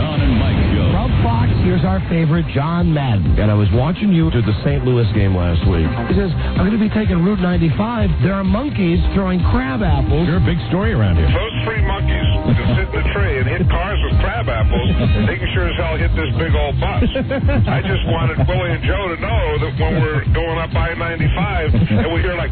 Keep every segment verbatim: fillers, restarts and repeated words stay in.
Don and Mike Show. From Fox, here's our favorite, John Madden. And I was watching you to the Saint Louis game last week. He says, I'm going to be taking Route ninety-five. There are monkeys throwing crab apples. You're a big story around here. Those three monkeys could sit in the tree and hit cars with crab apples. They can sure as hell hit this big old bus. I just wanted Willie and Joe to know that when we're going up I ninety-five and we hear like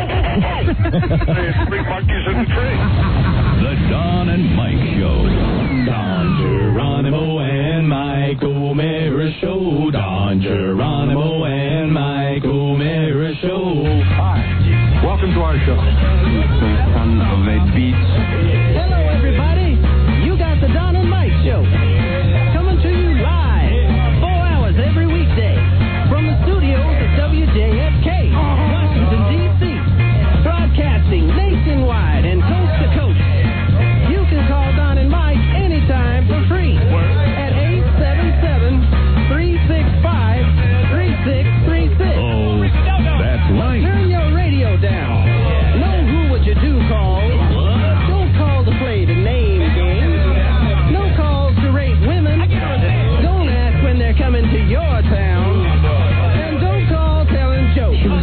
three monkeys in the tree. The Don and Mike Show. Don Geronimo and Mike O'Mara Show. Don Geronimo and Mike O'Mara Show. Hi, welcome to our show. The son of a beach. Hello, everybody. You got the Don and Mike Show. Coming to you live, four hours every weekday, from the studios at W J F K, Washington, D C, broadcasting nationwide and coast to coast. You can call Don and Mike anytime for free at eight seven seven, three six five, three six three six. Oh, that's right. Turn your radio down. Know who would you do call? Don't call to play the name game. No calls to rate women. Don't ask when they're coming to your town. And don't call telling jokes. The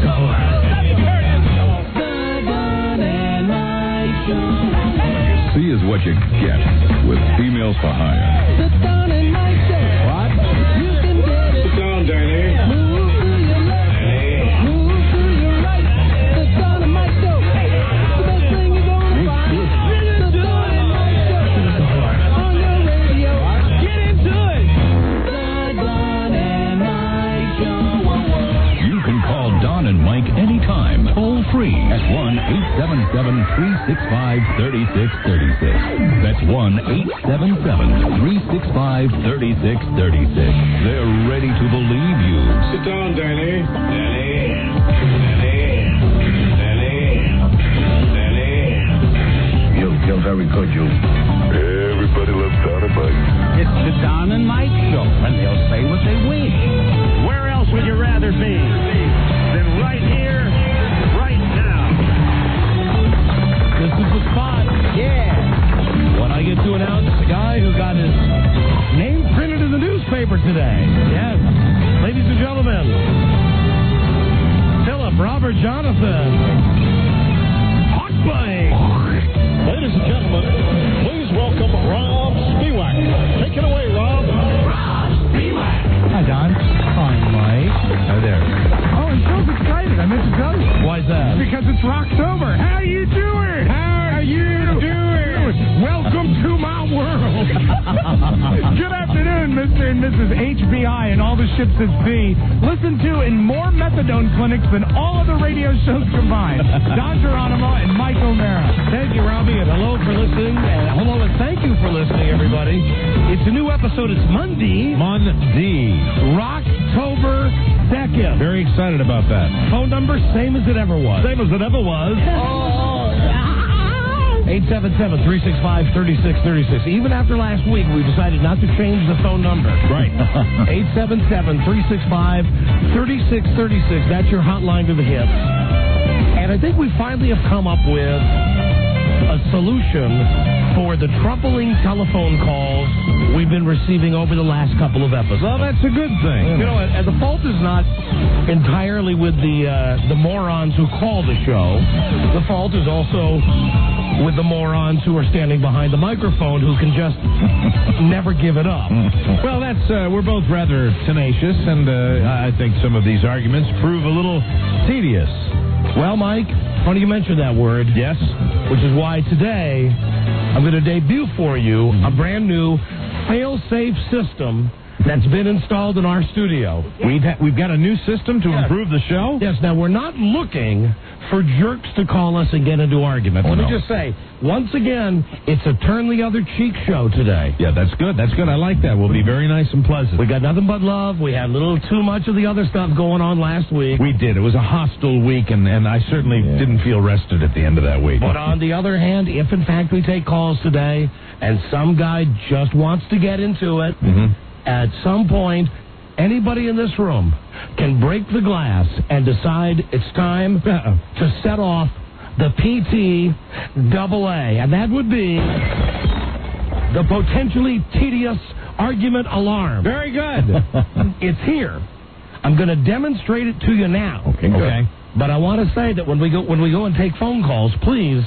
Don and Mike Show. See is what you get with females for hire. The Don and Mike Show. What? You can get it. Sit down, Danny. Move to your left. Move to your right. The Don and Mike Show. The best thing you're gonna find. The Don and Mike Show. On your radio. Get into it. The Don and Mike Show. You can call Don and Mike anytime, toll free at one eight seven seven, three six five, three six three six. That's one eight seven seven, three six five, three six three six. They're ready to believe you. Sit down, Danny. Danny. Danny. Danny. Danny. You, you're very good, you. Everybody loves Don and Mike. It's the Don and Mike Show, and they'll say what they wish. Where else would you rather be than right here, right now? This is the spot. Yeah. When I get to announce the guy who got his name printed in the newspaper today. Yes. Ladies and gentlemen, Philip Robert Jonathan. Hot Bike. Ladies and gentlemen, please welcome Rob Spiewak. Take it away, Rob. Rob Spiewak. Hi, Don. Hi, Mike. Hi there. Oh, I'm so excited. I meant to tell you. Why's that? Because it's Rocktober. How you doing? How are you doing? Welcome to my world. Good afternoon, Mister and Missus H B I and all the ships at sea. Listen to in more methadone clinics than all other radio shows combined. Don Geronimo and Mike O'Mara. Thank you, Robbie, and hello for listening. And hello and thank you for listening, everybody. It's a new episode. It's Monday. Monday. Rocktober second. Very excited about that. Phone number, same as it ever was. Same as it ever was. eight seven seven, three six five, three six three six. Even after last week, we decided not to change the phone number. Right. eight seven seven, three six five, three six three six. That's your hotline to the hits. And I think we finally have come up with a solution for the troubling telephone calls we've been receiving over the last couple of episodes. Well, that's a good thing. You know, and the fault is not entirely with the uh, the morons who call the show. The fault is also with the morons who are standing behind the microphone who can just never give it up. Well, that's uh, we're both rather tenacious, and uh, I think some of these arguments prove a little tedious. Well, Mike, funny you mentioned that word. Yes. Which is why today I'm going to debut for you a brand new fail-safe system that's been installed in our studio. We've, ha- we've got a new system to yes. improve the show? Yes, now we're not looking for jerks to call us and get into arguments. Oh, Let no. me just say, once again, it's a turn the other cheek show today. Yeah, that's good. That's good. I like that. We'll be very nice and pleasant. We got nothing but love. We had a little too much of the other stuff going on last week. We did. It was a hostile week, and, and I certainly yeah. didn't feel rested at the end of that week. But on the other hand, if in fact we take calls today and some guy just wants to get into it, mm-hmm. at some point, anybody in this room can break the glass and decide it's time uh-uh. to set off the P T double A. And that would be the potentially tedious argument alarm. Very good. It's here. I'm going to demonstrate it to you now. Okay. Okay. But I want to say that when we go when we go and take phone calls, please,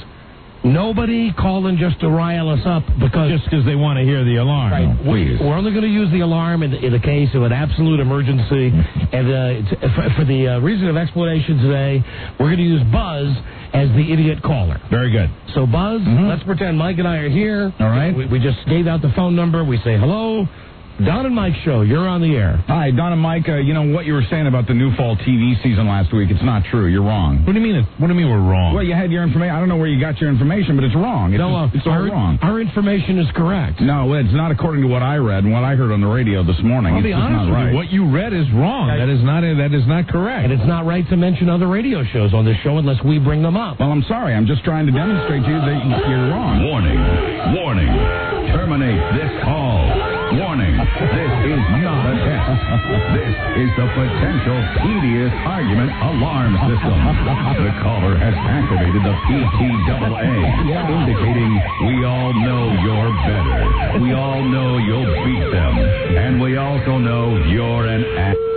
nobody calling just to rile us up because just because they want to hear the alarm. Right. No, please. We're only going to use the alarm in the, in the case of an absolute emergency. And uh, t- for, for the uh, reason of explanation today, we're going to use Buzz as the idiot caller. Very good. So, Buzz, Mm-hmm. let's pretend Mike and I are here. All right. We, we just gave out the phone number. We say, hello, Don and Mike show. You're on the air. Hi, Don and Mike. Uh, you know what you were saying about the new fall T V season last week? It's not true. You're wrong. What do you mean? It, what do you mean we're wrong? Well, you had your information. I don't know where you got your information, but it's wrong. It's, No, uh, it's all our, wrong. Our information is correct. No, it's not according to what I read and what I heard on the radio this morning. I'll it's be just honest not with right. you. What you read is wrong. That is not that is not correct. And it's not right to mention other radio shows on this show unless we bring them up. Well, I'm sorry. I'm just trying to demonstrate to you that you're wrong. Warning, warning, terminate this call. Warning, this is not a test. This is the potential tedious argument alarm system. The caller has activated the P T A A, indicating we all know you're better. We all know you'll beat them. And we also know you're an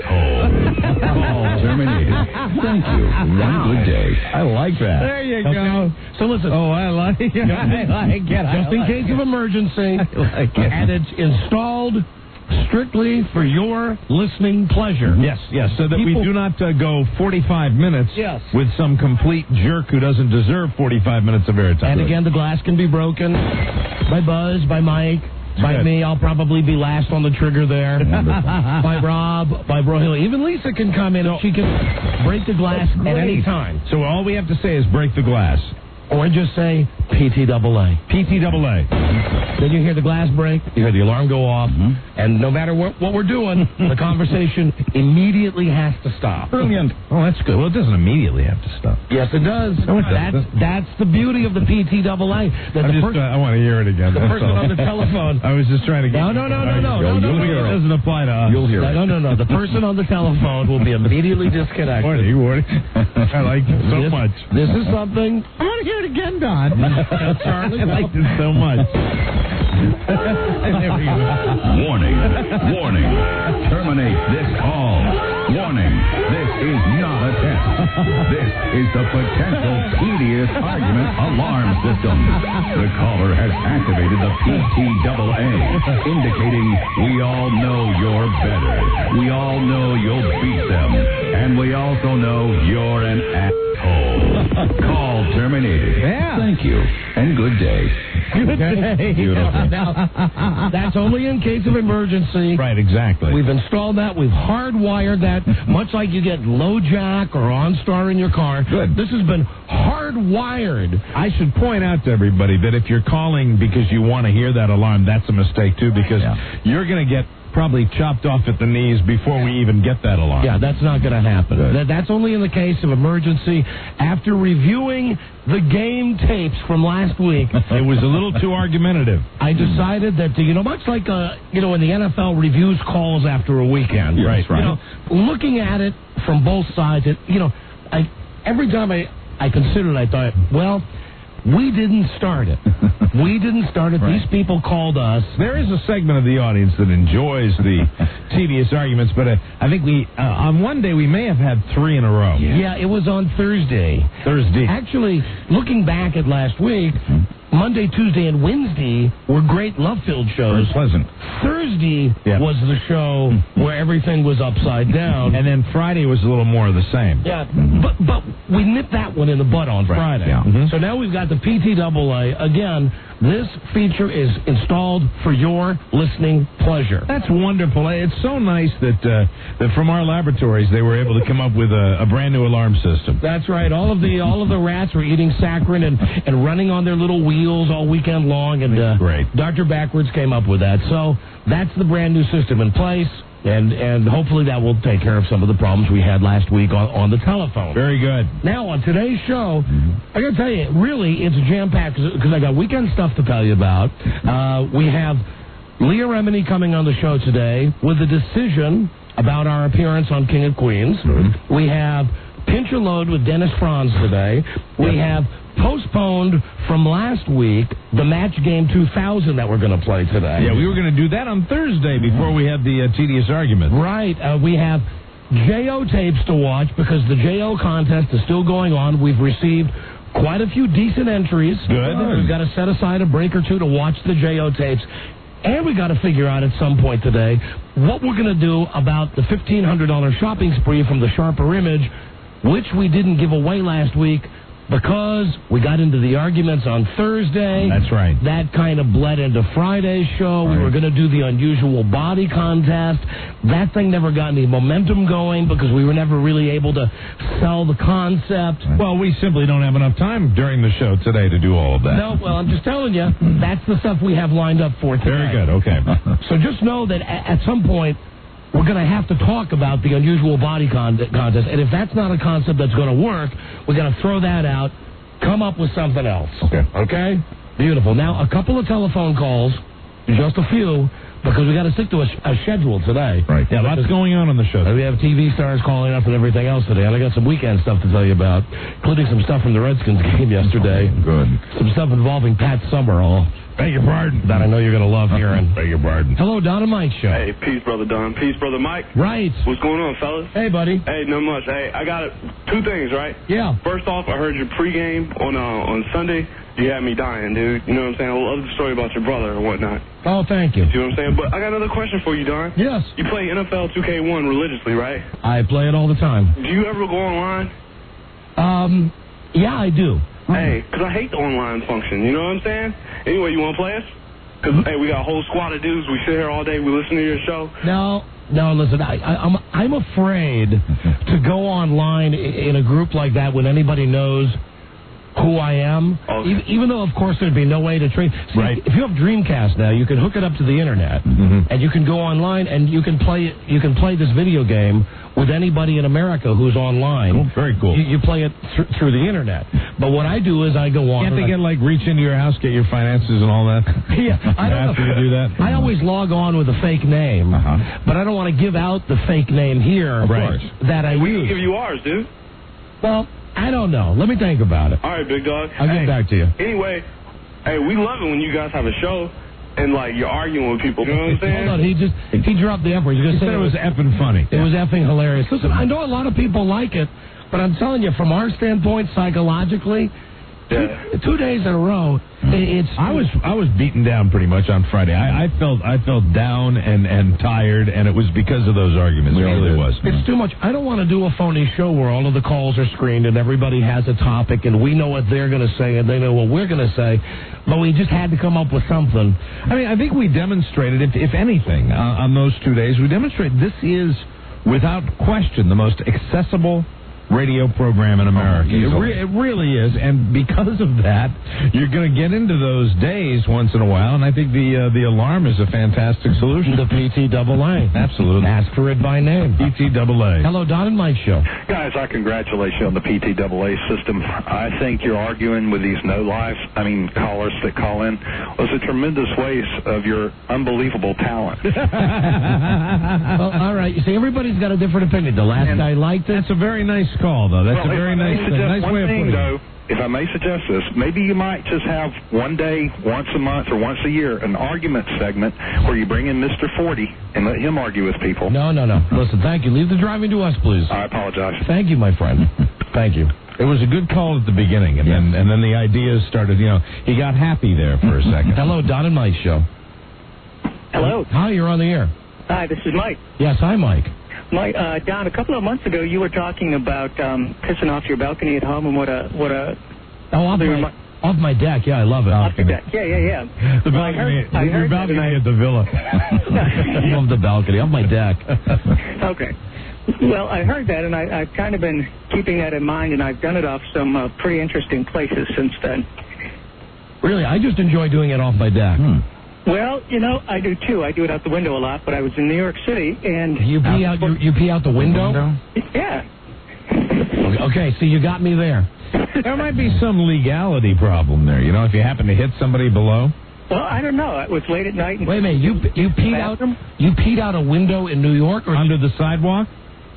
asshole. Call terminated. Thank you. One good day. I like that. There you Okay. go. So listen. Oh, I like it. I like it. I Just in like case it. of emergency, like it. and it's installed strictly for your listening pleasure. Yes, yes, so that People- we do not uh, go forty-five minutes Yes. with some complete jerk who doesn't deserve forty-five minutes of airtime. And again, the glass can be broken by Buzz, by Mike, by Good. me. I'll probably be last on the trigger there. By Rob, by Brohill. Even Lisa can come in. She can break the glass at any time. So all we have to say is break the glass. Or just say P T A A. P T A A. Then you hear the glass break, you hear the alarm go off, and no matter what, what we're doing, the conversation immediately has to stop. Brilliant. Oh, that's good. Well, it doesn't immediately have to stop. Yes, it does. No, it that's, doesn't. that's the beauty of the P T A A. That I'm the just, per- uh, I want to hear it again. the that's person all. on the telephone. I was just trying to get. No, no, no, no, no, You'll no, no, hear no. it. It doesn't apply to us. You'll hear No, it. no, no, no. The person on the telephone will be immediately disconnected. Warning, warning. I like it so this, much. This is something. I want to hear it again, Don. Charlie, I liked it so much. There we go. Warning, warning, terminate this call. Warning, this is not a test. This is the potential tedious argument alarm system. The caller has activated the P T A A, indicating we all know you're better. We all know you'll beat them. And we also know you're an asshole. Call terminated. Yeah. Thank you, and good day. Good day. Beautiful. Now, that's only in case of emergency. Right, exactly. We've installed that. We've hardwired that. Much like you get low jack or OnStar in your car. Good. This has been hardwired. I should point out to everybody that if you're calling because you want to hear that alarm, that's a mistake, too, because Yeah. you're going to get probably chopped off at the knees before we even get that alarm. Yeah, that's not going to happen. That, that's only in the case of emergency. After reviewing the game tapes from last week, It was a little too argumentative. I decided that, you know, much like, uh, you know, when the N F L reviews calls after a weekend. Yes, right. You know, looking at it from both sides, it, you know, I, every time I, I considered it, I thought, well, we didn't start it. We didn't start it. Right. These people called us. There is a segment of the audience that enjoys the tedious arguments, but uh, I think we, uh, on one day, we may have had three in a row. Yeah, it was on Thursday. Thursday. Actually, looking back at last week, Monday, Tuesday, and Wednesday were great love-filled shows. Very pleasant. Thursday Yeah. was the show where everything was upside down. And then Friday was a little more of the same. Yeah, but but we nipped that one in the bud on Friday. yeah. Mhm. So now we've got the P T A A. Again, this feature is installed for your listening pleasure. That's wonderful. It's so nice that uh, that from our laboratories they were able to come up with a, a brand new alarm system. That's right. All of the all of the rats were eating saccharin and, and running on their little wheels all weekend long. And uh, Great. Doctor Backwards came up with that. So that's the brand new system in place. And and hopefully that will take care of some of the problems we had last week on, on the telephone. Very good. Now, on today's show, I got to tell you, really, it's jam-packed because I got weekend stuff to tell you about. Uh, we have Leah Remini coming on the show today with a decision about our appearance on King of Queens. We have Pinch a Load with Dennis Franz today. We have postponed from last week the Match Game two thousand that we're going to play today. Yeah, we were going to do that on Thursday before we had the uh, tedious argument. Right. Uh, we have J O tapes to watch because the J O contest is still going on. We've received quite a few decent entries. Good. We've got to set aside a break or two to watch the J O tapes. And we got to figure out at some point today what we're going to do about the fifteen hundred dollars shopping spree from the Sharper Image, which we didn't give away last week because we got into the arguments on Thursday. That's right. That kind of bled into Friday's show. Right. We were going to do the unusual body contest. That thing never got any momentum going because we were never really able to sell the concept. Well, we simply don't have enough time during the show today to do all of that. No, well, I'm just telling you, that's the stuff we have lined up for today. Very good, okay. So just know that at some point, we're going to have to talk about the unusual body con- contest. And if that's not a concept that's going to work, we're going to throw that out, come up with something else. Okay. Okay? Beautiful. Now, a couple of telephone calls, just a few, because we got to stick to a, sh- a schedule today. Right. Yeah, lots going on on the show. Uh, we have T V stars calling up and everything else today, and I got some weekend stuff to tell you about, including some stuff from the Redskins game yesterday. Oh, good. Some stuff involving Pat Summerall. Beg your pardon. That I know you're going to love hearing. Beg your pardon. Hello, Don and Mike Show. Hey, peace, Brother Don. Peace, Brother Mike. Right. What's going on, fellas? Hey, buddy. Hey, not much. Hey, I got two things, right? Yeah. First off, I heard your pregame on uh, on Sunday. You had me dying, dude. You know what I'm saying? I love the story about your brother or whatnot. Oh, thank you. You know what I'm saying? But I got another question for you, Don. Yes. You play N F L two K one religiously, right? I play it all the time. Do you ever go online? Um, yeah, I do. Hey, because I hate the online function. You know what I'm saying? Anyway, you want to play us? Because, hey, we got a whole squad of dudes. We sit here all day. We listen to your show. No, no, listen, I, I, I'm I'm afraid to go online in a group like that when anybody knows who I am. Okay. Even, even though, of course, there'd be no way to train. See, Right. if you have Dreamcast now, you can hook it up to the internet, Mm-hmm. and you can go online and you can play you can play this video game with anybody in America who's online. Cool. Very cool. You, you play it th- through the internet. But what I do is I go on. Can't they and I- get, like, reach into your house, get your finances and all that? Yeah, I don't After know. you do that? I always log on with a fake name, Uh-huh. but I don't want to give out the fake name here. Of course. That I We can use. give you ours, dude. Well, I don't know. Let me think about it. All right, big dog. I'll hey, get back to you. Anyway, hey, we love it when you guys have a show and, like, you're arguing with people. You know what I'm saying? Hold on, he just he dropped the F word. He's He gonna said say it was effing funny. It was effing hilarious. Listen, I know a lot of people like it, but I'm telling you, from our standpoint, psychologically, Yeah. two, two days in a row, it, it's. I was I was beaten down pretty much on Friday. I, I felt I felt down and, and tired, and it was because of those arguments. It really was. It's too much. I don't want to do a phony show where all of the calls are screened and everybody has a topic and we know what they're going to say and they know what we're going to say, but we just had to come up with something. I mean, I think we demonstrated, if, if anything, uh, on those two days, we demonstrated this is, without question, the most accessible radio program in America. Oh, it, re- it really is, and because of that, you're going to get into those days once in a while, and I think the uh, the alarm is a fantastic solution. The P T double A. Absolutely. Ask for it by name. P T double A. Hello, Don and Mike Show. Guys, I congratulate you on the P T double A system. I think you're arguing with these no life, I mean callers that call in, was a tremendous waste of your unbelievable talent. Well, all right. You see, everybody's got a different opinion. The last And guy liked it. That's a very nice call, though. That's well, a very if I may nice, suggest nice one way of thing, putting though, it. if I may suggest this, maybe you might just have one day, once a month, or once a year, an argument segment where you bring in Mister forty and let him argue with people. No, no, no. Listen, thank you. Leave the driving to us, please. I apologize. Thank you, my friend. Thank you. It was a good call at the beginning, and then and then the ideas started. You know, he got happy there for a second. Hello, Don and Mike Show. Hello. Hi, you're on the air. Hi, this is Mike. Yes, hi, Mike. Mike, uh, Don, a couple of months ago, you were talking about um, pissing off your balcony at home and what a what a Oh, off my, off my deck. Yeah, I love it. off your deck. Yeah, yeah, yeah. The Well, I balcony, heard- I your heard that balcony and I- at the villa. I love the balcony. Off my deck. Okay. Well, I heard that, and I, I've kind of been keeping that in mind, and I've done it off some uh, pretty interesting places since then. Really, I just enjoy doing it off my deck. Hmm. Well, you know, I do too. I do it out the window a lot, but I was in New York City, and You pee out. You, you pee out the window. yeah. Okay, okay, so you got me there. There might be some legality problem there. You know, if you happen to hit somebody below. Well, I don't know. It was late at night. And Wait a minute. You you peed out. You peed out a window in New York or under the sidewalk.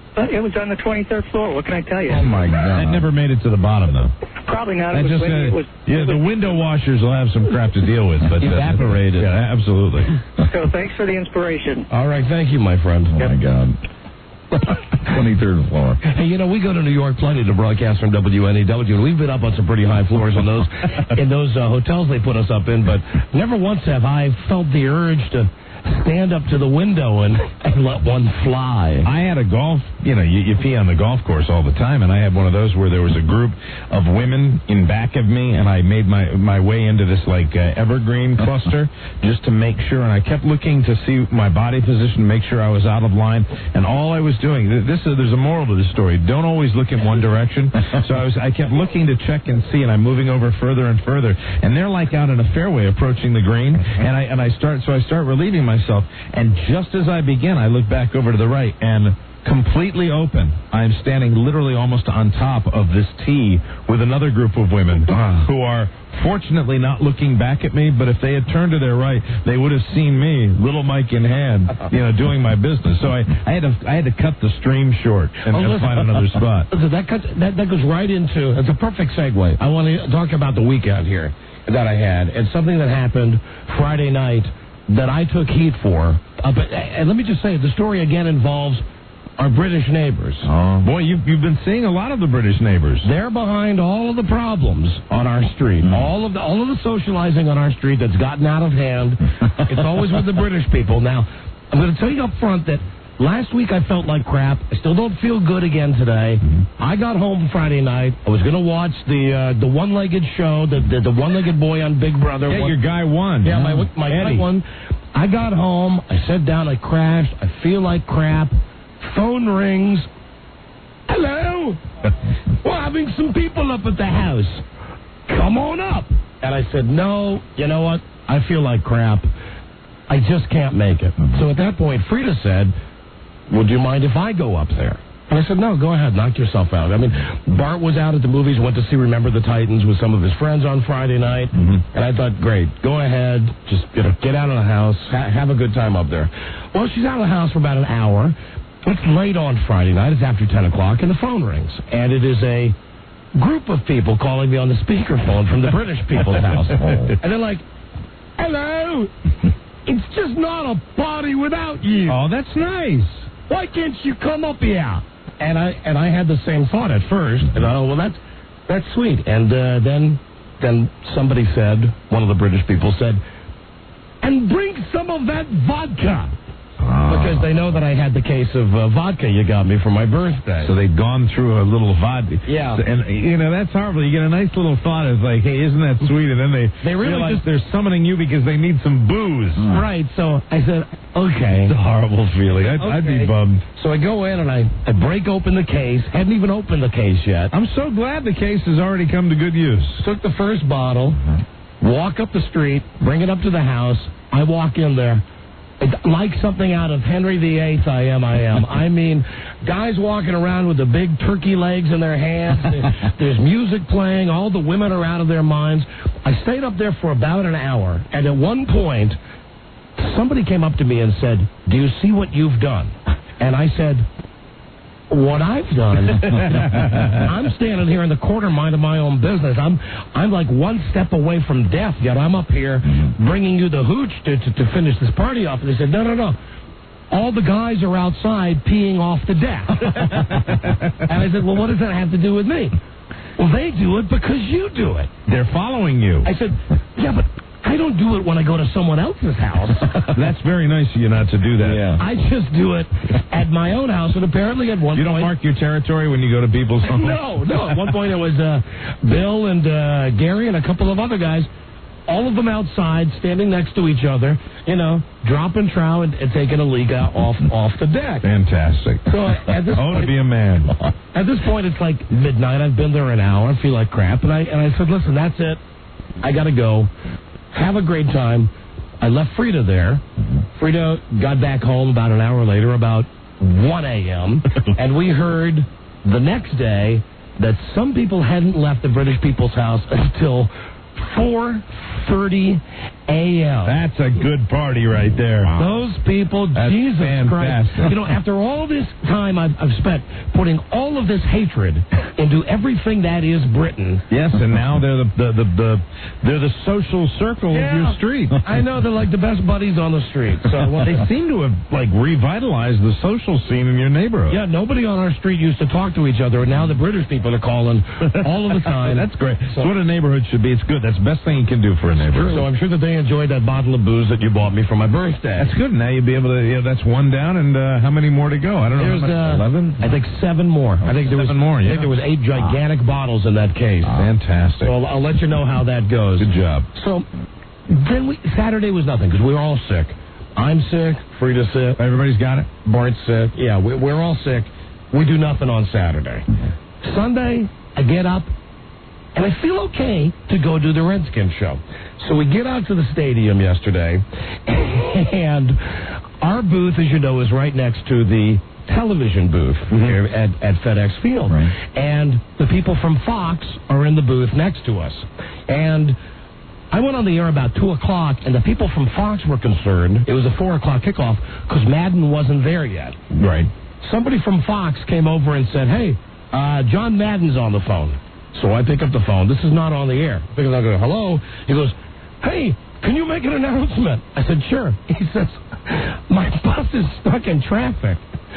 Uh, it was on the twenty-third floor. What can I tell you? Oh, my God. That never made it to the bottom, though. Probably not. That It was just, windy. uh, It was, yeah, it the was- window washers will have some crap to deal with. But, uh, Evaporated. Yeah, absolutely. So thanks for the inspiration. All right, thank you, my friend. Oh, my God. twenty-third floor. Hey, you know, we go to New York plenty to broadcast from W N E W, and we've been up on some pretty high floors in those in those uh, hotels they put us up in, but never once have I felt the urge to stand up to the window and, and let one fly. I had a golf, you know, you, you pee on the golf course all the time, and I had one of those where there was a group of women in back of me, and I made my my way into this, like, uh, evergreen cluster just to make sure, and I kept looking to see my body position, make sure I was out of line, and all I was doing, this is, there's a moral to this story, don't always look in one direction, so I was I kept looking to check and see, and I'm moving over further and further, and they're like out in a fairway approaching the green, and I and I start, so I start relieving myself, and just as I begin, I look back over to the right, and completely open, I'm standing literally almost on top of this tee with another group of women who are fortunately not looking back at me, but if they had turned to their right, they would have seen me, little Mike in hand, you know, doing my business. So I, I had to I had to cut the stream short and, Oh, and listen. find another spot. Listen, that, cuts, that, that goes right into, it's a perfect segue. I want to talk about the weekend here that I had, and something that happened Friday night that I took heat for. Uh, but and let me just say, the story again involves our British neighbors. Oh, boy, you've, you've been seeing a lot of the British neighbors. They're behind all of the problems on our street. Mm. All of the all of the socializing on our street that's gotten out of hand. It's always with the British people. Now, I'm going to tell you up front that last week I felt like crap. I still don't feel good again today. Mm-hmm. I got home Friday night. I was going to watch the uh, the one-legged show, the the, the one-legged boy on Big Brother. Yeah, One- your guy won. Yeah, my my Eddie. guy won. I got home. I sat down. I crashed. I feel like crap. Phone rings. Hello. We're having some people up at the house. Come on up. And I said, no, you know what? I feel like crap. I just can't make it. So at that point, Frida said, would you mind if I go up there? And I said, no, go ahead, knock yourself out. I mean, Bart was out at the movies, went to see Remember the Titans with some of his friends on Friday night, Mm-hmm. and I thought, great, go ahead, just you know, get out of the house, ha- have a good time up there. Well, she's out of the house for about an hour. It's late on Friday night, it's after ten o'clock, and the phone rings, and it is a group of people calling me on the speakerphone from the British people's house. And they're like, hello, it's just not a party without you. Oh, that's nice. Why can't you come up here? And I and I had the same thought at first. And I, oh, well, that's that's sweet. And uh, then then somebody said, one of the British people said, and bring some of that vodka. Because they know that I had the case of uh, vodka you got me for my birthday. So they'd gone through a little vodka. Yeah. So- and, you know, that's horrible. You get a nice little thought. It's like, hey, isn't that sweet? And then they, They really realize just- they're summoning you because they need some booze. Right, so I said, okay. It's a horrible feeling. I'd, I'd be Okay. bummed. So I go in and I, I break open the case. Hadn't even opened the case yet. I'm so glad the case has already come to good use. Took the first bottle, walk up the street, bring it up to the house. I walk in there. Like something out of Henry the Eighth, I am, I am. I mean, guys walking around with the big turkey legs in their hands. There- There's music playing. All the women are out of their minds. I stayed up there for about an hour, and at one point, somebody came up to me and said, do you see what you've done? And I said, what I've done? I'm standing here in the corner minding my own business. I'm I'm like one step away from death, yet I'm up here bringing you the hooch to, to, to finish this party off. And they said, no, no, no. All the guys are outside peeing off to death. And I said, well, what does that have to do with me? Well, they do it because you do it. They're following you. I said, yeah, but I don't do it when I go to someone else's house. That's very nice of you not to do that. Yeah. I just do it at my own house, and apparently at one You don't point... mark your territory when you go to people's homes? No, no. At one point it was uh, Bill and uh, Gary and a couple of other guys, all of them outside, standing next to each other, you know, dropping trow and, and taking a leak out off off the deck. Fantastic. So at this oh, point, to be a man. At this point, it's like midnight. I've been there an hour. I feel like crap. And I and I said, listen, that's it. I got to go. Have a great time. I left Frida there. Frida got back home about an hour later, about one a.m., and we heard the next day that some people hadn't left the British people's house until four thirty a m That's a good party right there. Those people, That's Jesus fantastic. Christ. You know, after all this time I've, I've spent putting all of this hatred into everything that is Britain. Yes, and now they're the the, the, the they're the social circle Yeah. of your street. I know, they're like the best buddies on the street. So Well, they seem to have like revitalized the social scene in your neighborhood. yeah, nobody on our street used to talk to each other, and now the British people are calling all of the time. That's great. So- That's what a neighborhood should be. It's good. That's the best thing you can do for a neighborhood. So I'm sure that they enjoyed that bottle of booze that you bought me for my birthday. That's good. Now you'll be able to. Yeah, that's one down, and uh, how many more to go? I don't know. There's how much, uh, eleven. I think seven more. I think there was seven more. I Yeah. think there was eight gigantic bottles in that case. Fantastic. So I'll, I'll let you know how that goes. Good job. So then we Saturday was nothing because we were all sick. I'm sick. Frida's sick. Everybody's got it. Bart's sick. Yeah, we, we're all sick. We do nothing on Saturday. Sunday, I get up, and I feel okay to go do the Redskins show. So we get out to the stadium yesterday, and our booth, as you know, is right next to the television booth here at, at FedEx Field. Right. And the people from Fox are in the booth next to us. And I went on the air about two o'clock, and the people from Fox were concerned. It was a four o'clock kickoff because Madden wasn't there yet. Right. Somebody from Fox came over and said, hey, uh, John Madden's on the phone. So I pick up the phone. This is not on the air. I pick up, I go, hello? He goes, hey, can you make an announcement? I said, sure. He says, my bus is stuck in traffic.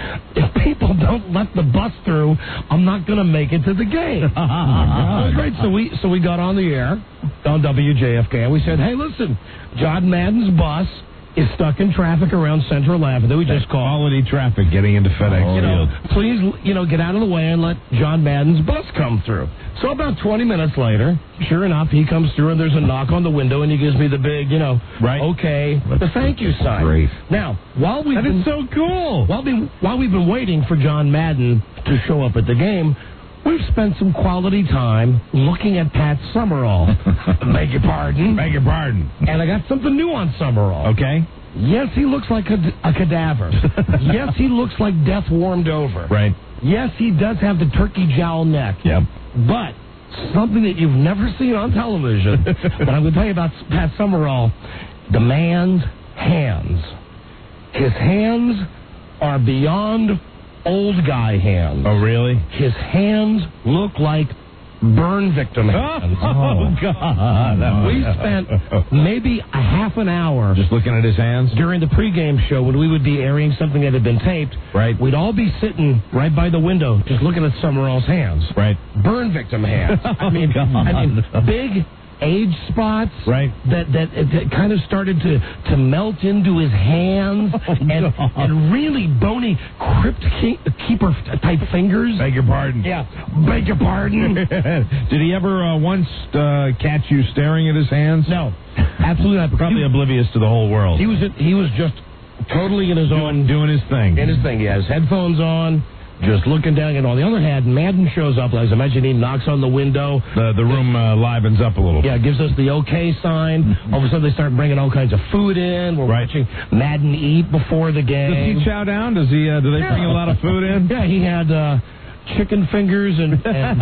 If people don't let the bus through, I'm not going to make it to the game. Oh, my God. Great. So we so we got on the air on W J F K, and we said, hey, listen, John Madden's bus is stuck in traffic around Central Avenue. We just called. Quality traffic getting into FedEx You know, Field. please, you know, get out of the way and let John Madden's bus come through. So about twenty minutes later, sure enough, he comes through and there's a knock on the window and he gives me the big, you know, Right. okay, the thank you sign. Great. Now, while we've That been, is so cool. while, we, while we've been waiting for John Madden to show up at the game, we've spent some quality time looking at Pat Summerall. Beg your pardon. Beg your pardon. And I got something new on Summerall. Okay. Yes, he looks like a, a cadaver. Yes, he looks like death warmed over. Right. Yes, he does have the turkey jowl neck. Yep. But something that you've never seen on television, but I'm going to tell you about Pat Summerall, the man's hands. His hands are beyond old guy hands. Oh, really? His hands look like burn victim hands. Oh, God. We spent maybe a half an hour Just looking at his hands? during the pregame show when we would be airing something that had been taped. Right. We'd all be sitting right by the window just looking at Summerall's hands. Right. Burn victim hands. I mean, Oh, God. I mean, big age spots Right. that, that that kind of started to, to melt into his hands Oh, and, God. and really bony crypt keep, keeper type fingers. Beg your pardon. Yeah, beg your pardon. Did he ever uh, once uh, catch you staring at his hands? No, absolutely not. Probably he, oblivious to the whole world. he was he was just totally in his own doing his thing. in his thing. He has headphones on, just looking down. And on the other hand, Madden shows up. As I mentioned, he knocks on the window. The the room uh, livens up a little. Yeah, gives us the okay sign. All of a sudden, they start bringing all kinds of food in. We're Right. watching Madden eat before the Does game. he chow down? Does he? Uh, do they Yeah. bring a lot of food in? Yeah, he had uh, chicken fingers and and,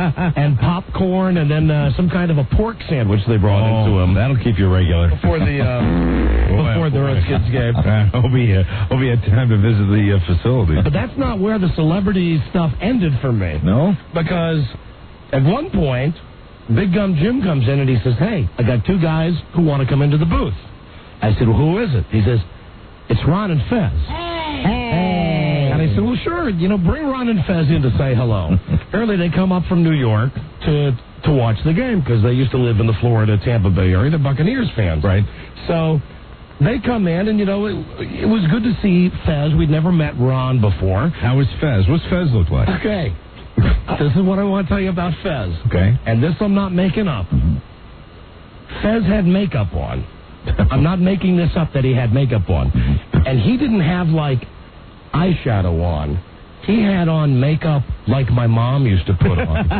and popcorn, and then uh, some kind of a pork sandwich they brought Oh, into him that'll keep you regular. before the uh, Boy, before the boy. Redskins game. Uh, hope he uh, hope he had time to visit the uh, facility. But that's not where the celebrity stuff ended for me. No. Because at one point, Big Gum Jim comes in and he says, hey, I got two guys who want to come into the booth. I said, well, who is it? He says, it's Ron and Fez. Hey. And I said, well, sure, you know, bring Ron and Fez in to say hello. Apparently they come up from New York to to watch the game because they used to live in the Florida, Tampa Bay area. They're Buccaneers fans. Right. So they come in, and, you know, it, it was good to see Fez. We'd never met Ron before. How was Fez? What's Fez look like? Okay. This is what I want to tell you about Fez. Okay. And this I'm not making up. Fez had makeup on. I'm not making this up that he had makeup on. And he didn't have, like, eyeshadow on. He had on makeup like my mom used to put on.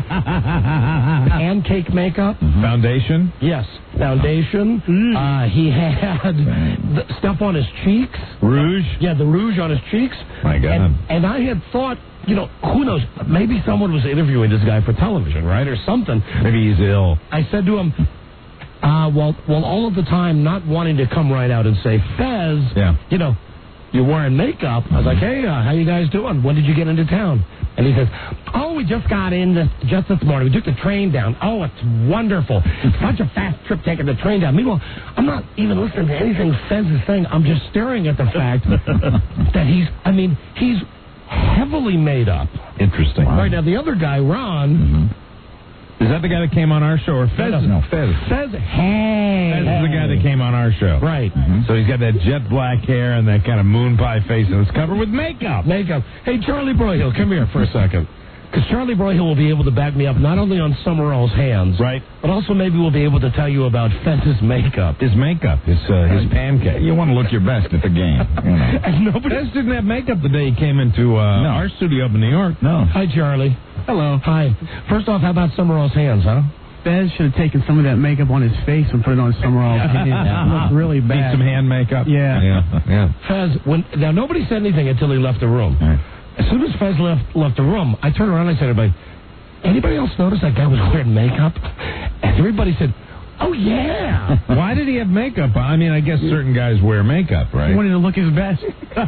Pancake makeup. Foundation? Yes. Foundation. Uh, he had the stuff on his cheeks. Rouge? Yeah, the rouge on his cheeks. My God. And, and I had thought, you know, who knows? Maybe someone was interviewing this guy for television, right, or something. Maybe he's ill. I said to him, Uh, well, well, all of the time not wanting to come right out and say, Fez, Yeah. you know, you're wearing makeup. I was like, hey, uh, how you guys doing? When did you get into town? And he says, oh, we just got in this, just this morning. We took the train down. Oh, it's wonderful. Such a fast trip taking the train down. Meanwhile, I'm not even listening to anything Fez is saying. I'm just staring at the fact that he's, I mean, he's heavily made up. Interesting. Right now, the other guy, Ron... Mm-hmm. Is that the guy that came on our show, or Fez? No, Fez. Fez, hey. Fez is the guy that came on our show. Right. Mm-hmm. So he's got that jet black hair and that kind of moon pie face, and it's covered with makeup. Makeup. Hey, Charlie Broyhill, come here for a second. Because Charlie Broyhill will be able to back me up not only on Summerall's hands, right, but also maybe we'll be able to tell you about Fez's makeup. His makeup, his uh, his pancake. You want to look your best at the game. You know. And nobody Fez didn't have makeup the day he came into uh, No. our studio up in New York. No. Hi, Charlie. Hello. Hi. First off, how about Summerall's hands, huh? Fez should have taken some of that makeup on his face and put it on Summerall. It looked really Need bad. some hand makeup. Yeah. Yeah. Yeah. Fez, when, now nobody said anything until he left the room. Right. As soon as Fez left left the room, I turned around and I said to everybody, anybody else notice that guy was wearing makeup? And everybody said, oh, yeah. Why did he have makeup on? I mean, I guess certain guys wear makeup, right? He wanted to look his best.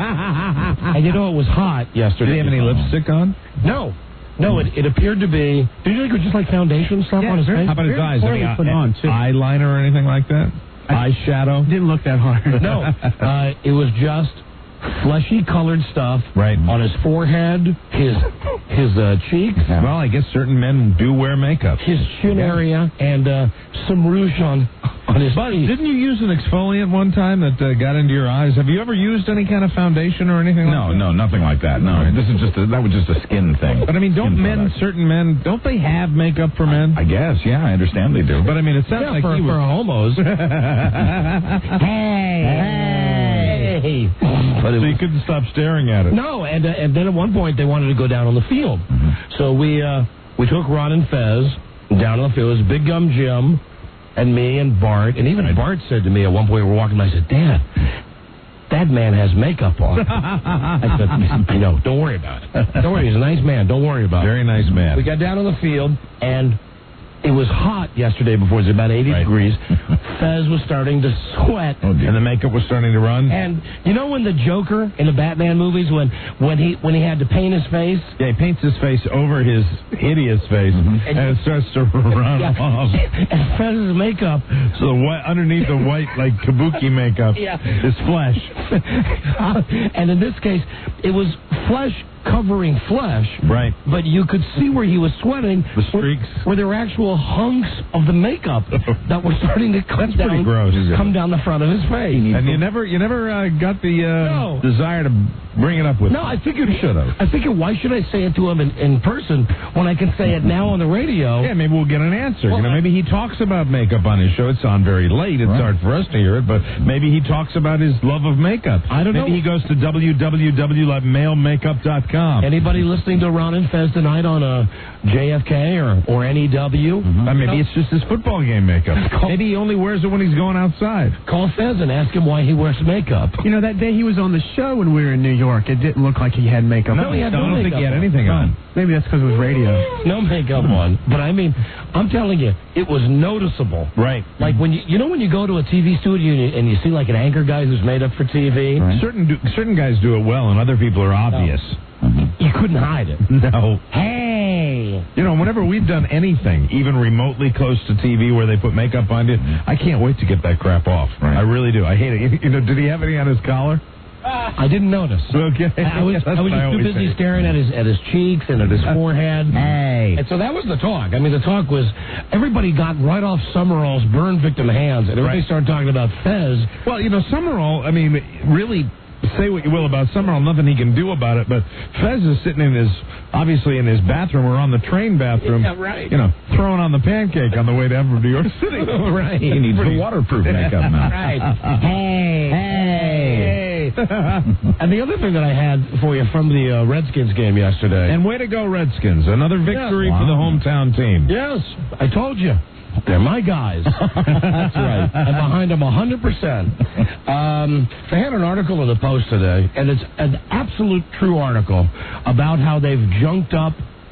And you know, it was hot yesterday. Did he have any lipstick on? No. No, it, it appeared to be. Did you think it was just like foundation stuff Yeah, on his very- face? How about his Very eyes? poorly Any put eye- on, too. eyeliner or anything like that? Eyeshadow? Didn't look that hard. No. Uh, it was just fleshy colored stuff Right. on his forehead, his his uh, cheeks, Well, I guess certain men do wear makeup. his chin area, and uh, some rouge on on his But face. didn't you use an exfoliant one time that uh, got into your eyes? Have you ever used any kind of foundation or anything like No, that? no, nothing like that. No, this is just a, that was just a skin thing. But I mean, don't Skin men, product. certain men, don't they have makeup for men? I guess, yeah, I understand they do. But I mean, it sounds Yeah, like for, he for was... homos. hey, hey. But it So you was, couldn't stop staring at it. no, and uh, and then at one point they wanted to go down on the field, so we uh, we took Ron and Fez down on the field. It was Big Gum Jim and me and Bart, and even Bart said to me at one point we were walking by, I said, Dad, that man has makeup on. I said, I know, don't worry about it. Don't worry, he's a nice man. Don't worry about it. Very nice man. We got down on the field, and it was hot yesterday before. It was about eighty Right. degrees. Fez was starting to sweat. Oh, dear. And the makeup was starting to run? And you know when the Joker in the Batman movies, when, when he when he had to paint his face? Yeah, he paints his face over his hideous face, and it starts to run Yeah. off. And Fez's makeup. So the white, underneath the white, like kabuki makeup, Yeah. is flesh. And in this case, it was flesh covering flesh. Right. But you could see where he was sweating. The streaks. Where, where there were actual hunks of the makeup that were starting to come That's down, pretty gross. come down the front of his face. And you never, you never uh, got the uh, No. desire to bring it up with No, him. I figured should have. I figured, why should I say it to him in, in person when I can say it now on the radio? Yeah, maybe we'll get an answer. Well, you know, maybe he talks about makeup on his show. It's on very late. It's Right. hard for us to hear it, but maybe he talks about his love of makeup. I don't maybe know. he goes to w w w dot male makeup dot com. Anybody listening to Ron and Fez tonight on a J F K or, or N E W? Uh, maybe it's just his football game makeup. Maybe he only wears it when he's going outside. Call Fez and ask him why he wears makeup. You know, that day he was on the show when we were in New York, it didn't look like he had makeup No, on. he had I no don't think makeup he had on. anything on. Maybe that's because it was radio. No makeup on. But I mean, I'm telling you, it was noticeable. Right. Like when you, you know when you go to a T V studio and you, and you see like an anchor guy who's made up for T V? Certain do, certain guys do it well, and other people are obvious. You couldn't hide it. No. Hey. You know, whenever we've done anything, even remotely close to T V where they put makeup on you, I can't wait to get that crap off. Right. I really do. I hate it. You know, did he have any on his collar? I didn't notice. Okay. I was, That's I was what just too always busy say. staring at his at his cheeks and at his forehead. Hey. And so that was the talk. I mean, the talk was everybody got right off Summerall's burn victim hands, and everybody Right. started talking about Fez. Well, you know, Summerall, I mean, really, say what you will about Summerall, nothing he can do about it, but Fez is sitting in his, obviously in his bathroom or on the train bathroom, Yeah, right. you know, throwing on the pancake on the way down from New York City. Right. He needs the waterproof makeup now. Right. Hey. Hey. And the other thing that I had for you from the uh, Redskins game yesterday. And way to go, Redskins. Another victory Yeah. for the Wow. hometown team. Yes, I told you. They're my guys. That's right. I'm behind them one hundred percent. Um, they had an article in the Post today, and it's an absolute true article about how they've junked up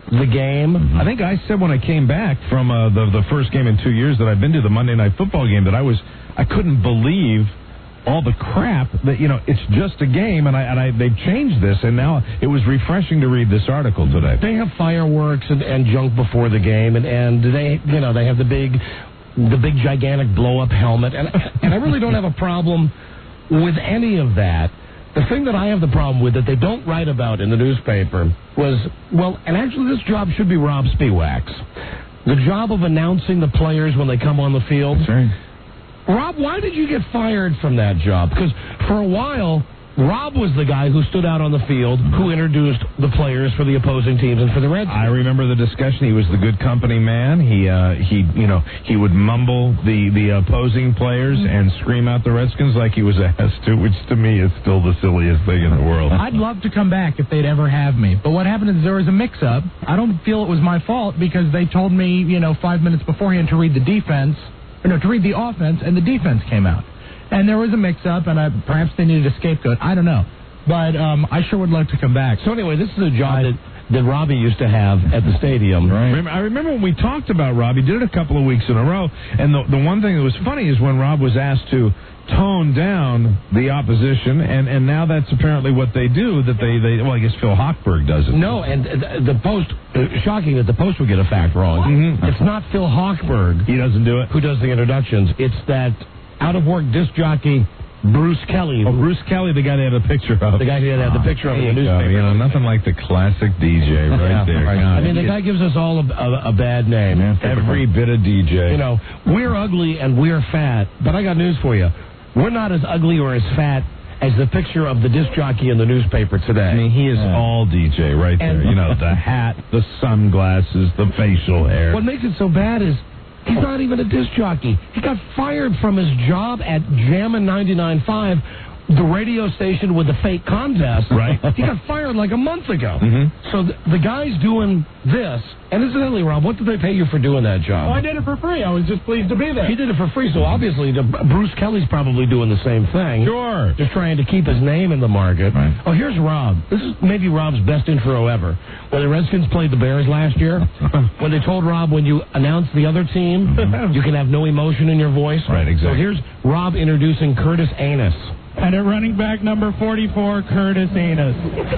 the game. I think I said when I came back from uh, the the first game in two years that I've been to, the Monday Night Football game, that I was I couldn't believe all the crap that, you know, it's just a game, and I and I they changed this, and now it was refreshing to read this article today. They have fireworks and, and junk before the game, and, and they you know they have the big the big gigantic blow up helmet, and and I really don't have a problem with any of that. The thing that I have the problem with that they don't write about in the newspaper was, well, and actually this job should be Rob Spiewak's. The job of announcing the players when they come on the field. That's right. Rob, why did you get fired from that job? Because for a while, Rob was the guy who stood out on the field, who introduced the players for the opposing teams and for the Redskins. I remember the discussion. He was the good company man. He, uh, he, you know, he would mumble the, the opposing players and scream out the Redskins like he was asked to, which to me is still the silliest thing in the world. I'd love to come back if they'd ever have me. But what happened is there was a mix-up. I don't feel it was my fault because they told me, you know, five minutes beforehand to read the defense, or no, to read the offense, and the defense came out. And there was a mix-up, and I, perhaps they needed a scapegoat. I don't know. But um, I sure would love to come back. So anyway, this is a job that, that Robbie used to have at the stadium. Right. Remember, I remember when we talked about Rob, he did it a couple of weeks in a row, and the, the one thing that was funny is when Rob was asked to tone down the opposition, and, and now that's apparently what they do, that they, they well, I guess Phil Hochberg does it. No, and the, the Post, uh, shocking that the Post would get a fact wrong. Mm-hmm. It's not Phil Hochberg. He doesn't do it. Who does the introductions. It's that out-of-work disc jockey, Bruce Kelly. Oh, Bruce Kelly, the guy they had a picture of. The guy who had the picture of in the newspaper. You know, nothing like the classic D J right yeah, there. Right. God, I mean, the guy gives us all a, a, a bad name. Yeah, every bit of D J. You know, we're ugly and we're fat, but I got news for you. We're not as ugly or as fat as the picture of the disc jockey in the newspaper today. I mean, he is yeah. all D J right and, there. You know, the hat, the sunglasses, the facial hair. What makes it so bad is he's not even a disc jockey. He got fired from his job at Jammin' ninety-nine point five, the radio station with the fake contest. Right. He got fired like a month ago. Mm-hmm. So the, the guy's doing this. And incidentally, Rob, what did they pay you for doing that job? Oh, I did it for free. I was just pleased to be there. He did it for free, so obviously the, Bruce Kelly's probably doing the same thing. Sure. Just trying to keep his name in the market. Right. Oh, here's Rob. This is maybe Rob's best intro ever. When the Redskins played the Bears last year, when they told Rob when you announce the other team, mm-hmm. you can have no emotion in your voice. Right, exactly. So here's Rob introducing Curtis Anus. And at running back number forty-four, Curtis Anus.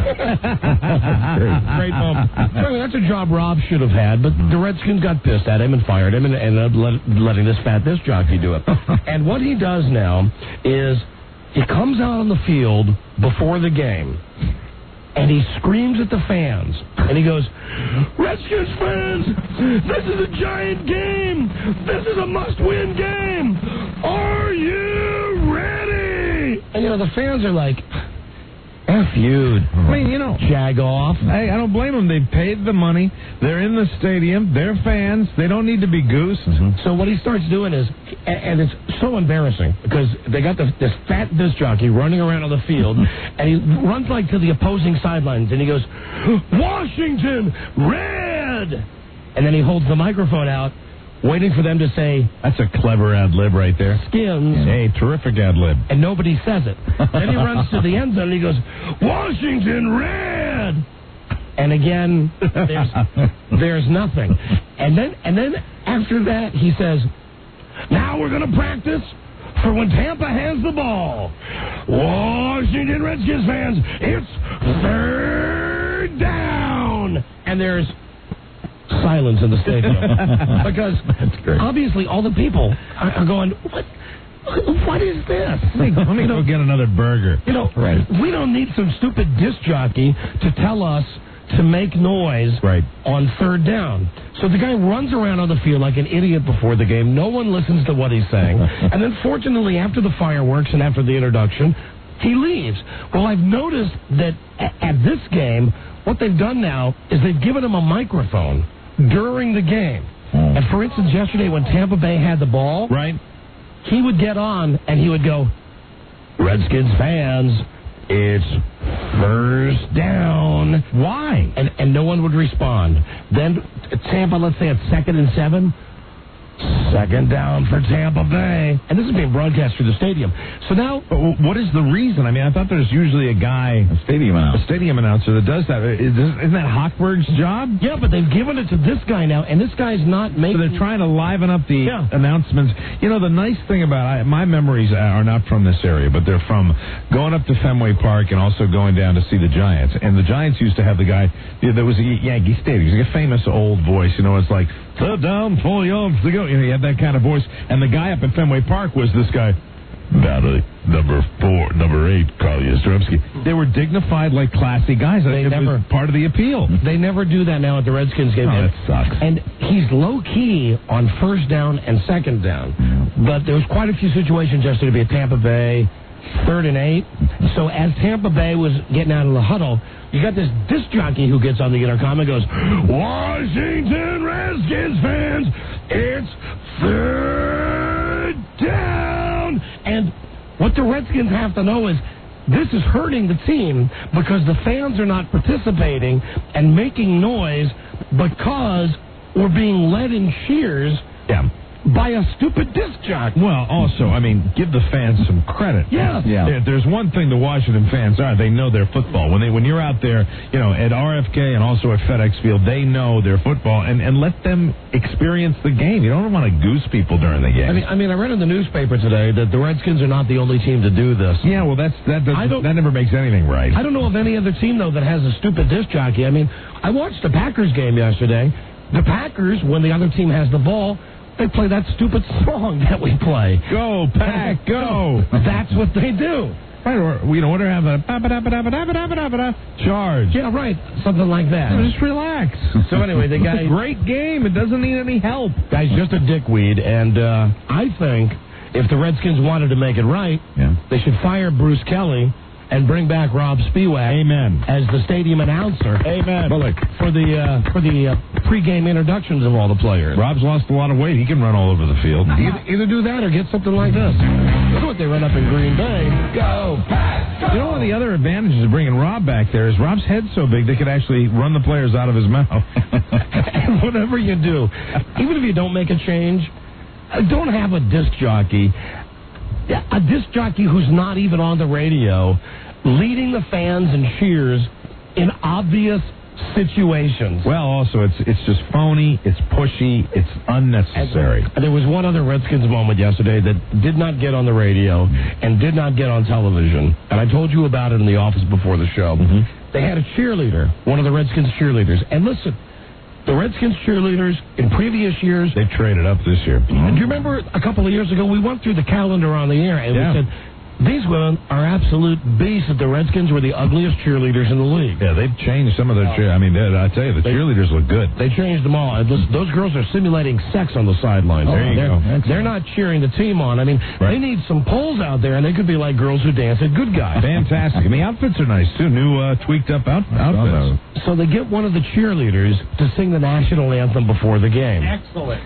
Great, great moment. So that's a job Rob should have had, but the Redskins got pissed at him and fired him and ended up let, letting this fat disc jockey do it. And what he does now is he comes out on the field before the game, and he screams at the fans, and he goes, Redskins fans, this is a giant game. This is a must-win game. Are you ready? And, you know, the fans are like, F you. I mean, you know. Jag off. Hey, I don't blame them. They paid the money. They're in the stadium. They're fans. They don't need to be goosed. Mm-hmm. So what he starts doing is, and it's so embarrassing, because they got the, this fat disc jockey running around on the field, and he runs like to the opposing sidelines, and he goes, Washington, red! And then he holds the microphone out, waiting for them to say, that's a clever ad lib right there. Skins. Hey, terrific ad lib. And nobody says it. Then he runs to the end zone and he goes, Washington red! And again, there's, there's nothing. And then, and then after that, he says, now we're going to practice for when Tampa has the ball. Washington Redskins fans, it's third down. And there's silence in the stadium. Because obviously all the people are, are going, what? What is this? Let me, let me go get another burger. You know, right. We don't need some stupid disc jockey to tell us to make noise right. on third down. So the guy runs around on the field like an idiot before the game. No one listens to what he's saying. And then fortunately, after the fireworks and after the introduction, he leaves. Well, I've noticed that at this game, what they've done now is they've given him a microphone during the game. Mm. And for instance, yesterday when Tampa Bay had the ball, right, he would get on and he would go, Redskins fans, it's first down. Why? And and no one would respond. Then Tampa, let's say it's second and seven, Second down for Tampa Bay. And this is being broadcast through the stadium. So now, what is the reason? I mean, I thought there's usually a guy, a stadium announcer, a stadium announcer that does that. Is, isn't that Hochberg's job? Yeah, but they've given it to this guy now, and this guy's not making... So they're trying to liven up the yeah. announcements. You know, the nice thing about I, my memories are not from this area, but they're from going up to Fenway Park and also going down to see the Giants. And the Giants used to have the guy, yeah, there was a Yankee Stadium. He was like a famous old voice. You know, it's like, third down, four yards to go. You know, he had that kind of voice. And the guy up at Fenway Park was this guy, battery number four, number eight, Carl Yastrzemski. They were dignified, like classy guys. They it never was part of the appeal. They never do that now at the Redskins game. Oh, that sucks. And he's low key on first down and second down. Yeah. But there was quite a few situations yesterday to be at Tampa Bay, third and eight. So as Tampa Bay was getting out of the huddle, you got this disc jockey who gets on the intercom and goes, Washington Redskins fans, it's third down. And what the Redskins have to know is this is hurting the team because the fans are not participating and making noise because we're being led in cheers. Yeah. By a stupid disc jockey. Well, also, I mean, give the fans some credit. Yeah. yeah. There, there's one thing the Washington fans are. They know their football. When they when you're out there, you know, at R F K and also at FedEx Field, they know their football, and, and let them experience the game. You don't want to goose people during the game. I mean, I mean, I read in the newspaper today that the Redskins are not the only team to do this. Yeah, well, that's that. That never makes anything right. I don't know of any other team, though, that has a stupid disc jockey. I mean, I watched the Packers game yesterday. The Packers, when the other team has the ball, they play that stupid song that we play. Go, Pack, go. That's what they do. Right, or, you know, what have a charge. Yeah, right. Something like that. So just relax. So anyway, the guy... It's a great game. It doesn't need any help. Guy's just a dickweed, and uh, I think if the Redskins wanted to make it right, yeah. they should fire Bruce Kelly and bring back Rob Spiewak. Amen. As the stadium announcer. Amen. Bullock. For the uh, for the uh, pregame introductions of all the players. Rob's lost a lot of weight. He can run all over the field. Either, either do that or get something like this. Look what they run up in Green Bay. Go, Pat, go. You know, one of the other advantages of bringing Rob back there is Rob's head's so big they could actually run the players out of his mouth. And whatever you do, even if you don't make a change, don't have a disc jockey. A disc jockey who's not even on the radio, leading the fans in cheers in obvious situations. Well, also, it's it's just phony, it's pushy, it's unnecessary. And there was one other Redskins moment yesterday that did not get on the radio and did not get on television. And I told you about it in the office before the show. Mm-hmm. They had a cheerleader, one of the Redskins cheerleaders. And listen, the Redskins cheerleaders in previous years... They traded up this year. Do you remember a couple of years ago, we went through the calendar on the air and yeah. we said, these women are absolute beasts. The Redskins were the ugliest cheerleaders in the league. Yeah, they've changed some of their cheer. I mean, I tell you, the they, cheerleaders look good. They changed them all. Listen, those girls are simulating sex on the sidelines. Oh, there you they're, go. They're not cheering the team on. I mean, right. They need some poles out there, and they could be like girls who dance at Good Guys. Fantastic. And the outfits are nice, too. New uh, tweaked up out- outfits. So they get one of the cheerleaders to sing the national anthem before the game. Excellent.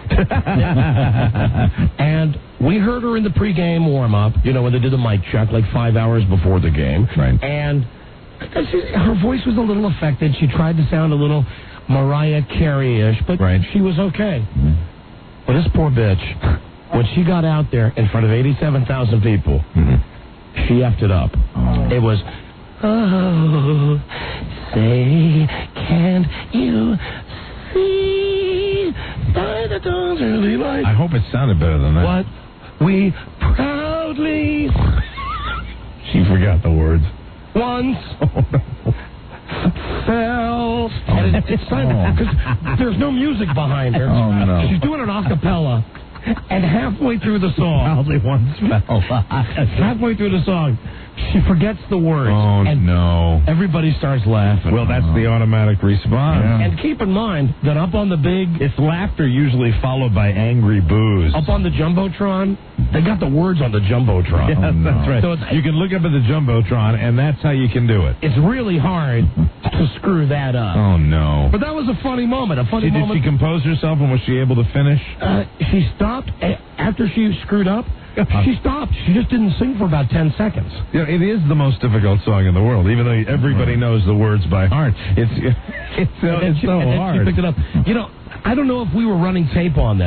And we heard her in the pregame warm-up, you know, when they did the mic check, like five hours before the game. Right. And she, her voice was a little affected. She tried to sound a little Mariah Carey-ish, but right. she was okay. Mm-hmm. But this poor bitch, when she got out there in front of eighty-seven thousand people, mm-hmm. she effed it up. Oh. It was, oh, say, can't you see by the dawn's early light? I hope it sounded better than that. What we proudly... She forgot the words. Once oh, no. fell... And it, it's time, because there's no music behind her. Oh, no. She's doing it a cappella. And halfway through the song... Proudly once fell. halfway through the song... She forgets the words. Oh, and no. Everybody starts laughing. Well, that's oh. the automatic response. Yeah. And keep in mind that up on the big... It's laughter usually followed by angry boos. Up on the Jumbotron, they got the words on the Jumbotron. Yes, oh, no. that's right. So you can look up at the Jumbotron, and that's how you can do it. It's really hard to screw that up. Oh, no. But that was a funny moment. A funny she, moment. Did she compose herself, and was she able to finish? Uh, she stopped after she screwed up. She stopped. She just didn't sing for about ten seconds. Yeah, it is the most difficult song in the world, even though everybody knows the words by heart. It's it's, so, it's she, so and hard. She picked it up. You know, I don't know if we were running tape on that,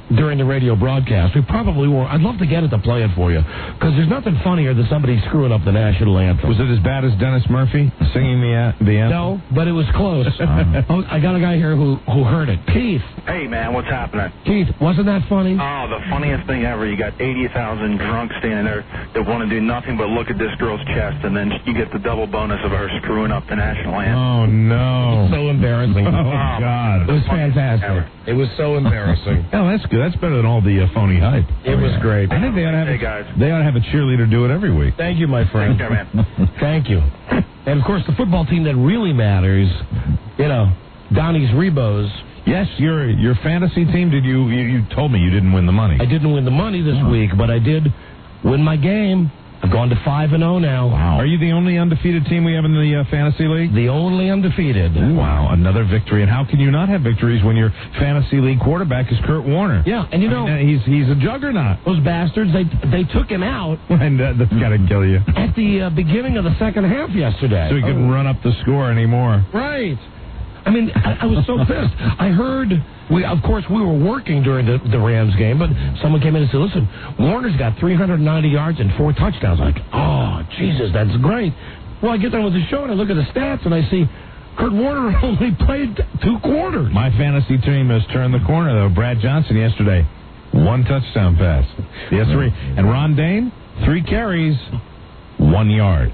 during the radio broadcast. We probably won't. I'd love to get it to play it for you, because there's nothing funnier than somebody screwing up the national anthem. Was it as bad as Dennis Murphy singing the, uh, the anthem? No, but it was close. uh-huh. oh, I got a guy here who, who heard it. Keith. Hey, man, what's happening? Keith, wasn't that funny? Oh, the funniest thing ever. You got eighty thousand drunks standing there that want to do nothing but look at this girl's chest, and then you get the double bonus of her screwing up the national anthem. Oh, no. So embarrassing. Oh, God. It was fantastic. It was so embarrassing. Oh, that's good. That's better than all the uh, phony hype. It oh, was yeah. great. I think they ought to have Hey, a, guys. they ought to have a cheerleader do it every week. Thank you, my friend. Take care, man. Thank you. And, of course, the football team that really matters, you know, Donnie's Rebos. Yes, your your fantasy team, did you, you, you told me you didn't win the money. I didn't win the money this oh. week, but I did win my game. I've gone to five and oh now. Wow. Are you the only undefeated team we have in the uh, fantasy league? The only undefeated. Wow, another victory. And how can you not have victories when your fantasy league quarterback is Kurt Warner? Yeah, and you know, I mean, he's he's a juggernaut. Those bastards, they they took him out. And uh, that's got to kill you. At the uh, beginning of the second half yesterday. So he couldn't oh. run up the score anymore. Right. I mean, I, I was so pissed. I heard, we of course, we were working during the, the Rams game, but someone came in and said, listen, Warner's got three hundred ninety yards and four touchdowns. I'm like, oh, Jesus, that's great. Well, I get done with the show, and I look at the stats, and I see Kurt Warner only played two quarters. My fantasy team has turned the corner, though. Brad Johnson yesterday, one touchdown pass. Yes, three. And Ron Dane, three carries, one yard.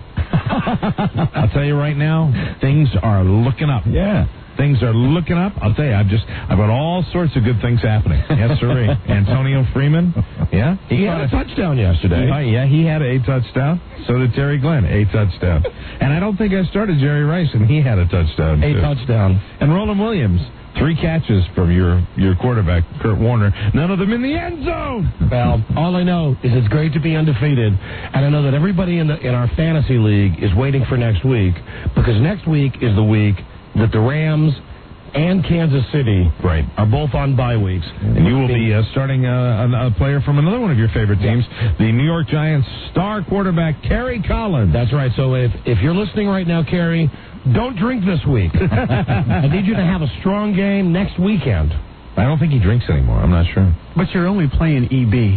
I'll tell you right now, things are looking up. Yeah. Things are looking up. I'll tell you, I've just, I've got all sorts of good things happening. Yes, sir. Antonio Freeman. Yeah. He, he had a, a touchdown yesterday. He, yeah, he had a touchdown. So did Terry Glenn, a touchdown. And I don't think I started Jerry Rice, and he had a touchdown, A too. touchdown. And Roland Williams, three catches from your, your quarterback, Kurt Warner. None of them in the end zone. Well, all I know is it's great to be undefeated, and I know that everybody in the in our fantasy league is waiting for next week, because next week is the week that the Rams and Kansas City right. are both on bye weeks. And you will be uh, starting uh, a, a player from another one of your favorite teams, yes. the New York Giants star quarterback, Kerry Collins. That's right. So if, if you're listening right now, Kerry, don't drink this week. I need you to have a strong game next weekend. I don't think he drinks anymore. I'm not sure. But you're only playing E B.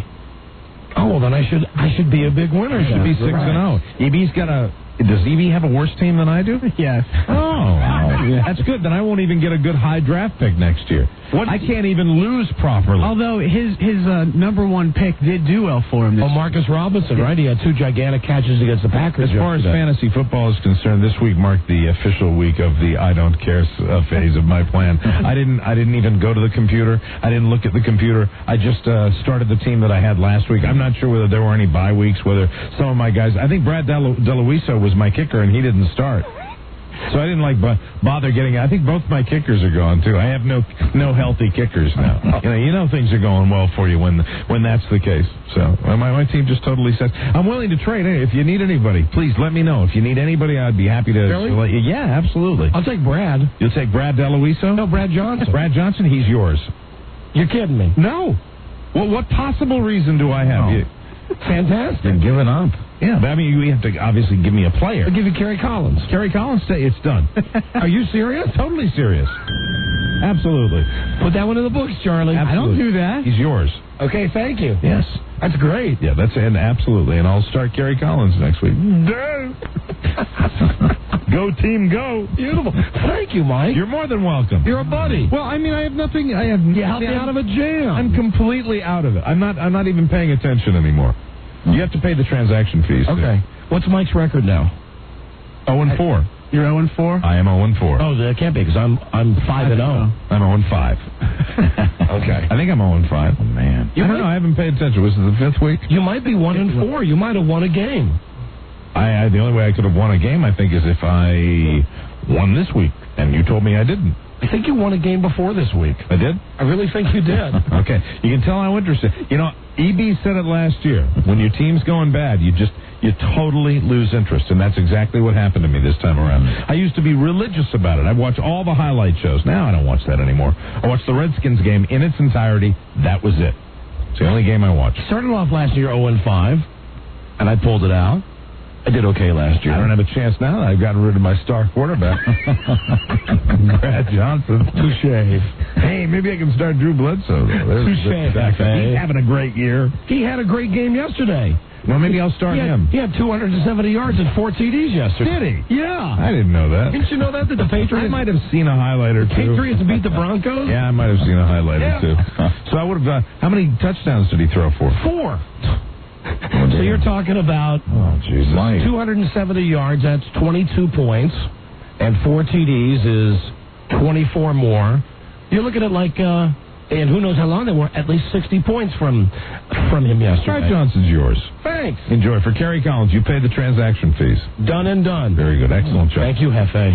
Oh, well, then I should I should be a big winner. I should be six and oh. E B's got a... Does E B have a worse team than I do? Yes. Oh, wow. That's good. Then I won't even get a good high draft pick next year. What? I can't even lose properly. Although his his uh, number one pick did do well for him. This oh, Marcus Robinson, right? He had two gigantic catches against the Packers. As far as fantasy football is concerned, this week marked the official week of the I don't care uh, phase of my plan. I didn't I didn't even go to the computer. I didn't look at the computer. I just uh, started the team that I had last week. I'm not sure whether there were any bye weeks, whether some of my guys. I think Brad Del- DeLuiso was my kicker, and he didn't start. So I didn't like b- bother getting. I think both my kickers are gone too. I have no no healthy kickers now. You know, you know things are going well for you when when that's the case. So my my team just totally says I'm willing to trade. Hey, if you need anybody, please let me know. If you need anybody, I'd be happy to, really? to let you. Yeah, absolutely. I'll take Brad. You'll take Brad DeLuiso? No, Brad Johnson. Brad Johnson, he's yours. You're kidding me? No. Well, what possible reason do I have? Oh. You fantastic. Been giving up. Yeah, but I mean, you have to obviously give me a player. I'll give you Kerry Collins. Kerry Collins, it's done. Are you serious? Totally serious. Absolutely. Put that one in the books, Charlie. Absolutely. I don't do that. He's yours. Okay, thank you. Yes. That's great. Yeah, that's and absolutely. And I'll start Kerry Collins next week. Go team, go. Beautiful. Thank you, Mike. You're more than welcome. You're a buddy. Well, I mean, I have nothing. I have. You helped me out of a jam. I'm completely out of it. I'm not. I'm not even paying attention anymore. You have to pay the transaction fees. Okay. Too. What's Mike's record now? Oh and four. You're oh and four? I am oh and four. Oh, that can't be because I'm I'm five and oh. I'm oh and five. Okay. I think I'm oh and five. Oh man. You I don't might, know. I haven't paid attention. Was it the fifth week? You might be one and four. You might have won a game. I, I the only way I could have won a game, I think, is if I won this week, and you told me I didn't. I think you won a game before this week. I did? I really think you did. Okay. You can tell how interested. You know, E B said it last year. When your team's going bad, you just, you totally lose interest. And that's exactly what happened to me this time around. I used to be religious about it. I'd watch all the highlight shows. Now I don't watch that anymore. I watched the Redskins game in its entirety. That was it. It's the only game I watched. Started off last year oh and five, and I pulled it out. I did okay last year. I don't have a chance now that I've gotten rid of my star quarterback. Brad Johnson. Touche. Hey, maybe I can start Drew Bledsoe. Touche. He's having a great year. He had a great game yesterday. Well, maybe I'll start he had, him. He had two hundred seventy yards and four T Ds yesterday. Did he? Yeah. I didn't know that. Didn't you know that? That the Patriots... I might have seen a highlight or two. Patriots beat the Broncos? Yeah, I might have seen a highlight Yeah. or two. So I would have... Uh, how many touchdowns did he throw for? Four. So you're talking about oh, Jesus. two hundred seventy yards, that's twenty-two points, and four T Ds is twenty-four more. You're looking at like, uh, and who knows how long they were, at least sixty points from from him yesterday. Brad Johnson's yours. Thanks. Enjoy. For Kerry Collins, you paid the transaction fees. Done and done. Very good. Excellent job. Thank you,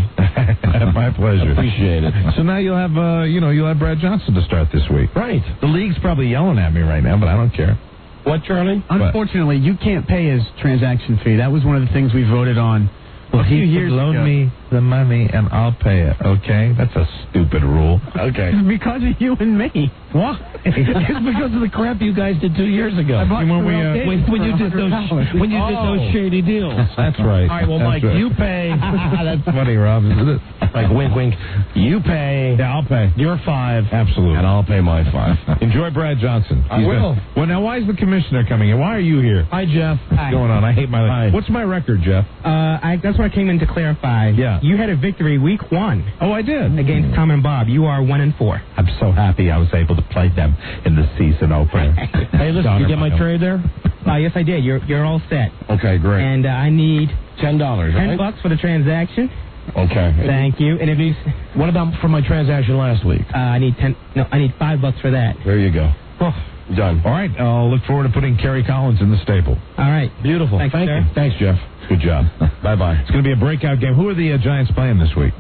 Hefe. My pleasure. Appreciate it. So now you'll have, uh, you know, you'll have Brad Johnson to start this week. Right. The league's probably yelling at me right now, but I don't care. What, Charlie? Unfortunately, you can't pay his transaction fee. That was one of the things we voted on Well, a few he years can loan ago. me the money and I'll pay it, okay? That's a stupid rule. Okay. It's because of you and me. What? It's because of the crap you guys did two years ago. I bought When we, Terrell uh, Davis when, when for you did those one hundred dollars. when you did Oh. those shady deals. That's right. All right, well, That's Mike, right. you pay. That's funny, Rob, isn't it? Like, wink, wink. You pay. Yeah, I'll pay. Your five. Absolutely. And I'll pay my five. Enjoy Brad Johnson. I He's will. been- well, now, why is the commissioner coming in? Why are you here? Hi, Jeff. What's going on? I hate my Hi. life. What's my record, Jeff? Uh, I, that's what I came in to clarify. Yeah. You had a victory week one Oh, I did. against Tom and Bob. You are one and four. I'm so happy I was able to play them in the season opener. Hey, listen, you get my trade there? Uh, yes, I did. You're you're all set. Okay, great. And uh, I need Ten dollars, ten right? bucks for the transaction. Okay. Thank you. And if you, What about for my transaction last week? uh, I need ten. No, I need five bucks for that. There you go. Oh, Done. all right, I'll look forward to putting Kerry Collins in the stable. All right. Beautiful. Thanks, Thank sir. you. Thanks, Jeff. Good job. Bye-bye. It's going to be a breakout game. Who are the uh, Giants playing this week?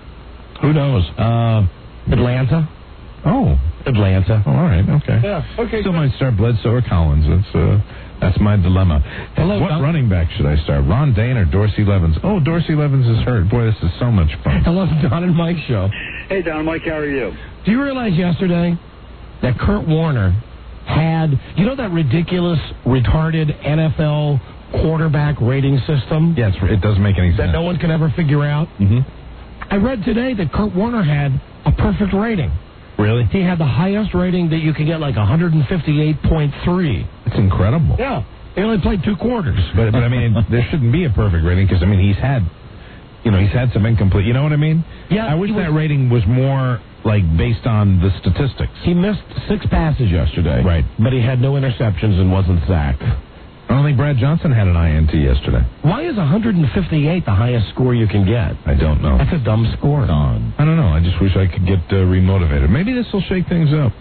Who knows? Uh, Atlanta? Oh, Atlanta. oh, all right, okay. Yeah, okay. Still might start Bledsoe or Collins. That's uh, that's my dilemma. Hello, what Doc. running back should I start? Ron Dane or Dorsey Levens? Oh, Dorsey Levens is hurt. Boy, this is so much fun. Hello, Don and Mike show. Hey, Don, Mike, how are you? Do you realize yesterday that Kurt Warner had, you know that ridiculous, retarded N F L quarterback rating system? Yes, it doesn't make any That sense. no one can ever figure out? Mm-hmm. I read today that Kurt Warner had a perfect rating. Really? He had the highest rating that you can get, like one fifty-eight point three. It's incredible. Yeah. He only played two quarters. But, but I mean, there shouldn't be a perfect rating because, I mean, he's had, you know, he's had some incomplete. You know what I mean? Yeah. I wish he was- that rating was more, like, based on the statistics. He missed six passes yesterday. Right. But he had no interceptions and wasn't sacked. I don't think Brad Johnson had an I N T yesterday. Why is one fifty-eight the highest score you can get? I don't know. That's a dumb score. I don't know. I just wish I could get uh, remotivated. Maybe this will shake things up.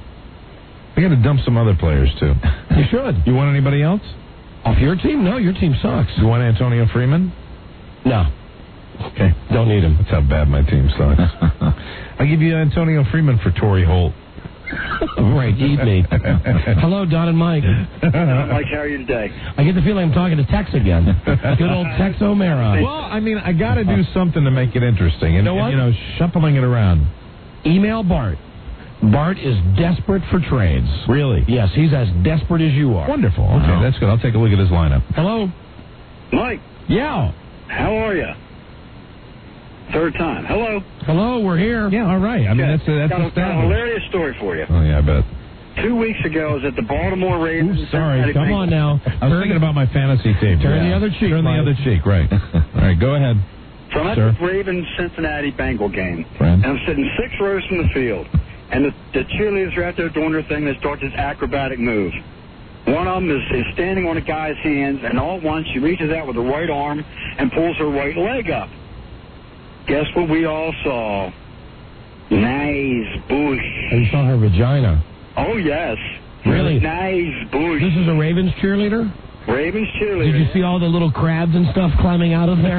I got to dump some other players, too. You should. You want anybody else? Off your team? No, your team sucks. You want Antonio Freeman? No. Okay. Don't need him. That's how bad my team sucks. I'll give you Antonio Freeman for Torrey Holt. Great, eat me. Hello, Don and Mike. Mike, how are you today? I get the feeling I'm talking to Tex again. Good old Tex O'Mara. Well, I mean, I got to do something to make it interesting. And, You know what? and, you know, shuffling it around. Email Bart. Bart is desperate for trades. Really? Yes, he's as desperate as you are. Wonderful. Okay, that's good. I'll take a look at his lineup. Hello? Mike, Yeah. how are you? Third time. Hello. Hello, we're here. Yeah, all right. I mean, that's a, that's got, a, got a established. hilarious story for you. Oh, yeah, I bet. Two weeks ago, I was at the Baltimore Ravens. Ooh, sorry. Cincinnati Come Bengals. on now. I was thinking about my fantasy team. Turn the other cheek, Turn the Mike. other cheek, right. All right, go ahead. So I'm at Sir. the Ravens Cincinnati Bengal game, Friend. and I'm sitting six rows from the field, and the, the cheerleaders are out there doing their thing. They start this acrobatic move. One of them is, is standing on a guy's hands, and all at once she reaches out with her right arm and pulls her right leg up. Guess what we all saw? Nice bush. You saw her vagina. Oh, yes. Really? Nice bush. This is a Ravens cheerleader? Ravens cheerleader. Did you see all the little crabs and stuff climbing out of there?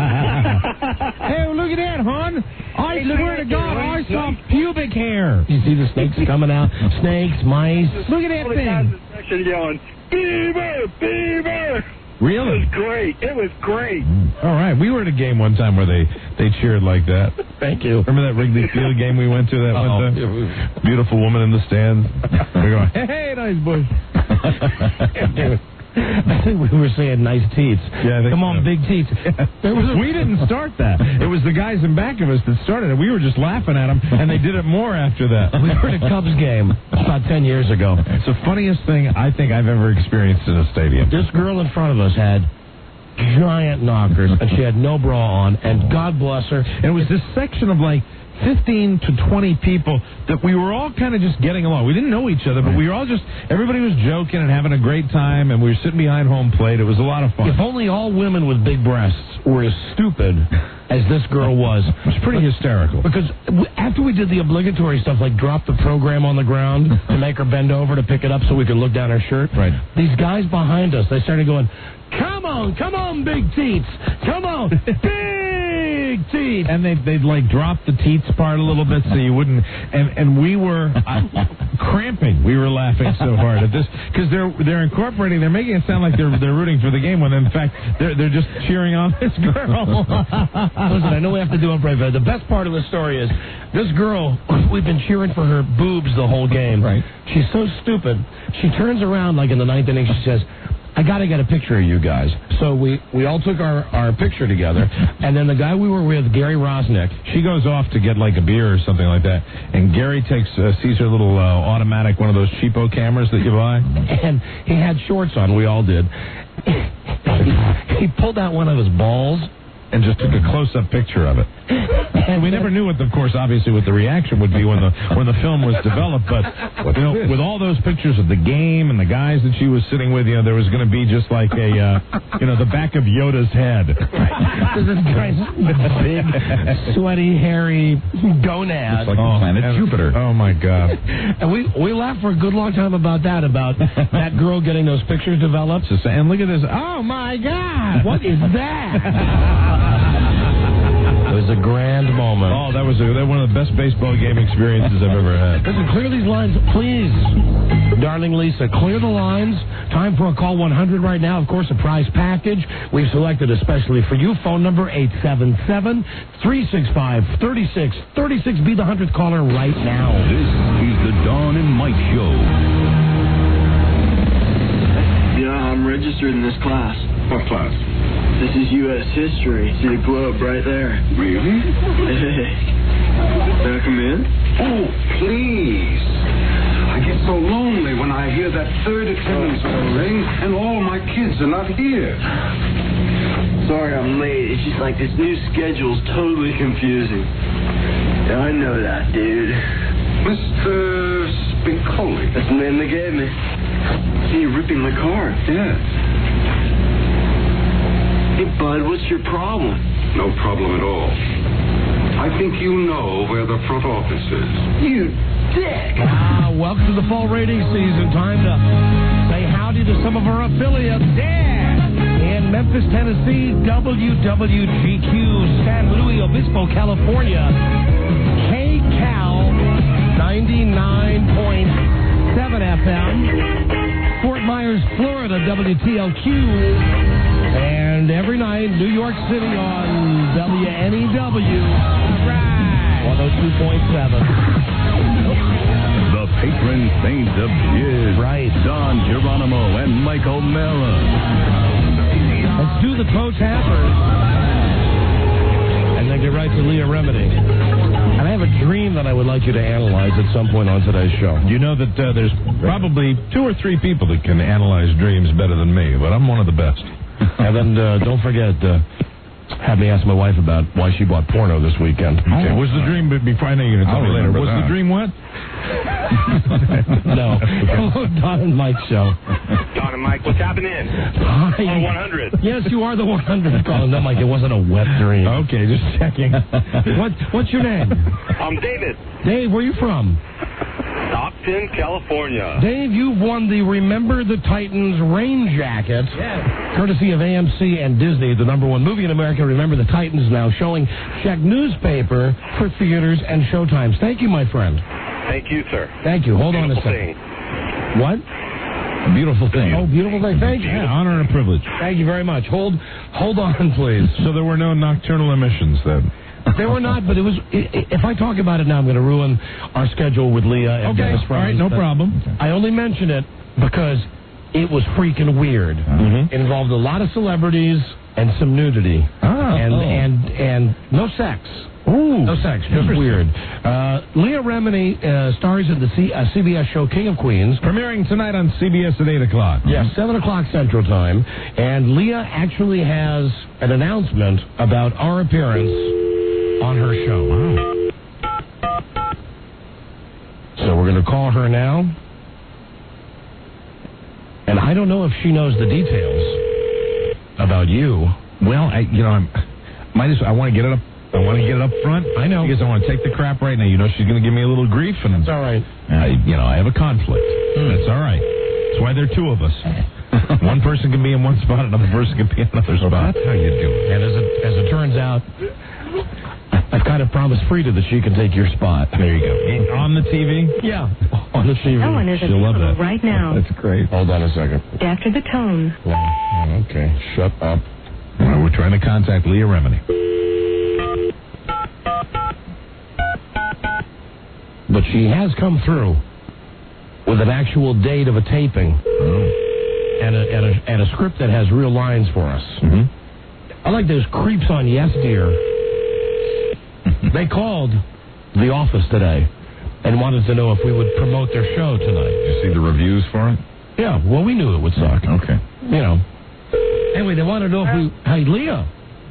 Hey, look at that, hon. I Hey, look swear at to that, God, I right? saw pubic hair. You see the snakes coming out? Snakes, mice. Look at that All the guys in thing. the section yelling, Beaver! Beaver! Really? It was great. It was great. All right. We were at a game one time where they, they cheered like that. Thank you. Remember that Wrigley Field game we went to that Uh-oh. one time? Beautiful woman in the stands. We're going, hey, nice bush. I think we were saying nice teats. Yeah, Come on, so. big teats. There was a, we didn't start that. It was the guys in back of us that started it. We were just laughing at them, and they did it more after that. we were at a Cubs game about ten years ago. It's the funniest thing I think I've ever experienced in a stadium. This girl in front of us had giant knockers, and she had no bra on, and God bless her. And it was this section of like fifteen to twenty people that we were all kind of just getting along. We didn't know each other, but we were all just, everybody was joking and having a great time, and we were sitting behind home plate. It was a lot of fun. If only all women with big breasts were as stupid as this girl was. It was pretty hysterical. Because w- after we did the obligatory stuff, like drop the program on the ground to make her bend over to pick it up so we could look down her shirt, right. These guys behind us, they started going, come on, come on, big teats. Come on, big teats. And they'd, they'd like drop the teats part a little bit so you wouldn't, and, and we were uh, cramping. We were laughing so hard at this, because they're they're incorporating, they're making it sound like they're they're rooting for the game, when in fact they're they're just cheering on this girl. Listen, I know we have to do it right, but the best part of the story is this girl, we've been cheering for her boobs the whole game. Right. She's so stupid. She turns around like in the ninth inning, she says, I got to get a picture of you guys. So we, we all took our, our picture together, and then the guy we were with, Gary Rosnick, she goes off to get like a beer or something like that, and Gary takes uh, sees her little uh, automatic, one of those cheapo cameras that you buy. And he had shorts on, we all did. He pulled out one of his balls and just took a close-up picture of it. And we never knew what, of course, obviously what the reaction would be when the when the film was developed. But you know, with all those pictures of the game and the guys that she was sitting with, you know, there was going to be just like a, uh, you know, the back of Yoda's head. There's this guy's big, sweaty, hairy gonad. It's like the planet and, Jupiter. Oh my God! And we we laughed for a good long time about that, about that girl getting those pictures developed. And look at this! Oh my God! What is that? It was a grand moment. Oh, that was a, that one of the best baseball game experiences I've ever had. Listen, clear these lines, please. Darling Lisa, clear the lines. Time for a call one hundred right now. Of course, a prize package we've selected especially for you. Phone number eight seven seven, three six five, three six three six. Be the hundredth caller right now. This is the Dawn and Mike Show. Yeah, I'm registered in this class. What class? This is U S history. See the globe right there. Really? Hey. May I come in? Oh, please. I get so lonely when I hear that third attendance bell ring and all my kids are not here. Sorry I'm late. It's just like this new schedule's totally confusing. Yeah, I know that, dude. Mister Spicoli. That's the name they gave me. See, you're ripping my card. Yes. Hey, bud, what's your problem? No problem at all. I think you know where the front office is. You dick! Ah, welcome to the fall rating season. Time to say howdy to some of our affiliates. Yeah! In Memphis, Tennessee, W W G Q, San Luis Obispo, California, K C A L ninety-nine point seven F M, Fort Myers, Florida, W T L Q, and every night, New York City on W N E W. Right. one oh two point seven. The patron saint of jizz. Right. Don Geronimo and Mike O'Mara. Let's do the toe tappers. And then get right to Leah Remedy. And I have a dream that I would like you to analyze at some point on today's show. You know that uh, there's probably two or three people that can analyze dreams better than me, but I'm one of the best. And then uh, don't forget, uh, have me ask my wife about why she bought porno this weekend. Okay, was the dream, before I know you're going to tell me later, was that. the dream what? No. Hello, Don and Mike show. Don and Mike, what's happening? Hi. Oh, one hundred. Yes, you are the one hundred calling. No, Mike, it wasn't a wet dream. Okay, just checking. what, what's your name? I'm David. Dave, where are you from? Stockton, California. Dave, you've won the Remember the Titans rain jacket. Yes. Courtesy of A M C and Disney, the number one movie in America, Remember the Titans, now showing Check newspaper for theaters and showtimes. Thank you, my friend. Thank you, sir. Thank you. Hold Beautiful on a second. thing. What? A beautiful thing. Oh, beautiful thing. Thank you. Yeah, honor and a privilege. Thank you very much. Hold hold on, please. So there were no nocturnal emissions then? There were not, but it was. If I talk about it now, I'm going to ruin our schedule with Leah and Okay, Dennis all right, no But problem. I only mention it because it was freaking weird. Mm-hmm. It involved a lot of celebrities and some nudity. Ah, and, oh. and, and no sex. Ooh. No sex, just weird. Uh, Leah Remini uh, stars in the C- uh, C B S show King of Queens. Premiering tonight on C B S at eight o'clock. Yes, seven o'clock Central Time. And Leah actually has an announcement about our appearance on her show. Wow. So we're going to call her now. And I don't know if she knows the details about you. Well, I, you know, I'm, might as I want to get it up. I want to get it up front. I know. Because I want to take the crap right now. You know, she's going to give me a little grief, and it's all right. I, you know, I have a conflict. Mm. That's all right. That's why there are two of us. One person can be in one spot, another person can be in another spot. That's how you do it. And as it as it turns out, I've kind of promised Frida that she can take your spot. There you go. On the T V? Yeah, on the T V. No one is She'll love available that. right now. That's great. Hold on a second. After the tone. Well, okay, shut up. All right, we're trying to contact Leah Remini. But she has come through with an actual date of a taping oh. and, a, and, a, and a script that has real lines for us. Mm-hmm. I like those creeps on Yes Dear. They called the office today and wanted to know if we would promote their show tonight. Did you see the reviews for it? Yeah, well, we knew it would suck. Okay. You know. Anyway, they wanted to know if we... Hey, Leah.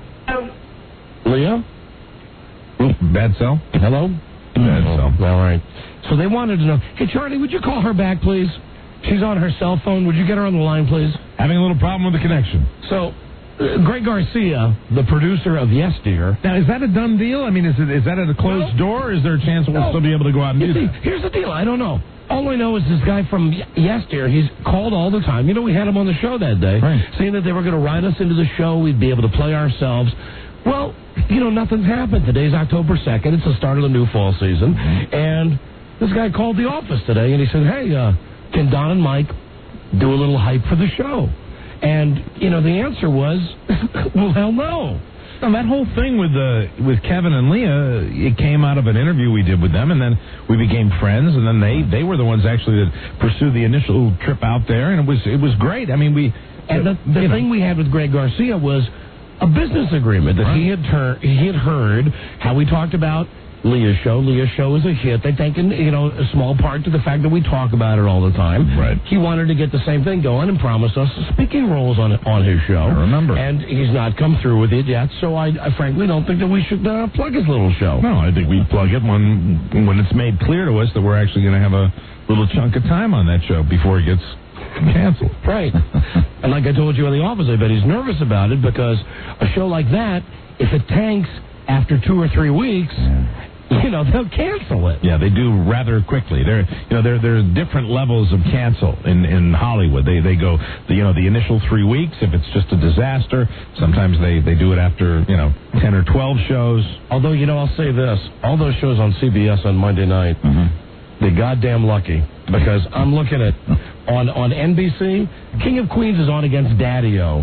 Leah? Ooh, bad cell? Hello? Bad cell. All right. So they wanted to know, hey, Charlie, would you call her back, please? She's on her cell phone. Would you get her on the line, please? Having a little problem with the connection. So, uh, Greg Garcia, the producer of Yes Dear. Now, is that a done deal? I mean, is it is that at a closed well, door, or is there a chance we'll no. still be able to go out and you do see, that? Here's the deal. I don't know. All I know is this guy from Yes Dear, he's called all the time. You know, we had him on the show that day, right. saying that they were going to ride us into the show. We'd be able to play ourselves. Well, you know, nothing's happened. Today's October second. It's the start of the new fall season. Mm-hmm. And this guy called the office today, and he said, hey, uh, can Don and Mike do a little hype for the show? And, you know, the answer was, well, hell no. No, that whole thing with uh, with Kevin and Leah, it came out of an interview we did with them, and then we became friends, and then they, they were the ones actually that pursued the initial trip out there, and it was it was great. I mean, we... And the, the thing know. we had with Greg Garcia was a business agreement that right. he had ter- he had heard how we talked about Leah's show. Leah's show is a hit. They think, in, you know, a small part to the fact that we talk about it all the time. Right. He wanted to get the same thing going and promised us speaking roles on on his show. I remember. And he's not come through with it yet, so I, I frankly don't think that we should uh, plug his little show. No, I think we plug it when when it's made clear to us that we're actually going to have a little chunk of time on that show before it gets canceled. Right. And like I told you in the office, I bet he's nervous about it because a show like that, if it tanks after two or three weeks, yeah. you know, they'll cancel it. Yeah, they do rather quickly. There, you know, there there are different levels of cancel in, in Hollywood. They they go, the, you know, the initial three weeks if it's just a disaster. Sometimes they, they do it after, you know, ten or twelve shows. Although, you know, I'll say this: all those shows on C B S on Monday night, mm-hmm. they're goddamn lucky because I'm looking at on on N B C, King of Queens is on against Daddy-O.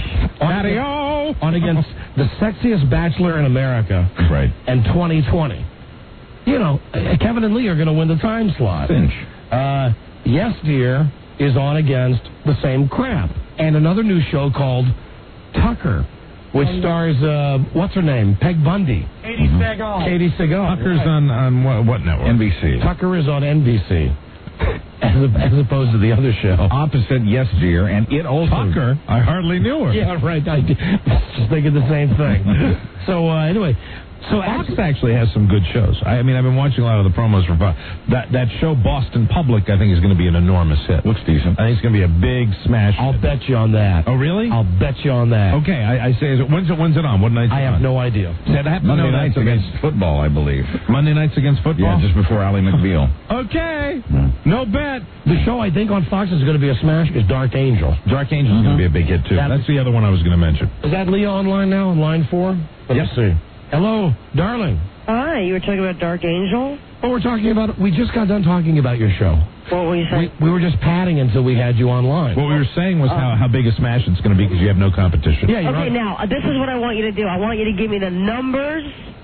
Daddy-O! On against the sexiest bachelor in America. Right. And twenty twenty. You know, Kevin and Lee are going to win the time slot. Cinch. Uh, Yes Dear is on against the same crap. And another new show called Tucker, which stars, uh, what's her name? Peg Bundy. Katie mm-hmm. Sagal. Katie Sagal. Tucker's right. on, on what, what network? N B C. Tucker is on N B C. As, as opposed to the other show. Opposite Yes Dear, and it also... Tucker? I hardly knew her. Yeah, right. I was just thinking the same thing. So, uh, anyway... So Fox actually has some good shows. I mean, I've been watching a lot of the promos for Fox. That that show, Boston Public, I think is going to be an enormous hit. Looks decent. I think it's going to be a big smash. I'll hit. bet you on that. Oh, really? I'll bet you on that. Okay, I, I say, is it, when's it when's it on? What night? I have on? no idea. That happens Monday nights that against football, I believe. Monday nights against football? Yeah, just before Ally McBeal. Okay. Yeah. No bet. The show I think on Fox is going to be a smash is Dark Angel. Dark Angel is mm-hmm. going to be a big hit, too. That's, That's the other one I was going to mention. Is that Leah online now, on line four? Let's yes. see. Hello, darling. Hi, you were talking about Dark Angel? Oh, we're talking about, we just got done talking about your show. What were you saying? We, we were just padding until we had you online. What we were saying was uh, how, how big a smash it's going to be because you have no competition. Yeah, you're Okay, right. now, uh, this is what I want you to do. I want you to give me the numbers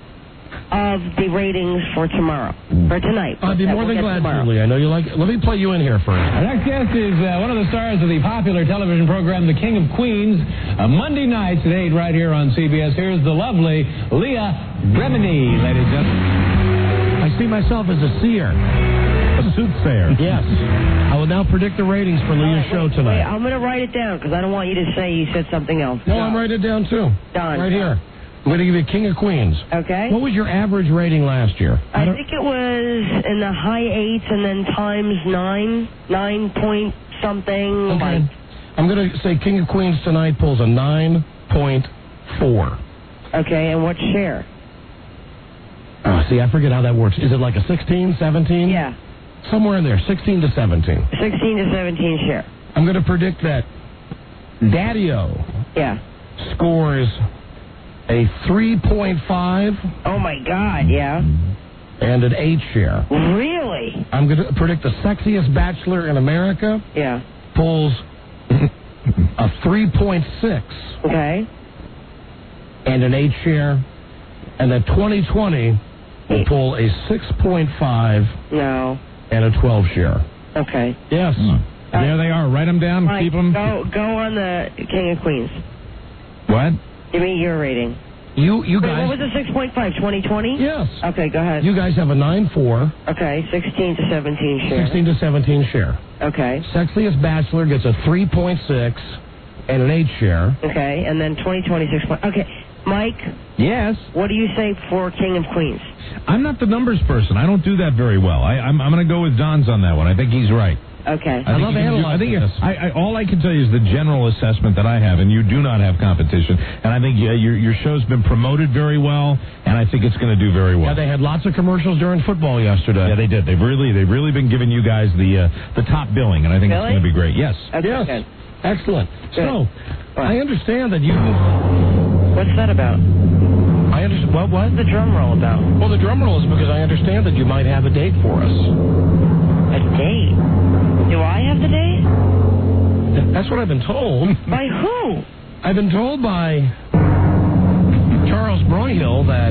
of the ratings for tomorrow, for tonight. I'd be that more we'll than get glad tomorrow. to, Lee. I know you like it. Let me play you in here first. Our next guest is uh, one of the stars of the popular television program, The King of Queens, uh, Monday nights at eight right here on C B S. Here's the lovely Leah Remini, ladies and gentlemen. I see myself as a seer. A soothsayer. Yes. I will now predict the ratings for Leah's Wait, show wait, tonight. I'm going to write it down because I don't want you to say you said something else. No, I'm writing it down too. Done. Right here. I'm going to give you King of Queens. Okay. What was your average rating last year? I think it was in the high eights and then times nine, nine point something. Okay. Like, I'm going to say King of Queens tonight pulls a nine point four. okay, and what share? Oh, see, I forget how that works. Is it like a sixteen, seventeen? Yeah. Somewhere in there, sixteen to seventeen. sixteen to seventeen share. I'm going to predict that Daddy-O Yeah. scores a three point five Oh, my God, yeah. and an eight share. Really? I'm going to predict the sexiest bachelor in America Yeah. pulls a three point six Okay. and an eight share, and that twenty twenty will pull a six point five No. and a twelve share. Okay. Yes. There they are. Write them down. Mike, Keep them. go, go on the King of Queens. What? Give me your rating. You you Wait, guys. what was the six point five? twenty twenty? Yes. Okay, go ahead. You guys have a nine four, Okay, sixteen to seventeen share. sixteen to seventeen share. Okay. Sexiest bachelor gets a three point six and an eight share. Okay, and then twenty twenty six point. Okay, Mike, Yes. what do you say for King of Queens? I'm not the numbers person. I don't do that very well. I, I'm, I'm going to go with Don's on that one. I think he's right. Okay. I, think love you can do- I analyzing think this. I, I, all I can tell you is the general assessment that I have, and you do not have competition. And I think yeah, your your show's been promoted very well, and I think it's going to do very well. Yeah, they had lots of commercials during football yesterday. Yeah, they did. They've really they've really been giving you guys the uh, the top billing, and I think it's Really? going to be great. Yes. Okay, Yes. good. Excellent. Good. So, I understand that you. What's that about? I understand. What? What? What's the drum roll about? Well, the drum roll is because I understand that you might have a date for us. A date? Do I have the date? That's what I've been told. By who? I've been told by Charles Broyhill that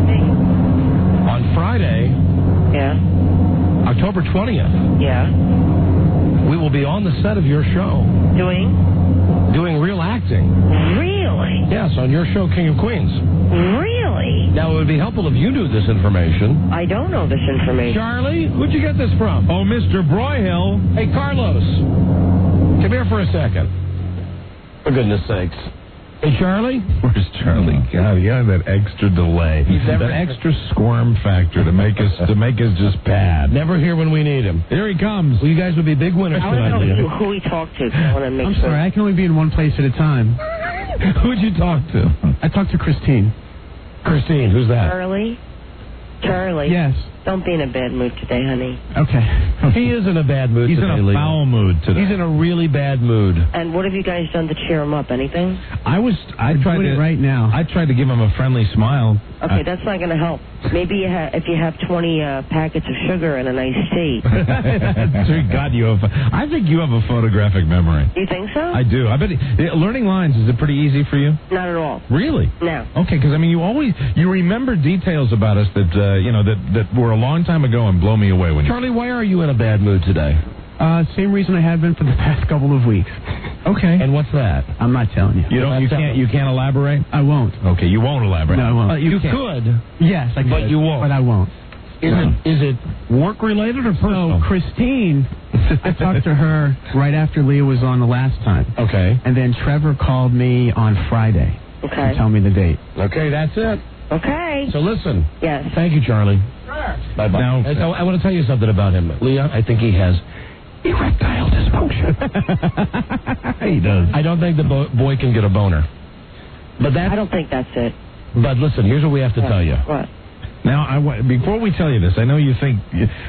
on Friday, Yeah. October twentieth, Yeah. we will be on the set of your show Doing? doing real acting. Really? Yes, on your show, King of Queens. Really? Now, it would be helpful if you knew this information. I don't know this information. Charlie, who'd you get this from? Oh, Mister Broyhill. Hey, Carlos, come here for a second. For goodness sakes. Hey, Charlie? Where's Charlie? God, you got that extra delay, never- that extra squirm factor to make us to make us just bad. Never here when we need him. Here he comes. Well, you guys would be big winners I want tonight, to know Leah. who, who he talked to. I want to make I'm sure. sorry, I can only be in one place at a time. Who'd you talk to? I talked to Christine. Christine, who's that? Charlie? Charlie? Yes. Don't be in a bad mood today, honey. Okay. He is in a bad mood He's today, in a Leah. foul mood today. He's in a really bad mood. And what have you guys done to cheer him up? Anything? I was. I We're tried doing to. it right now. I tried to give him a friendly smile. Okay, I- that's not going to help. Maybe you ha- if you have twenty uh, packets of sugar and a nice tea. Dear God, you have. I think you have a photographic memory. You think so? I do. I bet. yeah, Learning lines, is it pretty easy for you? Not at all. Really? No. Okay, because I mean, you always you remember details about us that uh, you know that that were a long time ago and blow me away when you. Charlie, why are you in a bad mood today? Uh, same reason I have been for the past couple of weeks. Okay. And what's that? I'm not telling you. You don't. You can't. You can't elaborate. I won't. Okay, you won't elaborate. No, I won't. Uh, you You can't. could. Yes, I could. But you won't. But I won't. Is it is it work related or personal? So, Christine, I talked to her right after Leah was on the last time. Okay. And then Trevor called me on Friday Okay. to tell me the date. Okay, that's it. Okay. So listen. Yes. Thank you, Charlie. Sure. Bye bye. Now- I, I want to tell you something about him, Leah. I think he has erectile dysfunction. He does. I don't think the bo- boy can get a boner. But that's. I don't think that's it. But listen, here's what we have to tell you. What? Now, I wa- before we tell you this, I know you think.